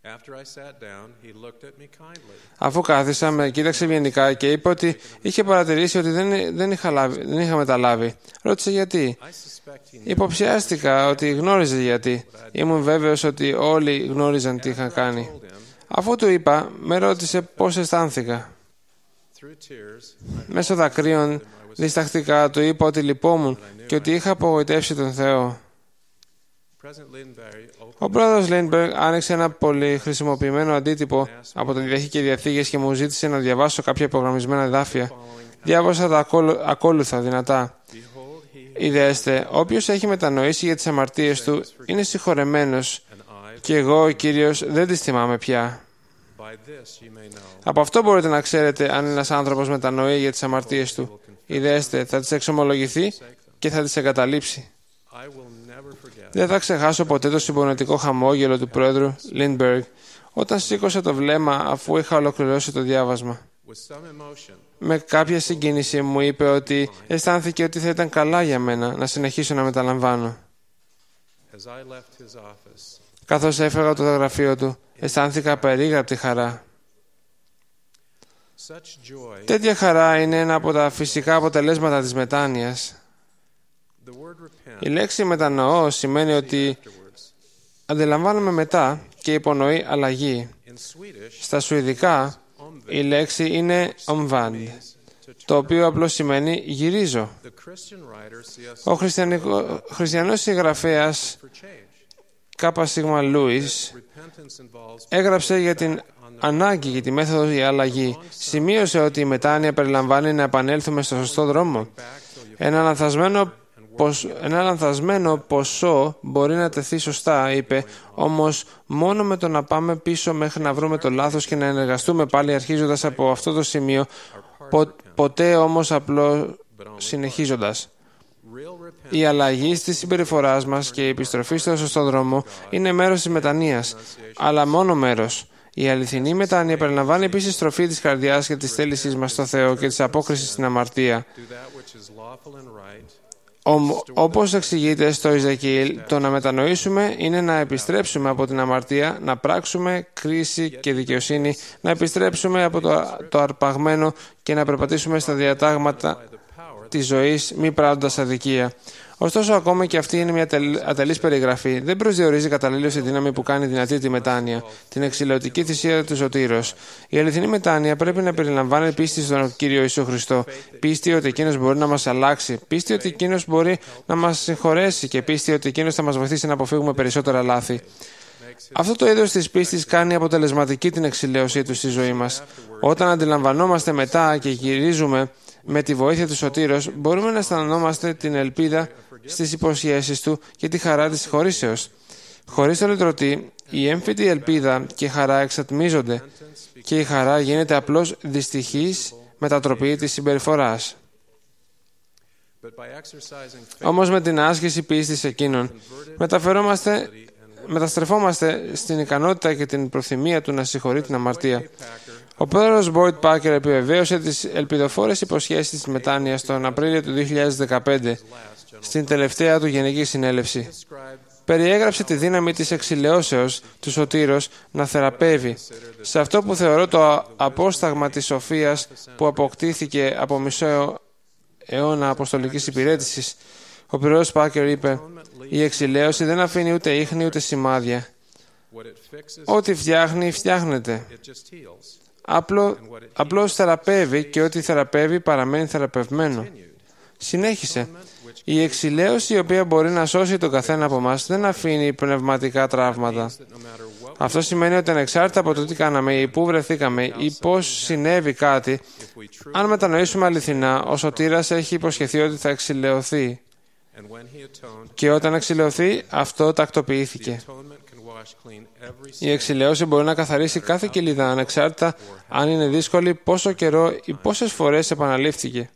Αφού κάθισα, με κοίταξε ευγενικά και είπε ότι είχε παρατηρήσει ότι δεν είχα μεταλάβει. Ρώτησε γιατί. Υποψιάστηκα ότι γνώριζε γιατί. Ήμουν βέβαιος ότι όλοι γνώριζαν τι είχα κάνει. Αφού του είπα, με ρώτησε πώς αισθάνθηκα. Μέσω δακρύων διστακτικά του είπα ότι λυπόμουν και ότι είχα απογοητεύσει τον Θεό. Ο πρόεδρος Λίντμπεργκ άνοιξε ένα πολύ χρησιμοποιημένο αντίτυπο από το Διαθήκη και Διαθήκες και μου ζήτησε να διαβάσω κάποια υπογραμμισμένα εδάφια. Διάβασα τα ακόλουθα δυνατά. Ιδέστε, όποιος έχει μετανοήσει για τις αμαρτίες του είναι συγχωρεμένος και εγώ, ο Κύριος, δεν τις θυμάμαι πια. Από αυτό μπορείτε να ξέρετε αν ένας άνθρωπος μετανοεί για τις αμαρτίες του. Ιδέστε, θα τις εξομολογηθεί και θα τις εγκαταλείψει. Δεν θα ξεχάσω ποτέ το συμπονετικό χαμόγελο του πρόεδρου Λίντμπεργκ όταν σήκωσε το βλέμμα αφού είχα ολοκληρώσει το διάβασμα. Με κάποια συγκίνηση μου είπε ότι αισθάνθηκε ότι θα ήταν καλά για μένα να συνεχίσω να μεταλαμβάνω. Καθώς έφεγα από το γραφείο του, αισθάνθηκα περίγραπτη χαρά. Τέτοια χαρά είναι ένα από τα φυσικά αποτελέσματα της μετάνοιας. Η λέξη μετανοώ σημαίνει ότι αντιλαμβάνομαι μετά και υπονοεί αλλαγή. Στα σουηδικά η λέξη είναι omvänd, το οποίο απλώς σημαίνει γυρίζω. Ο χριστιανός συγγραφέας K.S. Lewis έγραψε για την ανάγκη και τη μέθοδο για αλλαγή. Σημείωσε ότι η μετάνοια περιλαμβάνει να επανέλθουμε στο σωστό δρόμο. Ένα λανθασμένο ποσό μπορεί να τεθεί σωστά, είπε, όμως μόνο με το να πάμε πίσω μέχρι να βρούμε το λάθος και να ενεργαστούμε πάλι αρχίζοντας από αυτό το σημείο, ποτέ όμως απλώς συνεχίζοντας. Η αλλαγή στη συμπεριφορά μας και η επιστροφή στο σωστό δρόμο είναι μέρος της μετανοίας, αλλά μόνο μέρος. Η αληθινή μετάνοια περιλαμβάνει επίσης στροφή της καρδιάς και της θέλησης μας στο Θεό και της απόκρισης στην αμαρτία. Όπως εξηγείται στο Ιζακιήλ, το να μετανοήσουμε είναι να επιστρέψουμε από την αμαρτία, να πράξουμε κρίση και δικαιοσύνη, να επιστρέψουμε από το αρπαγμένο και να περπατήσουμε στα διατάγματα της ζωής, μη πράττοντας αδικία. Ωστόσο, ακόμα και αυτή είναι μια ατελής περιγραφή. Δεν προσδιορίζει καταλήλως τη δύναμη που κάνει δυνατή τη μετάνοια, την εξηλαιωτική θυσία του Σωτήρος. Η αληθινή μετάνοια πρέπει να περιλαμβάνει πίστη στον Κύριο Ιησού Χριστό, πίστη ότι Εκείνος μπορεί να μας αλλάξει, πίστη ότι Εκείνος μπορεί να μας συγχωρέσει και πίστη ότι Εκείνος θα μας βοηθήσει να αποφύγουμε περισσότερα λάθη. Αυτό το είδος της πίστης κάνει αποτελεσματική την εξηλαίωσή του στη ζωή μας. Όταν αντιλαμβανόμαστε μετά και γυρίζουμε με τη βοήθεια του Σωτήρος, μπορούμε να αισθανόμαστε την ελπίδα στις υποσχέσεις του και τη χαρά της συγχωρήσεως. Χωρίς το λυτρωτή, η έμφυτη ελπίδα και η χαρά εξατμίζονται και η χαρά γίνεται απλώς δυστυχής μετατροπή της συμπεριφοράς. Όμως με την άσκηση πίστης εκείνων, μεταστρεφόμαστε στην ικανότητα και την προθυμία του να συγχωρεί την αμαρτία. Ο πρόεδρος Boyd Parker επιβεβαίωσε τις ελπιδοφόρες υποσχέσεις της μετάνοιας τον Απρίλιο του 2015 στην τελευταία του Γενική Συνέλευση. Περιέγραψε τη δύναμη της εξηλαιώσεως του Σωτήρος να θεραπεύει. Σε αυτό που θεωρώ το απόσταγμα της σοφίας που αποκτήθηκε από μισό αιώνα αποστολικής υπηρέτησης, ο πρόεδρος Πάρκερ είπε: «Η εξηλαίωση δεν αφήνει ούτε ίχνη ούτε σημάδια. Ό,τι φτιάχνει, φτιάχνεται. Απλώς θεραπεύει και ό,τι θεραπεύει παραμένει θεραπευμένο». Συνέχισε: «Η εξηλαίωση η οποία μπορεί να σώσει τον καθένα από εμάς δεν αφήνει πνευματικά τραύματα. Αυτό σημαίνει ότι ανεξάρτητα από το τι κάναμε ή πού βρεθήκαμε ή πώς συνέβη κάτι, αν μετανοήσουμε αληθινά, ο Σωτήρας έχει υποσχεθεί ότι θα εξηλαιωθεί. Και όταν εξηλαιωθεί, αυτό τακτοποιήθηκε. Η εξηλαίωση μπορεί να καθαρίσει κάθε κοιλίδα, ανεξάρτητα αν είναι δύσκολη, πόσο καιρό ή πόσες φορές επαναλήφθηκε.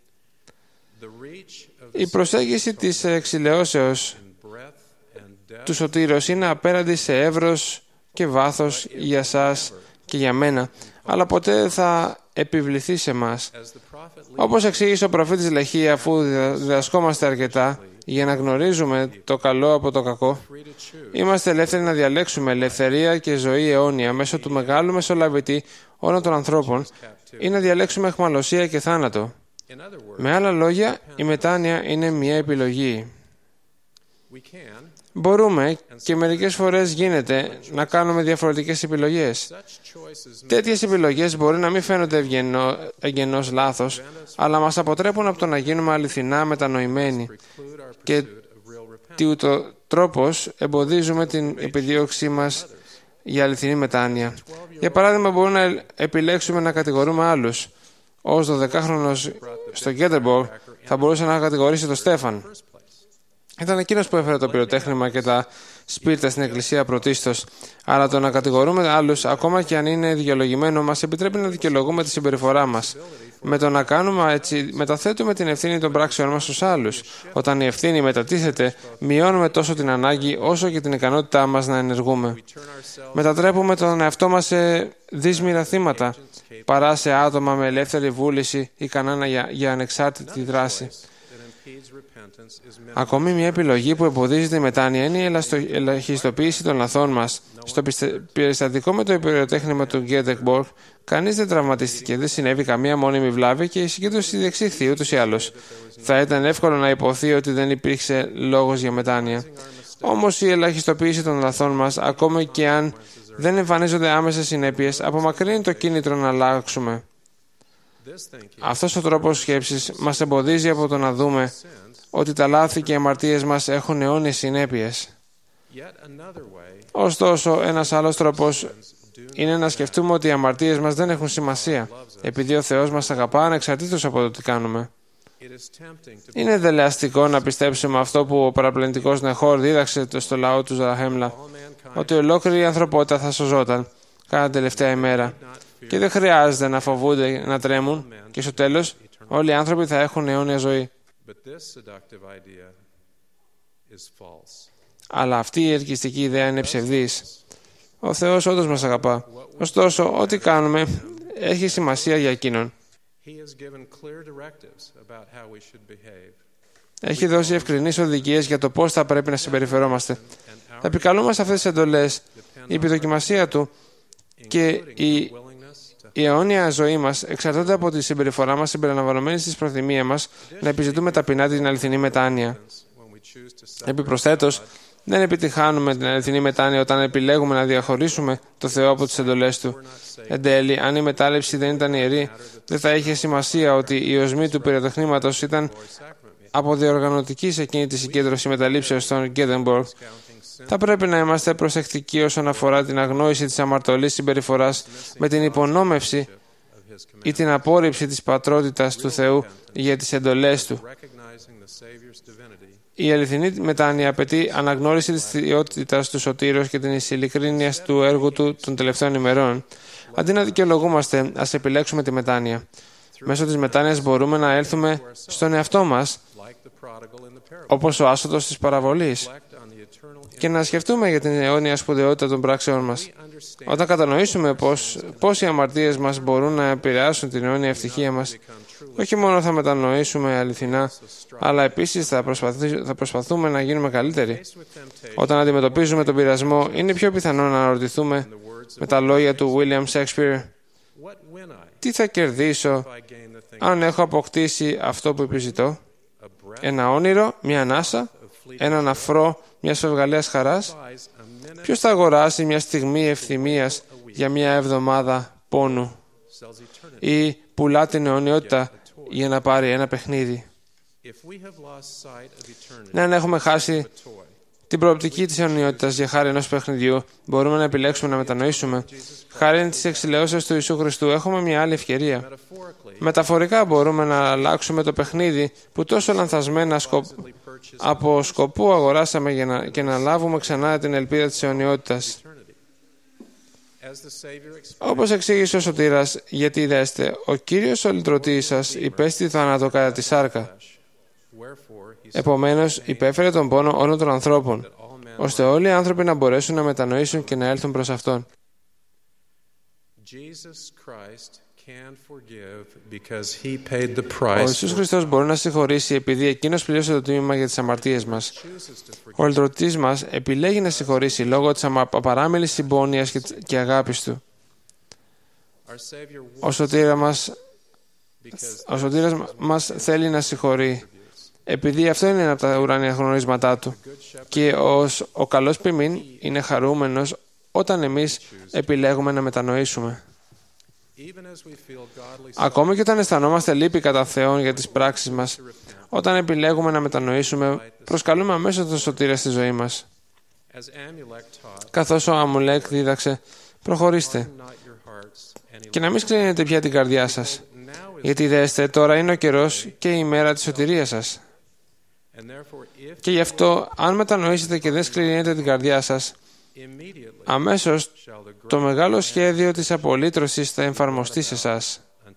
Η προσέγγιση της εξηλαιώσεως του Σωτήρος είναι απέναντι σε εύρος και βάθος για σας και για μένα, αλλά ποτέ δεν θα επιβληθεί σε μας. Όπως εξήγησε ο προφήτης Λεχία, αφού διδασκόμαστε αρκετά για να γνωρίζουμε το καλό από το κακό, είμαστε ελεύθεροι να διαλέξουμε ελευθερία και ζωή αιώνια μέσω του μεγάλου μεσολαβητή όλων των ανθρώπων ή να διαλέξουμε αιχμαλωσία και θάνατο. Με άλλα λόγια, η μετάνοια είναι μια επιλογή. Μπορούμε και μερικές φορές γίνεται να κάνουμε διαφορετικές επιλογές. Τέτοιες επιλογές μπορεί να μην φαίνονται εγγενώς λάθος, αλλά μας αποτρέπουν από το να γίνουμε αληθινά μετανοημένοι και τι ούτω τρόπος εμποδίζουμε την επιδίωξή μας για αληθινή μετάνοια. Για παράδειγμα, μπορούμε να επιλέξουμε να κατηγορούμε άλλους. Ως 12χρονος στο Γκέτεμποργκ θα μπορούσε να κατηγορήσει τον Στέφαν. Ήταν εκείνος που έφερε το πυροτέχνημα και τα σπίρτα στην εκκλησία πρωτίστως. Αλλά το να κατηγορούμε άλλους, ακόμα και αν είναι δικαιολογημένο, μας επιτρέπει να δικαιολογούμε τη συμπεριφορά μας. Με το να κάνουμε έτσι, μεταθέτουμε την ευθύνη των πράξεων μας στους άλλους. Όταν η ευθύνη μετατίθεται, μειώνουμε τόσο την ανάγκη όσο και την ικανότητά μας να ενεργούμε. Μετατρέπουμε τον εαυτό μας σε δύσμηρα θύματα, παρά σε άτομα με ελεύθερη βούληση ικανά για ανεξάρτητη δράση. Ακόμη μια επιλογή που εμποδίζει τη μετάνοια είναι η ελαχιστοποίηση των λαθών μας. Στο περιστατικό με το πυροτέχνημα του Γκέτεμποργκ, κανείς δεν τραυματίστηκε, δεν συνέβη καμία μόνιμη βλάβη και η συγκέντρωση διεξήχθη ούτως ή άλλως. Θα ήταν εύκολο να υποθεί ότι δεν υπήρξε λόγος για μετάνοια. Όμως η ελαχιστοποίηση των λαθών μας, ακόμη και αν δεν εμφανίζονται άμεσες συνέπειες, απομακρύνει το κίνητρο να αλλάξουμε. Αυτός ο τρόπος σκέψης μας εμποδίζει από το να δούμε ότι τα λάθη και οι αμαρτίες μας έχουν αιώνιες συνέπειες. Ωστόσο, ένας άλλος τρόπος είναι να σκεφτούμε ότι οι αμαρτίες μας δεν έχουν σημασία, επειδή ο Θεός μας αγαπά ανεξαρτήτως από το τι κάνουμε. Είναι δελεαστικό να πιστέψουμε αυτό που ο παραπλανητικός Νεχόρ δίδαξε στο λαό του Ζαραχέμλα, ότι ολόκληρη η ανθρωπότητα θα σωζόταν κατά την τελευταία ημέρα και δεν χρειάζεται να φοβούνται, να τρέμουν και στο τέλος όλοι οι άνθρωποι θα έχουν αιώνια ζωή. Αλλά αυτή η ελκυστική ιδέα είναι ψευδής. Ο Θεός όντως μας αγαπά. Ωστόσο, ό,τι κάνουμε έχει σημασία για Εκείνον. Έχει δώσει ευκρινείς οδηγίες για το πώς θα πρέπει να συμπεριφερόμαστε. Θα επικαλούμαστε αυτές τις εντολές. Η επιδοκιμασία του και η αιώνια ζωή μας εξαρτάται από τη συμπεριφορά μας συμπεριλαμβανομένη στη προθυμία μας να επιζητούμε ταπεινά την αληθινή μετάνοια. Επιπροσθέτως, δεν επιτυχάνουμε την αληθινή μετάνοια όταν επιλέγουμε να διαχωρίσουμε το Θεό από τις εντολές Του. Εν τέλει, αν η μετάληψη δεν ήταν ιερή, δεν θα είχε σημασία ότι η οσμή του πυροτεχνήματος ήταν αποδιοργανωτική σε εκείνη τη συγκέντρωση μεταλήψεως στον Γκέντεμποργκ. Θα πρέπει να είμαστε προσεκτικοί όσον αφορά την αγνόηση της αμαρτωλής συμπεριφοράς με την υπονόμευση ή την απόρριψη της πατρότητας του Θεού για τις εντολές Του. Η αληθινή μετάνοια απαιτεί αναγνώριση της θεότητας του Σωτήρος και την ειλικρίνεια του έργου Του των τελευταίων ημερών. Αντί να δικαιολογούμαστε, ας επιλέξουμε τη μετάνοια. Μέσω της μετάνοιας μπορούμε να έλθουμε στον εαυτό μας, όπως ο άσωτος της παραβολής, και να σκεφτούμε για την αιώνια σπουδαιότητα των πράξεων μας. Όταν κατανοήσουμε πώς οι αμαρτίες μας μπορούν να επηρεάσουν την αιώνια ευτυχία μας, όχι μόνο θα μετανοήσουμε αληθινά, αλλά επίσης θα προσπαθούμε να γίνουμε καλύτεροι. Όταν αντιμετωπίζουμε τον πειρασμό, είναι πιο πιθανό να αναρωτηθούμε με τα λόγια του William Shakespeare: τι θα κερδίσω αν έχω αποκτήσει αυτό που επιζητώ? Ένα όνειρο, μια ανάσα, έναν αφρό μιας φευγαλαίας χαράς? Ποιος θα αγοράσει μια στιγμή ευθυμίας για μια εβδομάδα πόνου? Ή πουλά την αιωνιότητα για να πάρει ένα παιχνίδι? Αν έχουμε χάσει την προοπτική της αιωνιότητας για χάρη ενός παιχνιδιού, μπορούμε να επιλέξουμε να μετανοήσουμε. Χάρη της εξηλαιώσεως του Ιησού Χριστού έχουμε μια άλλη ευκαιρία. Μεταφορικά μπορούμε να αλλάξουμε το παιχνίδι που τόσο λανθασμένα από σκοπού αγοράσαμε και να λάβουμε ξανά την ελπίδα της αιωνιότητας. Όπως εξήγησε ο Σωτήρας, γιατί δέστε, ο Κύριος ο λυτρωτής σας υπέστη θάνατο κατά τη σάρκα. Επομένως, υπέφερε τον πόνο όλων των ανθρώπων, ώστε όλοι οι άνθρωποι να μπορέσουν να μετανοήσουν και να έλθουν προς Αυτόν. Ο Ιησούς Χριστός μπορεί να συγχωρήσει επειδή Εκείνος πλήρωσε το τίμημα για τις αμαρτίες μας. Ο λυτρωτής μας επιλέγει να συγχωρήσει λόγω της απαράμιλης συμπόνιας και αγάπης Του. Ο Σωτήρας μας θέλει να συγχωρεί, επειδή αυτό είναι ένα από τα ουράνια γνωρίσματά Του, και ο καλός ποιμήν είναι χαρούμενος όταν εμείς επιλέγουμε να μετανοήσουμε. Ακόμη και όταν αισθανόμαστε λύπη κατά Θεόν για τις πράξεις μας, όταν επιλέγουμε να μετανοήσουμε, προσκαλούμε αμέσως τον Σωτήρα στη ζωή μας. Καθώς ο Αμουλέκ δίδαξε, προχωρήστε και να μην σκλίνετε πια την καρδιά σας, γιατί δέστε, τώρα είναι ο καιρός και η ημέρα της σωτηρίας σας. Και γι' αυτό, αν μετανοήσετε και δεν σκλινείτε την καρδιά σας, αμέσως το μεγάλο σχέδιο της απολύτρωσης θα εφαρμοστεί σε εσάς.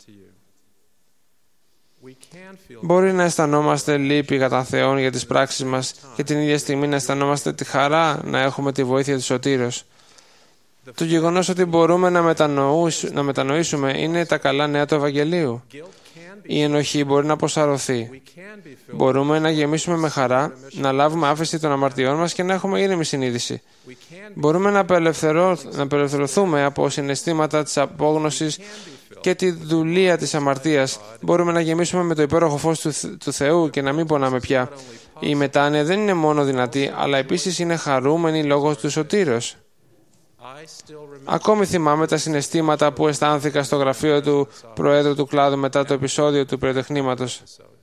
Μπορεί να αισθανόμαστε λύπη κατά Θεόν για τις πράξεις μας και την ίδια στιγμή να αισθανόμαστε τη χαρά να έχουμε τη βοήθεια του Σωτήρος. Το γεγονός ότι μπορούμε να μετανοήσουμε είναι τα καλά νέα του Ευαγγελίου. Η ενοχή μπορεί να αποσαρωθεί. Μπορούμε να γεμίσουμε με χαρά, να λάβουμε άφεση των αμαρτιών μας και να έχουμε ήρεμη συνείδηση. Μπορούμε να απελευθερωθούμε από συναισθήματα της απόγνωσης και τη δουλεία της αμαρτίας. Μπορούμε να γεμίσουμε με το υπέροχο φως του Θεού και να μην πονάμε πια. Η μετάνοια δεν είναι μόνο δυνατή, αλλά επίσης είναι χαρούμενη λόγω του Σωτήρος. Ακόμη θυμάμαι τα συναισθήματα που αισθάνθηκα στο γραφείο του Προέδρου του κλάδου μετά το επεισόδιο του πυροτεχνήματος.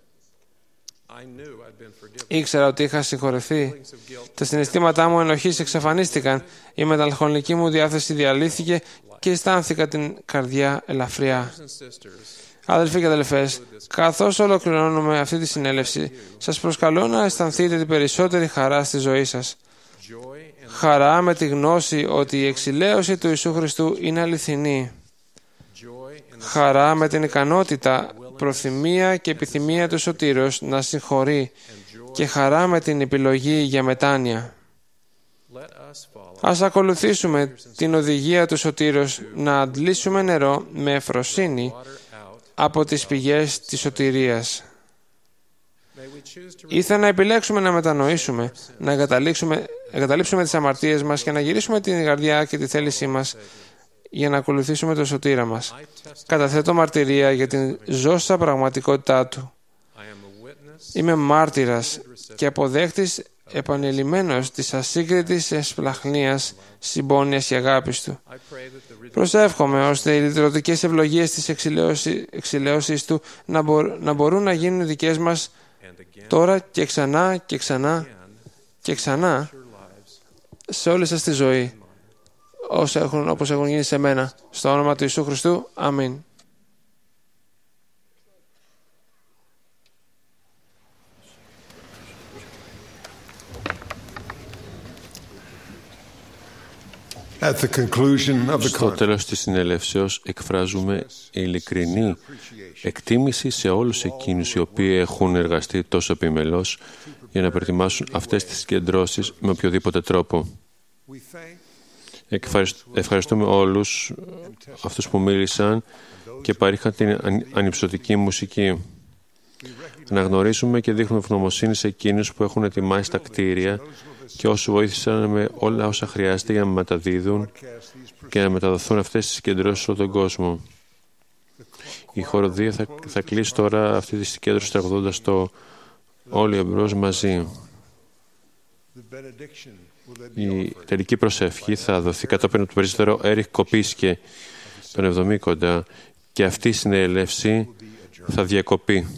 Ήξερα ότι είχα συγχωρεθεί. Τα συναισθήματά μου ενοχής εξαφανίστηκαν. Η μεταγχολική μου διάθεση διαλύθηκε και αισθάνθηκα την καρδιά ελαφριά. Αδελφοί και αδελφές, καθώς ολοκληρώνουμε αυτή τη συνέλευση, σας προσκαλώ να αισθανθείτε την περισσότερη χαρά στη ζωή σας. Χαρά με τη γνώση ότι η εξηλαίωση του Ιησού Χριστού είναι αληθινή. Χαρά με την ικανότητα, προθυμία και επιθυμία του Σωτήρος να συγχωρεί και χαρά με την επιλογή για μετάνοια. Ας ακολουθήσουμε την οδηγία του Σωτήρος να αντλήσουμε νερό με ευφροσύνη από τις πηγές της σωτηρίας. Ή θα να επιλέξουμε να μετανοήσουμε, να εγκαταλείψουμε τις αμαρτίες μας και να γυρίσουμε την καρδιά και τη θέλησή μας για να ακολουθήσουμε το σωτήρα μας. Καταθέτω μαρτυρία για την ζώσα πραγματικότητά Του. Είμαι μάρτυρας και αποδέχτης επανειλημμένος της ασύγκριτης εσπλαχνίας, συμπόνιας και αγάπης Του. Προσεύχομαι ώστε οι λυτρωτικές ευλογίες της εξηλαίωσης Του να μπορούν να γίνουν δικές μας τώρα και ξανά και ξανά και ξανά σε όλη σας τη ζωή, όπως έχουν γίνει σε μένα. Στο όνομα του Ιησού Χριστού. Αμήν. Στο τέλος της συνελεύσεως εκφράζουμε ειλικρινή εκτίμηση σε όλους εκείνους οι οποίοι έχουν εργαστεί τόσο επιμελώς για να προετοιμάσουν αυτές τις συγκεντρώσεις με οποιοδήποτε τρόπο. Ευχαριστούμε όλους αυτούς που μίλησαν και παρήχαν την ανυψωτική μουσική. Αναγνωρίζουμε και δείχνουμε ευγνωμοσύνη σε εκείνους που έχουν ετοιμάσει τα κτίρια και όσους βοήθησαν με όλα όσα χρειάζεται για να μεταδίδουν και να μεταδοθούν αυτές τις συγκεντρώσεις σε όλο τον κόσμο. Η χοροδία θα κλείσει τώρα αυτή τη συγκέντρωση τραγουδώντας το «Όλοι εμπρός μαζί». Η τελική προσευχή θα δοθεί κατόπιν από τον περίστερο Έριχ Κοπίσκε τον 70 και αυτή η συνέλευση θα διακοπεί.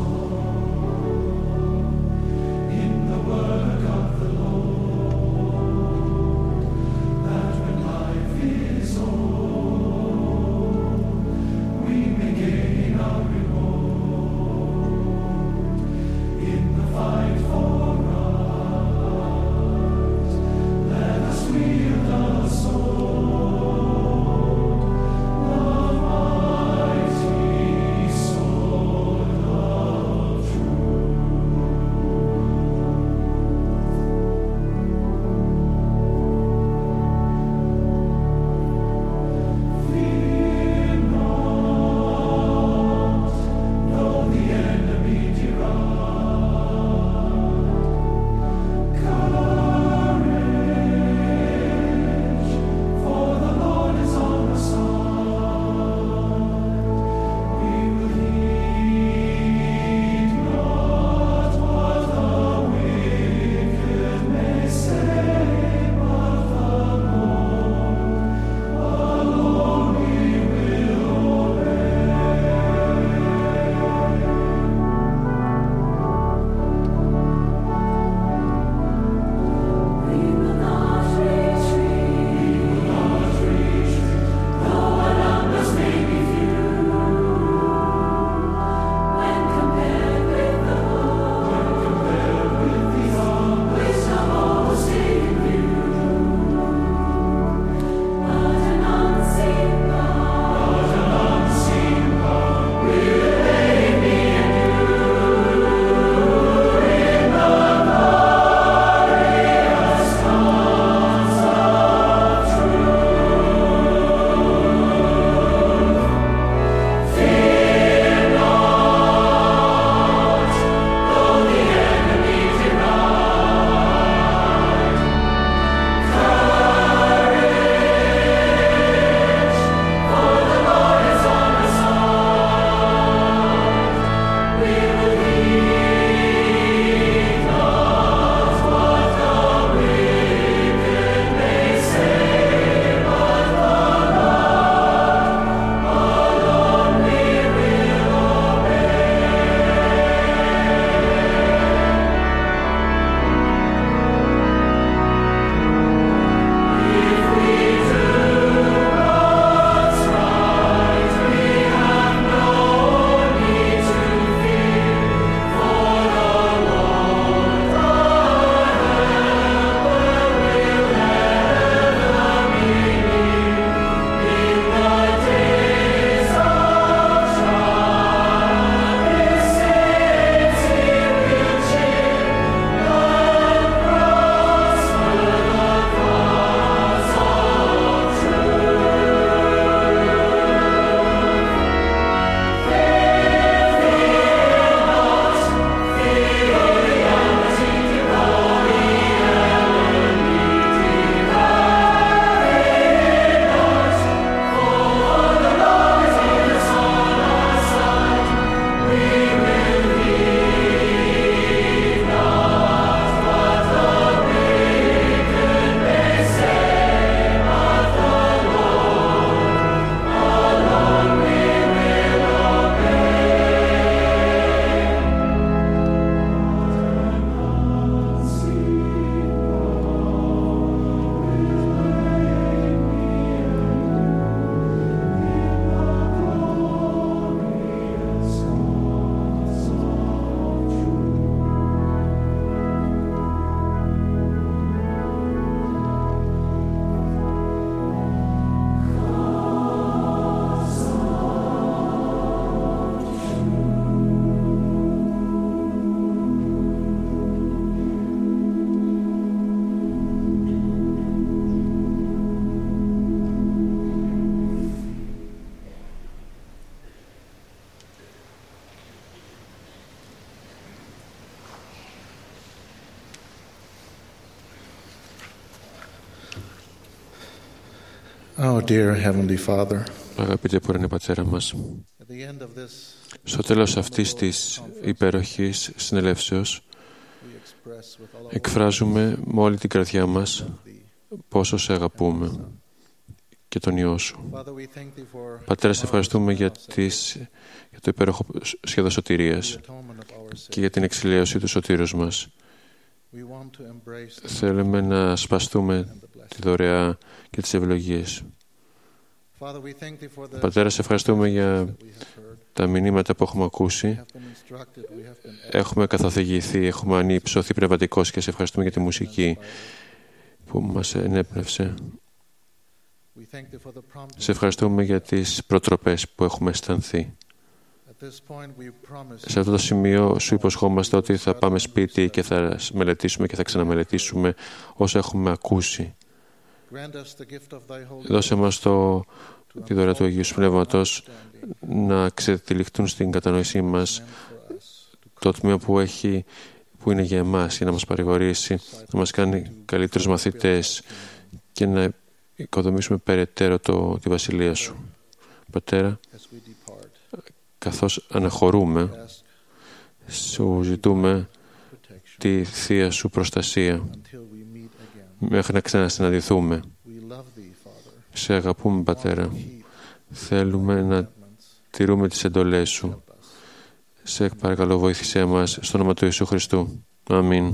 In the work of the Lord. Oh, dear Heavenly Father, Αγαπητέ Πουρανέ Πατέρα μας, στο τέλος αυτής της υπέροχης συνελεύσεως εκφράζουμε με όλη την καρδιά μας πόσο σε αγαπούμε και τον Υιό Σου. Πατέρα, σε ευχαριστούμε για το υπέροχο σχέδιο σωτηρίας και για την εξηλαίωση του σωτήρους μας. Θέλουμε να σπαστούμε τη δωρεά και τις ευλογίες. Πατέρα, σε ευχαριστούμε για τα μηνύματα που έχουμε ακούσει. Έχουμε καθοδηγηθεί, έχουμε ανυψωθεί πνευματικώς και σε ευχαριστούμε για τη μουσική που μας ενέπνευσε. Σε ευχαριστούμε για τις προτροπές που έχουμε αισθανθεί. Σε αυτό το σημείο σου υποσχόμαστε ότι θα πάμε σπίτι και θα μελετήσουμε και θα ξαναμελετήσουμε όσα έχουμε ακούσει. Δώσε μας τη δωρεά του Αγίου Σου Πνεύματος να ξετυλιχτούν στην κατανόησή μας το τμήμα που είναι για εμάς, για να μας παρηγορήσει, να μας κάνει καλύτερους μαθητές και να οικοδομήσουμε περαιτέρω τη Βασιλεία Σου. Πατέρα, καθώς αναχωρούμε, Σου ζητούμε τη Θεία Σου προστασία μέχρι να ξανασυναντηθούμε. Σε αγαπούμε, Πατέρα. Θέλουμε να τηρούμε τις εντολές Σου. Σε παρακαλώ, βοήθησέ μας στο όνομα του Ιησού Χριστού. Αμήν.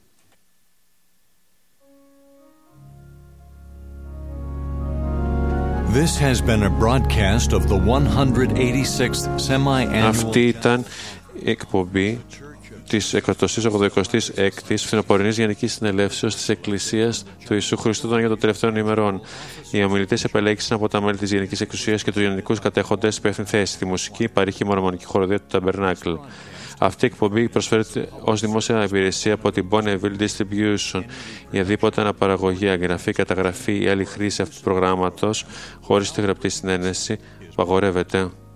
This has been a broadcast of the 186th semi-annual. Αυτή ήταν η εκπομπή της 186ης Φθινοπορεινής Γενικής Συνελεύσεως της Εκκλησίας του Ιησού Χριστού των Αγίων των Τελευταίων ημερών. Οι ομιλητές επελέγησαν από τα μέλη της Γενικής Εξουσίας και τους γενικούς κατέχοντες υπεύθυνη θέση. Τη μουσική παρήχε η Μορμονική Χοροδία του Ταμπερνάκλ. Αυτή η εκπομπή προσφέρεται ως δημόσια υπηρεσία από την Bonneville Distribution. Η αδίποτε αναπαραγωγή, εγγραφή, καταγραφή ή άλλη χρήση αυτού του προγράμματος χωρίς τη γραπτή συνένεση απαγορεύεται.